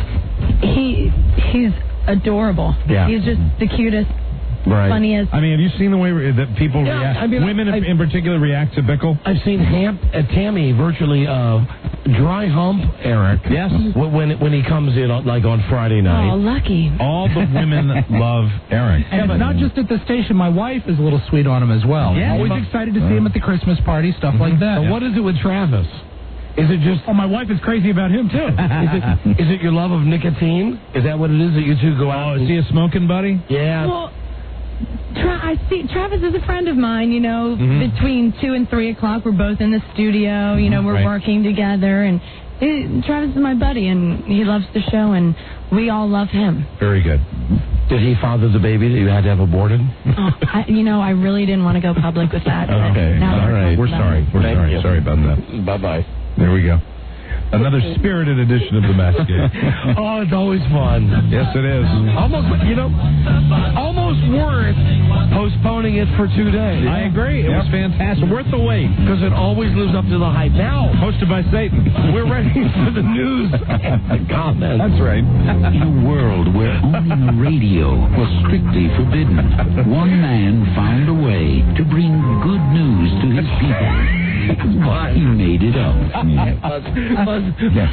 He he's adorable. Yeah. He's just the cutest, Right. funniest. I mean, have you seen the way that people Yeah, react? I mean, women I- in particular react to Bickle? I've seen Hamp, uh, Tammy virtually uh, dry hump Eric. Yes. When when, when he comes in on, like on Friday night. Oh, lucky. All the women love Eric. And it's not just at the station. My wife is a little sweet on him as well. Yeah. Always excited to see him at the Christmas party, stuff like that. But what is it with Travis? Is it just? Oh, my wife is crazy about him, too. Is it, is it your love of nicotine? Is that what it is that you two go out? Oh, is he a smoking buddy? Yeah. Well, Tra- I see. Travis is a friend of mine. You know, Mhm. between two and three o'clock, we're both in the studio. You know, we're Right. working together, and it, Travis is my buddy, and he loves the show, and we all love him. Very good. Did he father the baby that you had to have aborted? Oh, I, you know, I really didn't want to go public with that. but Okay. now All we're right. We're talking sorry. about We're Thank sorry. you. Sorry about that. Bye bye. There we go. Another spirited edition of the match game. Oh, it's always fun. Yes, it is. Almost, you know, almost worth postponing it for two days. I agree. It was fantastic. Worth the wait. Because it always lives up to the hype. Now, Hosted by Satan. we're ready for the news and the comments. That's right. In a world where owning a radio was strictly forbidden, one man found a way to bring good news to his people. He made it up. Buzz, Buzz,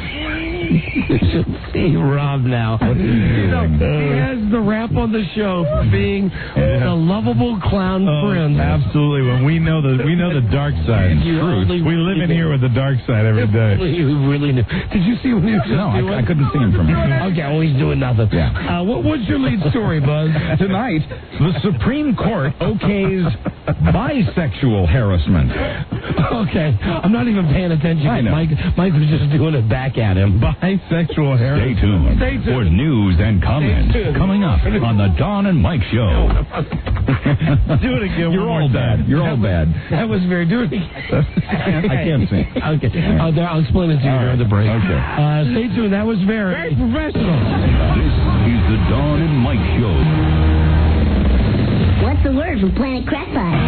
you should see Rob now. What is he You know, doing? he has the rap on the show for being the lovable clown Oh, prince. absolutely. When we know the we know the dark side. You only We live in really here with the dark side every day. You really knew. Did you see what he was just No, I, doing? I couldn't see him from here. Okay, well, he's doing nothing. Yeah. Uh, what, what's your lead story, Buzz? Tonight, the Supreme Court okays bisexual harassment. Okay, I'm not even paying attention. I know. Mike, Mike was just doing it back at him. Bisexual Stay harassment. tuned Stay tuned. for news and comments Stay tuned. coming up on the Don and Mike Show. Do it again. You're one all more time. bad. You're all bad. That was very do it again. I can't sing. Okay, uh, there, I'll explain it to you All during right. the break. Okay. Uh, stay tuned. That was very, very professional. This is the Don and Mike Show. What's the word from Planet Crackpot?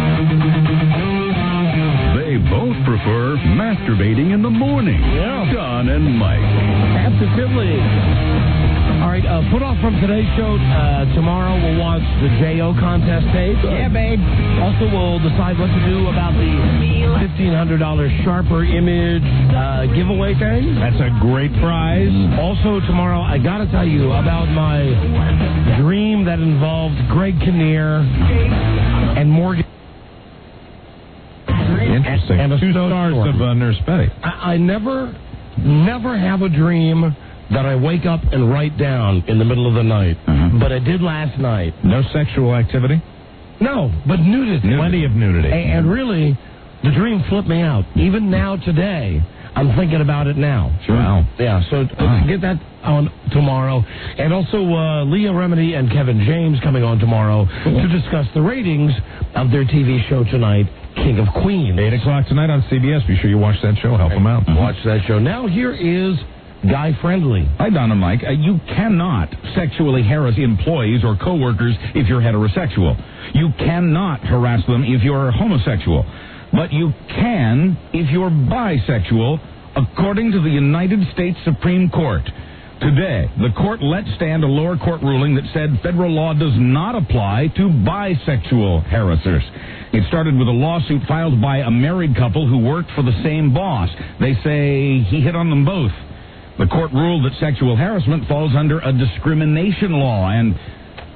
They both prefer masturbating in the morning. Yeah. Don and Mike. Absolutely. All right, uh, put off from today's show. Uh, tomorrow we'll watch the J O contest tape. Yeah, babe. Also, we'll decide what to do about the fifteen hundred dollars Sharper Image uh, giveaway thing. That's a great prize. Also, tomorrow, I got to tell you about my dream that involved Greg Kinnear and Morgan. Interesting. And a Two snowstorm. stars of uh, Nurse Betty. I, I never, never have a dream that I wake up and write down in the middle of the night. Uh-huh. But I did last night. No sexual activity? No, but nudity. Plenty of nudity. A- And really, the dream flipped me out. Even now, today, I'm thinking about it now. Sure. Wow. Yeah, so uh, Wow. get that on tomorrow. And also, uh, Leah Remini and Kevin James coming on tomorrow to discuss the ratings of their T V show tonight, King of Queens. Eight o'clock tonight on C B S. Be sure you watch that show. Help them out. Watch that show. Now, here is Guy Friendly. Hi, Don and Mike. Uh, you cannot sexually harass employees or coworkers if you're heterosexual. You cannot harass them if you're homosexual. But you can if you're bisexual, according to the United States Supreme Court. Today, the court let stand a lower court ruling that said federal law does not apply to bisexual harassers. It started with a lawsuit filed by a married couple who worked for the same boss. They say he hit on them both. The court ruled that sexual harassment falls under a discrimination law, and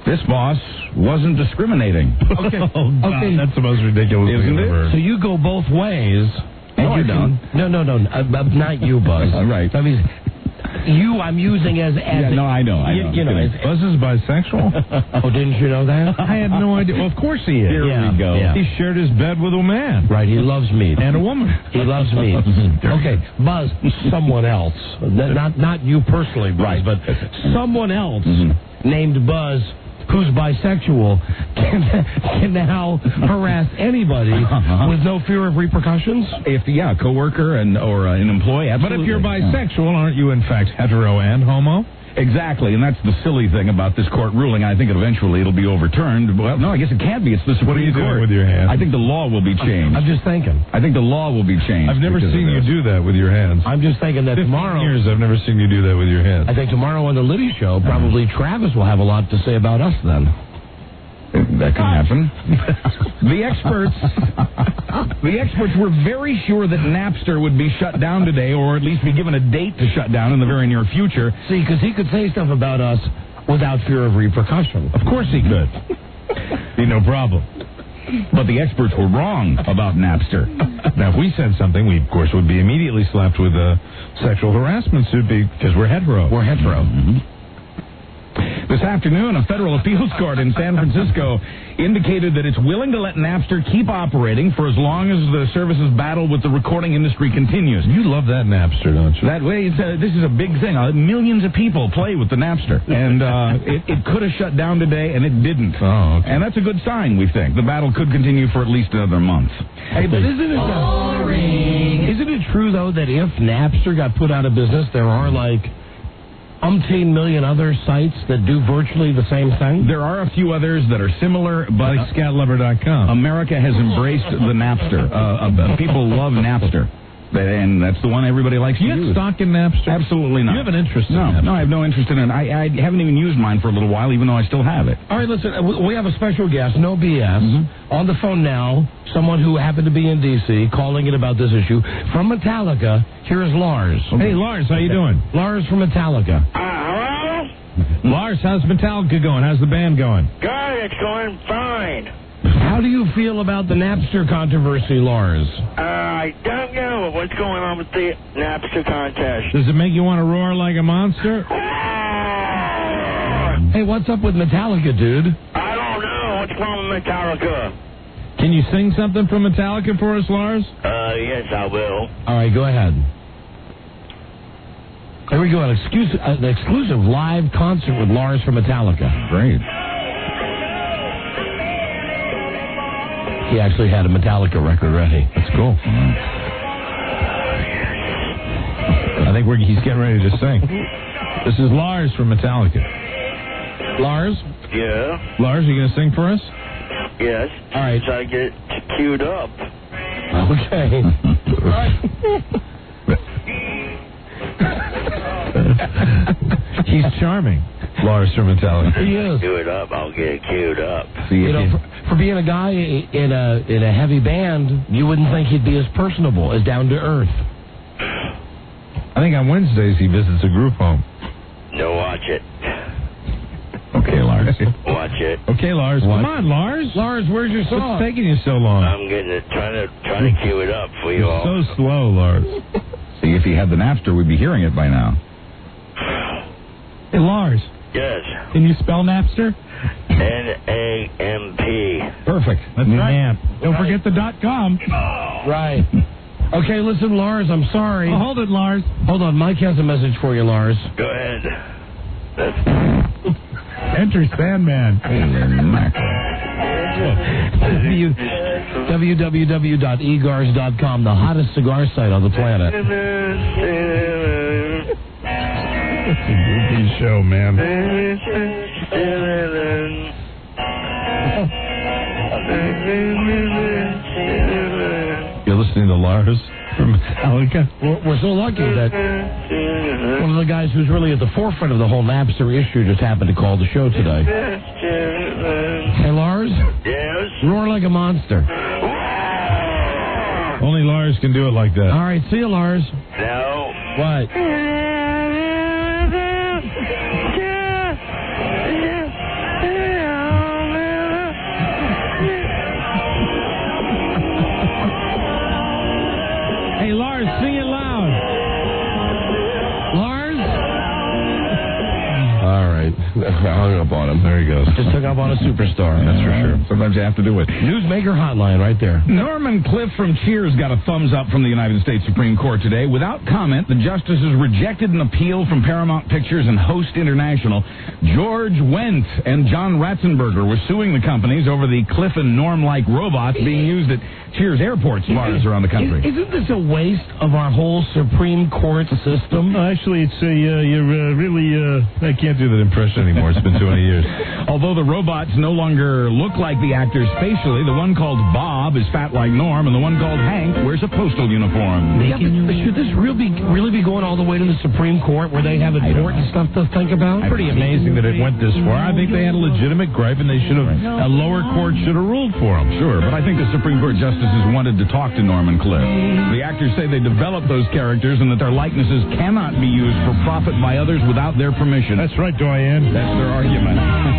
This boss wasn't discriminating. Okay. Oh, God, okay. that's the most ridiculous Isn't thing it? I've ever So you go both ways. And No, you I can, no, no, no, uh, uh, not you, Buzz. All right. I mean, you I'm using as... as Yeah, no, I know, I you, know. You know, I'm as, Buzz is bisexual? oh, didn't you know that? I had no idea. Well, of course he is. Here Yeah, we go. yeah. He shared his bed with a man. Right, he loves meat. And a woman. He loves meat. Okay, Buzz, someone else. N- Not not you personally, Buzz, Right. but someone else Mm-hmm. named Buzz who's bisexual can, can now harass anybody with no fear of repercussions? If, yeah, a coworker and or uh, an employee, But absolutely. if you're Yeah. bisexual, aren't you in fact hetero and homo? Exactly, and that's the silly thing about this court ruling. I think eventually it'll be overturned. Well, no, I guess it can't be. It's the Supreme What are you Court. doing with your hands? I think the law will be changed. I'm just thinking. I think the law will be changed. I've never because of seen you this. do that with your hands. I'm just thinking that Fifteen tomorrow... years I've never seen you do that with your hands. I think tomorrow on the Liddy Show, probably Travis will have a lot to say about us then. That can happen. The experts, the experts were very sure that Napster would be shut down today, or at least be given a date to shut down in the very near future. See, because he could say stuff about us without fear of repercussion. Of course he could. Be no problem. But the experts were wrong about Napster. Now, if we said something, we, of course, would be immediately slapped with a sexual harassment suit because we're hetero. We're hetero. Mm-hmm. This afternoon, a federal appeals court in San Francisco indicated that it's willing to let Napster keep operating for as long as the service's battle with the recording industry continues. You love that Napster, don't you? That way, it's a, this is a big thing. Uh, millions of people play with the Napster. And uh, it, it could have shut down today, and it didn't. Oh, okay. And that's a good sign, we think. The battle could continue for at least another month. Hey, but isn't it, uh, isn't it true, though, that if Napster got put out of business, there are, like, umpteen million other sites that do virtually the same thing? There are a few others that are similar, but Like scat lover dot com. America has embraced the Napster. Uh, uh, people love Napster. And that's the one everybody likes Do to you use. have stock in Napster? Absolutely not. You have an interest in no, Napster? No, I have no interest in it. I, I haven't even used mine for a little while, even though I still have it. All right, listen, uh, we- we have a special guest, no B S, on the phone now, someone who happened to be in D C calling in about this issue. From Metallica, here is Lars. Hey, Lars, how you doing? Lars from Metallica. Lars, how's Metallica going? How's the band going? God, it's going fine. How do you feel about the Napster controversy, Lars? Uh, I don't know what's going on with the Napster contest. Does it make you want to roar like a monster? Hey, what's up with Metallica, dude? I don't know what's wrong with Metallica. Can you sing something from Metallica for us, Lars? Uh, yes, I will. All right, go ahead. Here we go, an exclusive, an exclusive live concert with Lars from Metallica. Great. He actually had a Metallica record ready. That's cool. I think we're, he's getting ready to sing. This is Lars from Metallica. Lars? Yeah. Lars, are you going to sing for us? Yes. All right. So I get queued up. Okay. All right. He's charming, Lars from Metallica. He is. Queue it up. I'll get queued up. See You if know, you- for, for being a guy in a in a heavy band, you wouldn't think he'd be as personable, as down to earth. I think on Wednesdays he visits a group home. No, watch it. Okay, Lars. Watch it. Okay, Lars. What? Come on, Lars. Lars, where's your song? What's taking you so long? I'm getting it, trying to trying to queue it up for you You're all. so slow, Lars. See, if he had the Napster, we'd be hearing it by now. Hey, Lars. Yes. Can you spell Napster? N A M P. Perfect. That's right. Namp. Don't forget the dot com. Right. Okay, listen, Lars, I'm sorry. Oh, hold it, Lars. Hold on, Mike has a message for you, Lars. Go ahead. That's Enter Sandman. w w w dot e gars dot com, the hottest cigar site on the planet. It's a goofy show, man. You're listening to Lars from Metallica? We're, we're so lucky that one of the guys who's really at the forefront of the whole Napster issue just happened to call the show today. Hey, Lars? Yes. Roar like a monster. Only Lars can do it like that. All right, see you, Lars. No. What? right. I hung up on him. There he goes. Just took up on a superstar. That's for sure. Sometimes you have to do it. Newsmaker hotline right there. Norman Cliff from Cheers got a thumbs up from the United States Supreme Court today. Without comment, the justices rejected an appeal from Paramount Pictures and Host International. George Wendt and John Ratzenberger were suing the companies over the Cliff and Norm-like robots being used at Cheers airports bars around the country. Isn't this a waste of our whole Supreme Court system? Actually, it's a, uh, you're uh, really, uh, I can't do that impression anymore. It's been too many years. Although the robots no longer look like the actors facially, the one called Bob is fat like Norm, and the one called Hank wears a postal uniform. Yeah, but should this really be, really be going all the way to the Supreme Court where they have important stuff to think about? It's pretty amazing that it went this far. I think they had a legitimate gripe, and they should have, a lower court should have ruled for them. Sure, but I think the Supreme Court justices wanted to talk to Norman Cliff. The actors say they developed those characters and that their likenesses cannot be used for profit by others without their permission. That's right, Doyen. That's their argument.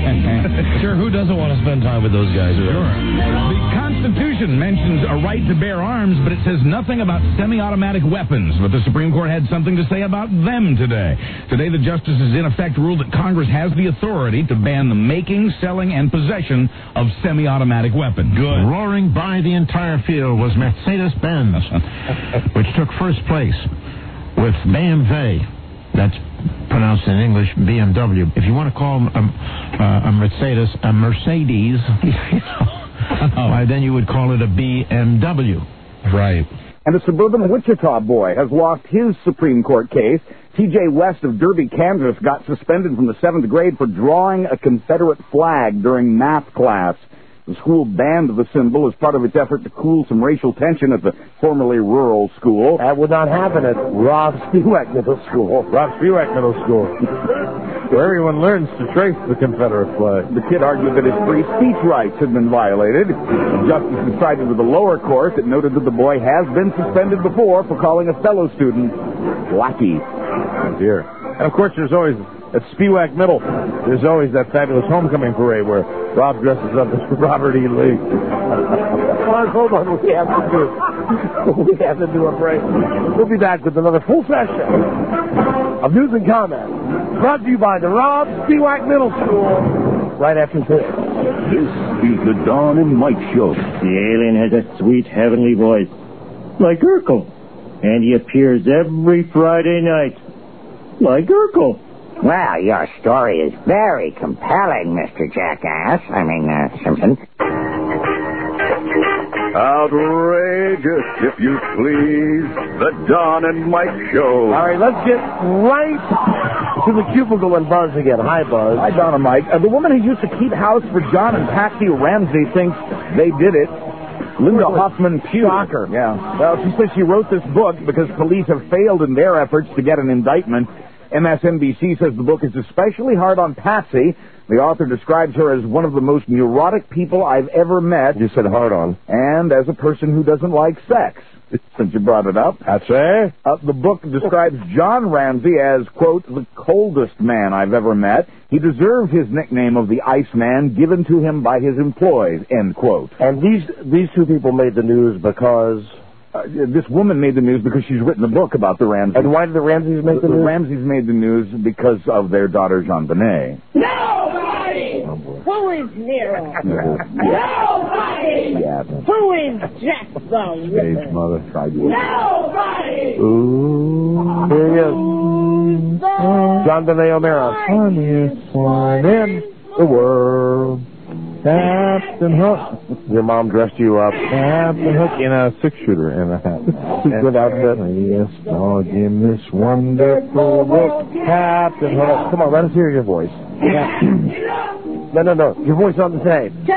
Sure, who doesn't want to spend time with those guys? Sure. The Constitution mentions a right to bear arms, but it says nothing about semi-automatic weapons. But the Supreme Court had something to say about them today. Today, the justices in effect ruled that Congress has the authority to ban the making, selling, and possession of semi-automatic weapons. Good. Roaring by the entire field was Mercedes-Benz, which took first place with B M W. That's pronounced in English B M W. If you want to call a, uh, a Mercedes a Mercedes, you know, why then you would call it a B M W. Right. And a suburban Wichita boy has lost his Supreme Court case. T J West of Derby, Kansas got suspended from the seventh grade for drawing a Confederate flag during math class. The school banned the symbol as part of its effort to cool some racial tension at the formerly rural school. That would not happen at Rob Spiewak Middle School. Rob Spiewak Middle School, where everyone learns to trace the Confederate flag. The kid argued that his free speech rights had been violated. The justice decided with the lower court that noted that the boy has been suspended before for calling a fellow student blackie. Oh, dear. And, of course, there's always, at Spiewak Middle, there's always that fabulous homecoming parade where Rob dresses up as Robert E. Lee. Hold on, hold on. We have to do We have to do a break. We'll be back with another full session of news and comment brought to you by the Rob Spiewak Middle School right after this. This is the Don and Mike Show. The alien has a sweet, heavenly voice, like Urkel. And he appears every Friday night, like Urkel. Well, your story is very compelling, Mister Jackass. I mean, uh, Simpson. Outrageous, if you please. The Don and Mike Show. All right, let's get right to the cubicle and Buzz again. Hi, Buzz. Hi, Don and Mike. Uh, the woman who used to keep house for John and Patsy Ramsey thinks they did it. Linda Hoffman Pugh. Shocker. Yeah. Well, she says she wrote this book because police have failed in their efforts to get an indictment. M S N B C says the book is especially hard on Patsy. The author describes her as one of the most neurotic people I've ever met. You said hard on. And as a person who doesn't like sex. Since you brought it up. Patsy? Uh, the book describes John Ramsey as, quote, the coldest man I've ever met. He deserved his nickname of the Iceman given to him by his employees, end quote. And these these two people made the news because... Uh, this woman made the news because she's written a book about the Ramseys. And why did the Ramseys make the, the news? The Ramseys made the news because of their daughter, JonBenet. Nobody! Oh, boy. Who is Nero? Nobody! Yeah. Who is Jack the Ripper? Stage mother. Nobody! Ooh. Here he is. JonBenet O'Mara. Funniest one in the world. Captain Hook. Your mom dressed you up. Captain Hook in a six-shooter and a hat. Good outfit. Yes, dog in this wonderful world. Captain Hook. Come on, let us hear your voice. No, no, no. Your voice on the same.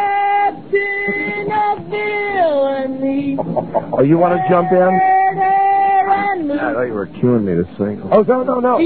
Captain of villainy. Oh, you want to jump in? I thought you were cueing me to sing. Oh, no, no, no.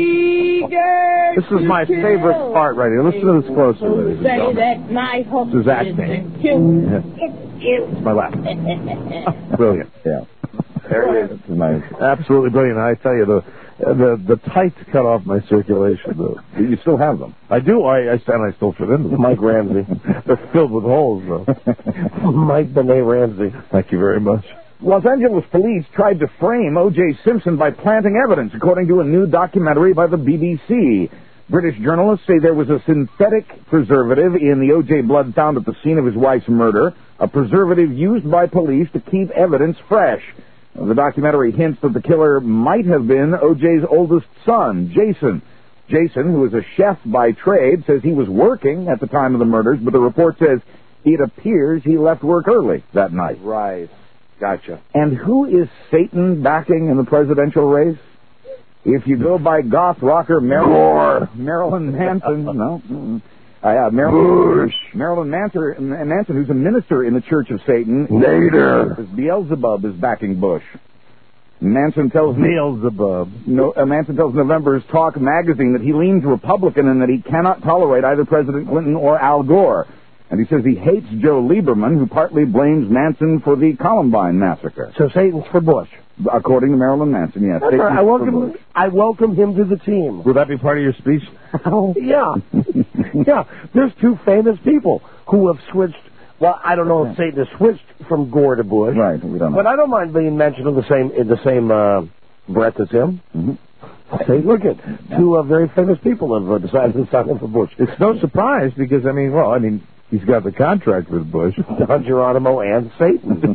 This is my favorite part right here. Listen to this closely, ladies and Say gentlemen. that my hook This is acting. cute. Yeah. It's cute. It's my laugh. Brilliant. Yeah. There it is. Nice. Absolutely brilliant. I tell you, the the the tights cut off my circulation, though. You still have them? I do. I, I stand. I still fit into them. Mike Ramsey. They're filled with holes, though. Mike Benet Ramsey. Thank you very much. Los Angeles police tried to frame O J Simpson by planting evidence, according to a new documentary by the B B C. British journalists say there was a synthetic preservative in the O J blood found at the scene of his wife's murder, a preservative used by police to keep evidence fresh. The documentary hints that the killer might have been O J's oldest son, Jason. Jason, who is a chef by trade, says he was working at the time of the murders, but the report says it appears he left work early that night. Right. Gotcha. And who is Satan backing in the presidential race? If you go by goth rocker Marilyn, Marilyn Manson, no, mm-mm. uh, Marilyn, Bush. Marilyn Manson, Manson, who's a minister in the Church of Satan. Later. Beelzebub is backing Bush. Manson tells Beelzebub. No, uh, Manson tells November's Talk magazine that he leans Republican and that he cannot tolerate either President Clinton or Al Gore. And he says he hates Joe Lieberman, who partly blames Manson for the Columbine massacre. So Satan's for Bush. According to Marilyn Manson, yes. That's right. I welcome, I welcome him to the team. Will that be part of your speech? yeah. yeah. There's two famous people who have switched. Well, I don't know if Satan has switched from Gore to Bush. Right. We don't know. But I don't mind being mentioned in the same in the same uh, breath as him. Mm-hmm. Say, look at two uh, very famous people have uh, decided to sign up for Bush. It's no surprise because, I mean, well, I mean, he's got the contract with Bush. Don Geronimo and Satan.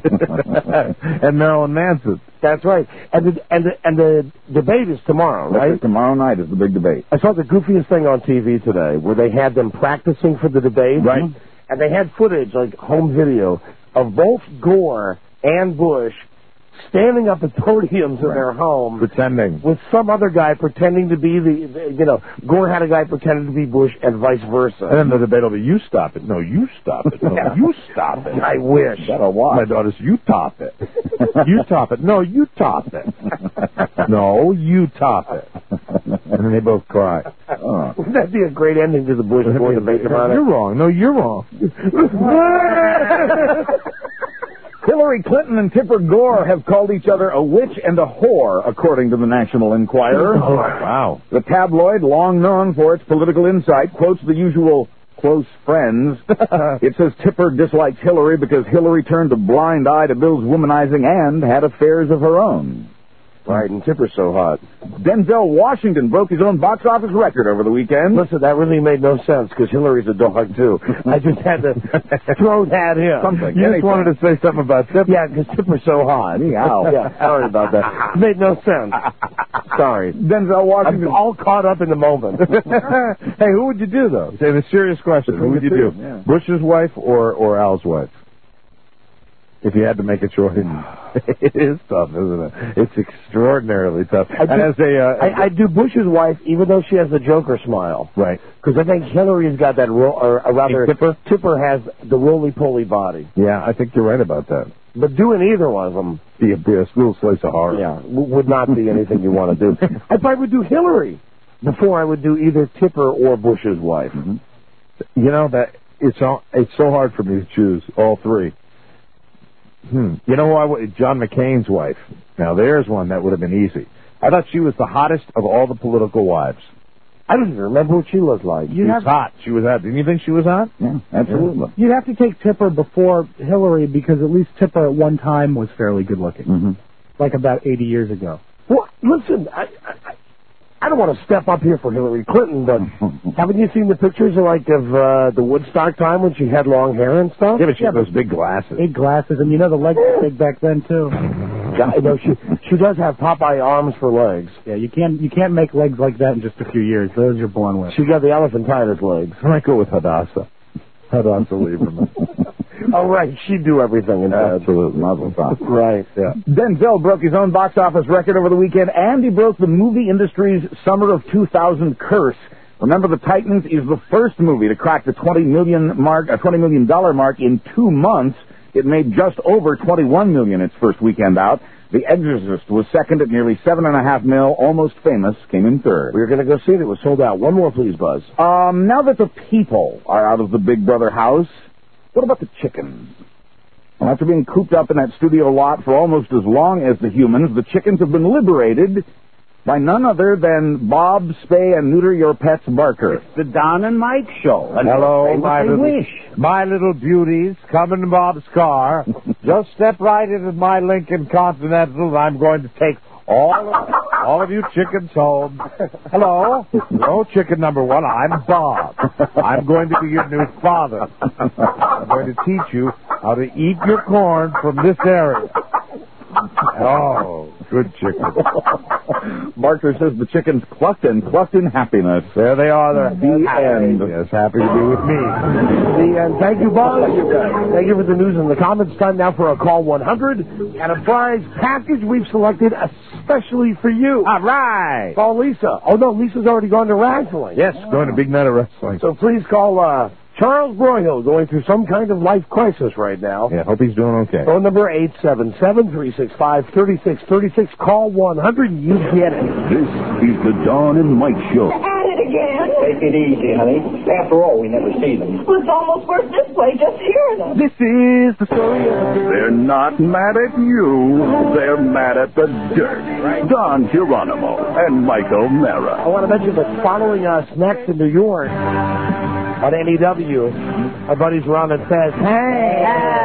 And Marilyn Manson. That's right. And the, and the, and the debate is tomorrow, right? Right. Tomorrow night is the big debate. I saw the goofiest thing on T V today where they had them practicing for the debate. Right. And they had footage, like home video, of both Gore and Bush standing up at podiums in their home. Pretending. With some other guy pretending to be the, the, you know, Gore had a guy pretending to be Bush and vice versa. And then the debate will be, you stop it. No, you stop it. No, Yeah. you stop it. I wish. That'll watch. My daughter's, you top it. You top it. No, you top it. No, you top it. And then they both cry. Oh. Wouldn't that be a great ending to the Bush Gore debate about it? You're wrong. No, you're wrong. Hillary Clinton and Tipper Gore have called each other a witch and a whore, according to the National Enquirer. Oh, wow. The tabloid, long known for its political insight, quotes the usual close friends. It says Tipper dislikes Hillary because Hillary turned a blind eye to Bill's womanizing and had affairs of her own. Right, and Tipper's so hot. Denzel Washington broke his own box office record over the weekend. Listen, that really made no sense because Hillary's a dog, too. I just had to throw that in. Something. You just wanted to say something about Tipper. Yeah, because Tipper's so hot. Ow. Yeah, sorry about that. It made no sense. Sorry. Denzel Washington. I'm all caught up in the moment. Hey, who would you do, though? Say the serious question. Who would you do? Yeah. Bush's wife or, or Al's wife? If you had to make a choice. It is tough, isn't it? It's extraordinarily tough. I and do, as a, uh, I, I do Bush's wife, even though she has the Joker smile. Right. Because I think Hillary's got that, ro- or, or rather, Tipper? Tipper has the roly-poly body. Yeah, I think you're right about that. But doing either one of them, Be a, be a little slice of horror. yeah, w- would not be anything you want to do. I probably would do Hillary before I would do either Tipper or Bush's wife. Mm-hmm. You know that it's all, it's so hard for me to choose all three. Hmm. You know who I would? John McCain's wife. Now there's one that would have been easy. I thought she was the hottest of all the political wives. I don't even remember what she looked like. She was hot. She was hot. Didn't you think she was hot? Yeah, absolutely. You'd have to take Tipper before Hillary because at least Tipper at one time was fairly good looking. Mm-hmm. Like about eighty years ago. Well, listen, I, I, I don't want to step up here for Hillary Clinton, but haven't you seen the pictures of like of uh, the Woodstock time when she had long hair and stuff? Yeah, but she had those big glasses. Big glasses, and you know the legs were big back then too. Yeah, I know she she does have Popeye arms for legs. Yeah, you can't you can't make legs like that in just a few years. Those you're born with. She got the elephantitis legs. I might go with Hadassah. Hadassah Lieberman. Oh, right, she'd do everything in bed. Absolutely, Mazel tov. Right, yeah. Denzel broke his own box office record over the weekend, and he broke the movie industry's Summer of two thousand curse. Remember, The Titans is the first movie to crack the twenty million mark, uh, twenty million dollar mark in two months. It made just over twenty-one million its first weekend out. The Exorcist was second at nearly seven and a half mil. Almost Famous came in third. We were going to go see it. It was sold out. One more, please, Buzz. Um, now that the people are out of the Big Brother house, what about the chickens? Well, after being cooped up in that studio lot for almost as long as the humans, the chickens have been liberated by none other than Bob Spay and Neuter Your Pets Barker. It's the Don and Mike Show. And Hello, my they little, wish. my little beauties. Come in Bob's car. Just step right into my Lincoln Continental, and I'm going to take All of, all of you chickens home. Hello. Hello, chicken number one. I'm Bob. I'm going to be your new father. I'm going to teach you how to eat your corn from this area. Oh, good chicken. Barker says the chickens clucked and clucked in happiness. There they are. They're the end. Yes, happy to be with me. The end. Thank you, Buzz. Thank you for the news and the comments. Time now for a call one hundred and a prize package we've selected especially for you. All right. Call Lisa. Oh, no, Lisa's already gone to wrestling. Yes, going to Big Night of Wrestling. So please call uh, Charles Broyhill, going through some kind of life crisis right now. Yeah, hope he's doing okay. Phone number eight seven seven, three six five, three six three six. Call one hundred and you get it. This is the Dawn and Mike Show. At it again. Take it easy, honey. After all, we never see them. Well, it's almost worth this way just hearing them. This is the story of... They're not mad at you. They're mad at the dirt. Don Geronimo and Michael Mara. I want to mention that following us next in New York on N E W, our buddies Ron and Fez. Hey!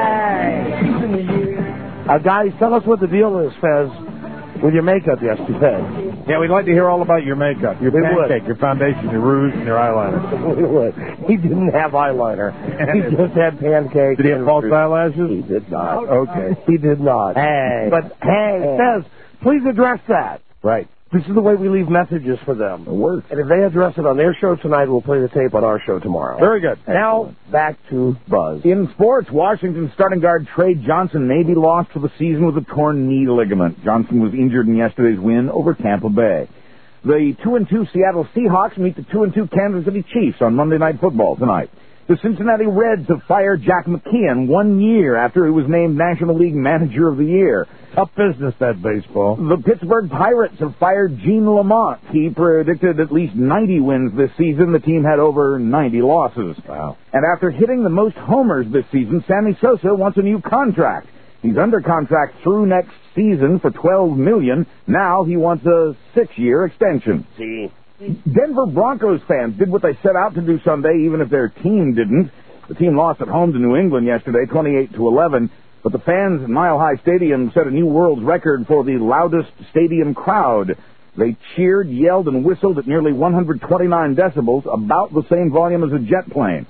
Hey! Uh, guys, tell us what the deal is, Fez, with your makeup yesterday. Yeah, we'd like to hear all about your makeup, your We pancake, would. your foundation, your rouge, and your eyeliner. We would. He didn't have eyeliner. He just had pancake. Did he have false eyelashes? He did not. Okay. He did not. Hey. But, hey, Fez, please address that. Right. This is the way we leave messages for them. It works. And if they address it on their show tonight, we'll play the tape on our show tomorrow. Very good. Now, back to Buzz. In sports, Washington starting guard Trey Johnson may be lost for the season with a torn knee ligament. Johnson was injured in yesterday's win over Tampa Bay. The two and two Seattle Seahawks meet the two and two Kansas City Chiefs on Monday Night Football tonight. The Cincinnati Reds have fired Jack McKeon one year after he was named National League Manager of the Year. Tough business, that baseball. The Pittsburgh Pirates have fired Gene Lamont. He predicted at least ninety wins this season. The team had over ninety losses. Wow. And after hitting the most homers this season, Sammy Sosa wants a new contract. He's under contract through next season for twelve million dollars. Now he wants a six-year extension. See? Denver Broncos fans did what they set out to do Sunday, even if their team didn't. The team lost at home to New England yesterday, twenty-eight to eleven. But the fans at Mile High Stadium set a new world record for the loudest stadium crowd. They cheered, yelled, and whistled at nearly one hundred twenty-nine decibels, about the same volume as a jet plane.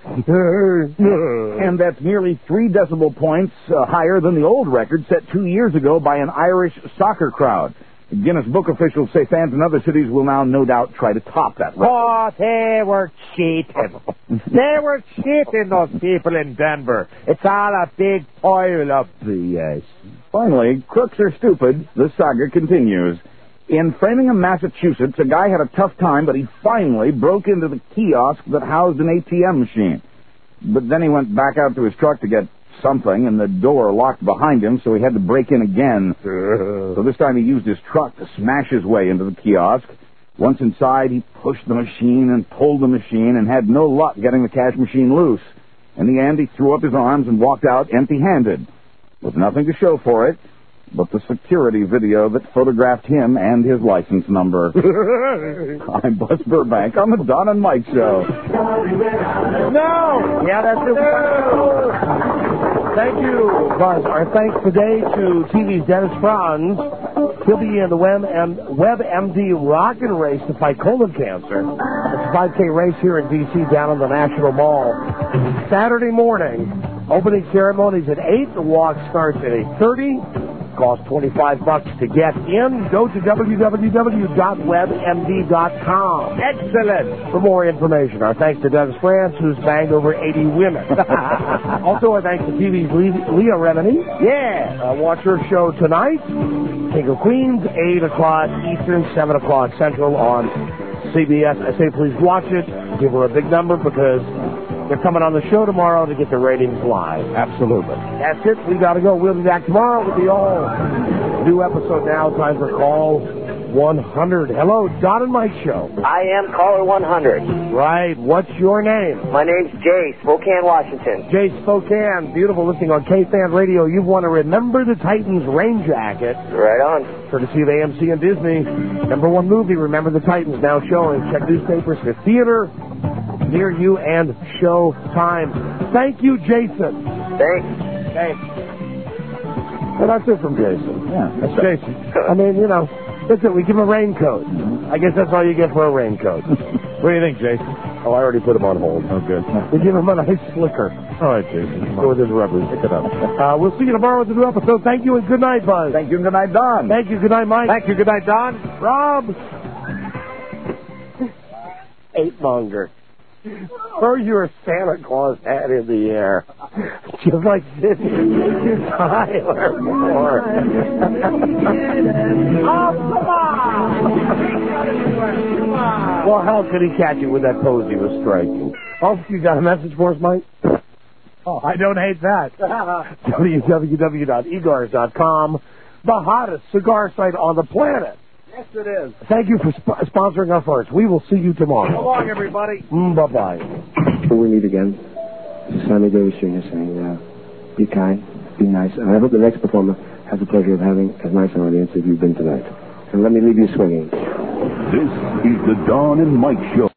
And that's nearly three decibel points uh, higher than the old record set two years ago by an Irish soccer crowd. Guinness Book officials say fans in other cities will now no doubt try to top that record. Oh, they were cheating. They were cheating, those people in Denver. It's all a big pile of B S. Finally, crooks are stupid. The saga continues. In Framingham, Massachusetts, a guy had a tough time, but he finally broke into the kiosk that housed an A T M machine. But then he went back out to his truck to get something, and the door locked behind him, so he had to break in again. So this time he used his truck to smash his way into the kiosk. Once inside, he pushed the machine and pulled the machine and had no luck getting the cash machine loose. In the end, he threw up his arms and walked out empty-handed, with nothing to show for it but the security video that photographed him and his license number. I'm Buzz Burbank on the Don and Mike Show. No! Yeah, that's it. No! Thank you, Buzz. Our thanks today to T V's Dennis Franz. He'll be in the WebMD Rockin' Race to fight colon cancer. It's a five K race here in D C down on the National Mall. Saturday morning, opening ceremonies at eight. The walk starts at eight thirty. Costs twenty-five bucks to get in. Go to w w w dot web m d dot com. Excellent. For more information, our thanks to Dennis France, who's banged over eighty women. Also, our thanks to T V's Leah Remini. Yeah. Uh, watch her show tonight. King of Queens, eight o'clock Eastern, seven o'clock Central on C B S. I say please watch it. Give her a big number because they're coming on the show tomorrow to get the ratings live. Absolutely. That's it. We got to go. We'll be back tomorrow with the all new episode now. Time for call one hundred. Hello, Don and Mike Show. I am caller one hundred. Right. What's your name? My name's Jay, Spokane, Washington. Jay Spokane. Beautiful listening on K-Fan Radio. You want to Remember the Titans rain jacket. Right on. Courtesy of A M C and Disney. Number one movie, Remember the Titans, now showing. Check newspapers for theater near you and show time. Thank you, Jason. Thanks. Thanks. Well, that's it from Jason. Yeah, that's Jason. I mean, you know, That's it. We give him a raincoat. I guess that's all you get for a raincoat. What do you think, Jason? Oh, I already put him on hold. Oh, good. We give him a nice slicker. All right, Jason. Go with his rubbers. Pick it up. Uh, we'll see you tomorrow with a new episode. Thank you and good night, Buzz. Thank you and good night, Don. Thank you. Good night, Mike. Thank you. Good night, Don. Rob. Eight monger. Throw your Santa Claus hat in the air. Just like Sidney Tyler Moore. Oh, come on! Well, how could he catch it with that pose he was striking? Oh, you got a message for us, Mike? Oh, I don't hate that. w w w dot e gars dot com, the hottest cigar site on the planet. Yes, it is. Thank you for sp- sponsoring our first. We will see you tomorrow. So long, everybody. Mm, bye-bye. Before we meet again, this is Sammy Davis Junior saying, uh, be kind, be nice, and I hope the next performer has the pleasure of having as nice an audience as you've been tonight. And let me leave you swinging. This is the Don and Mike Show.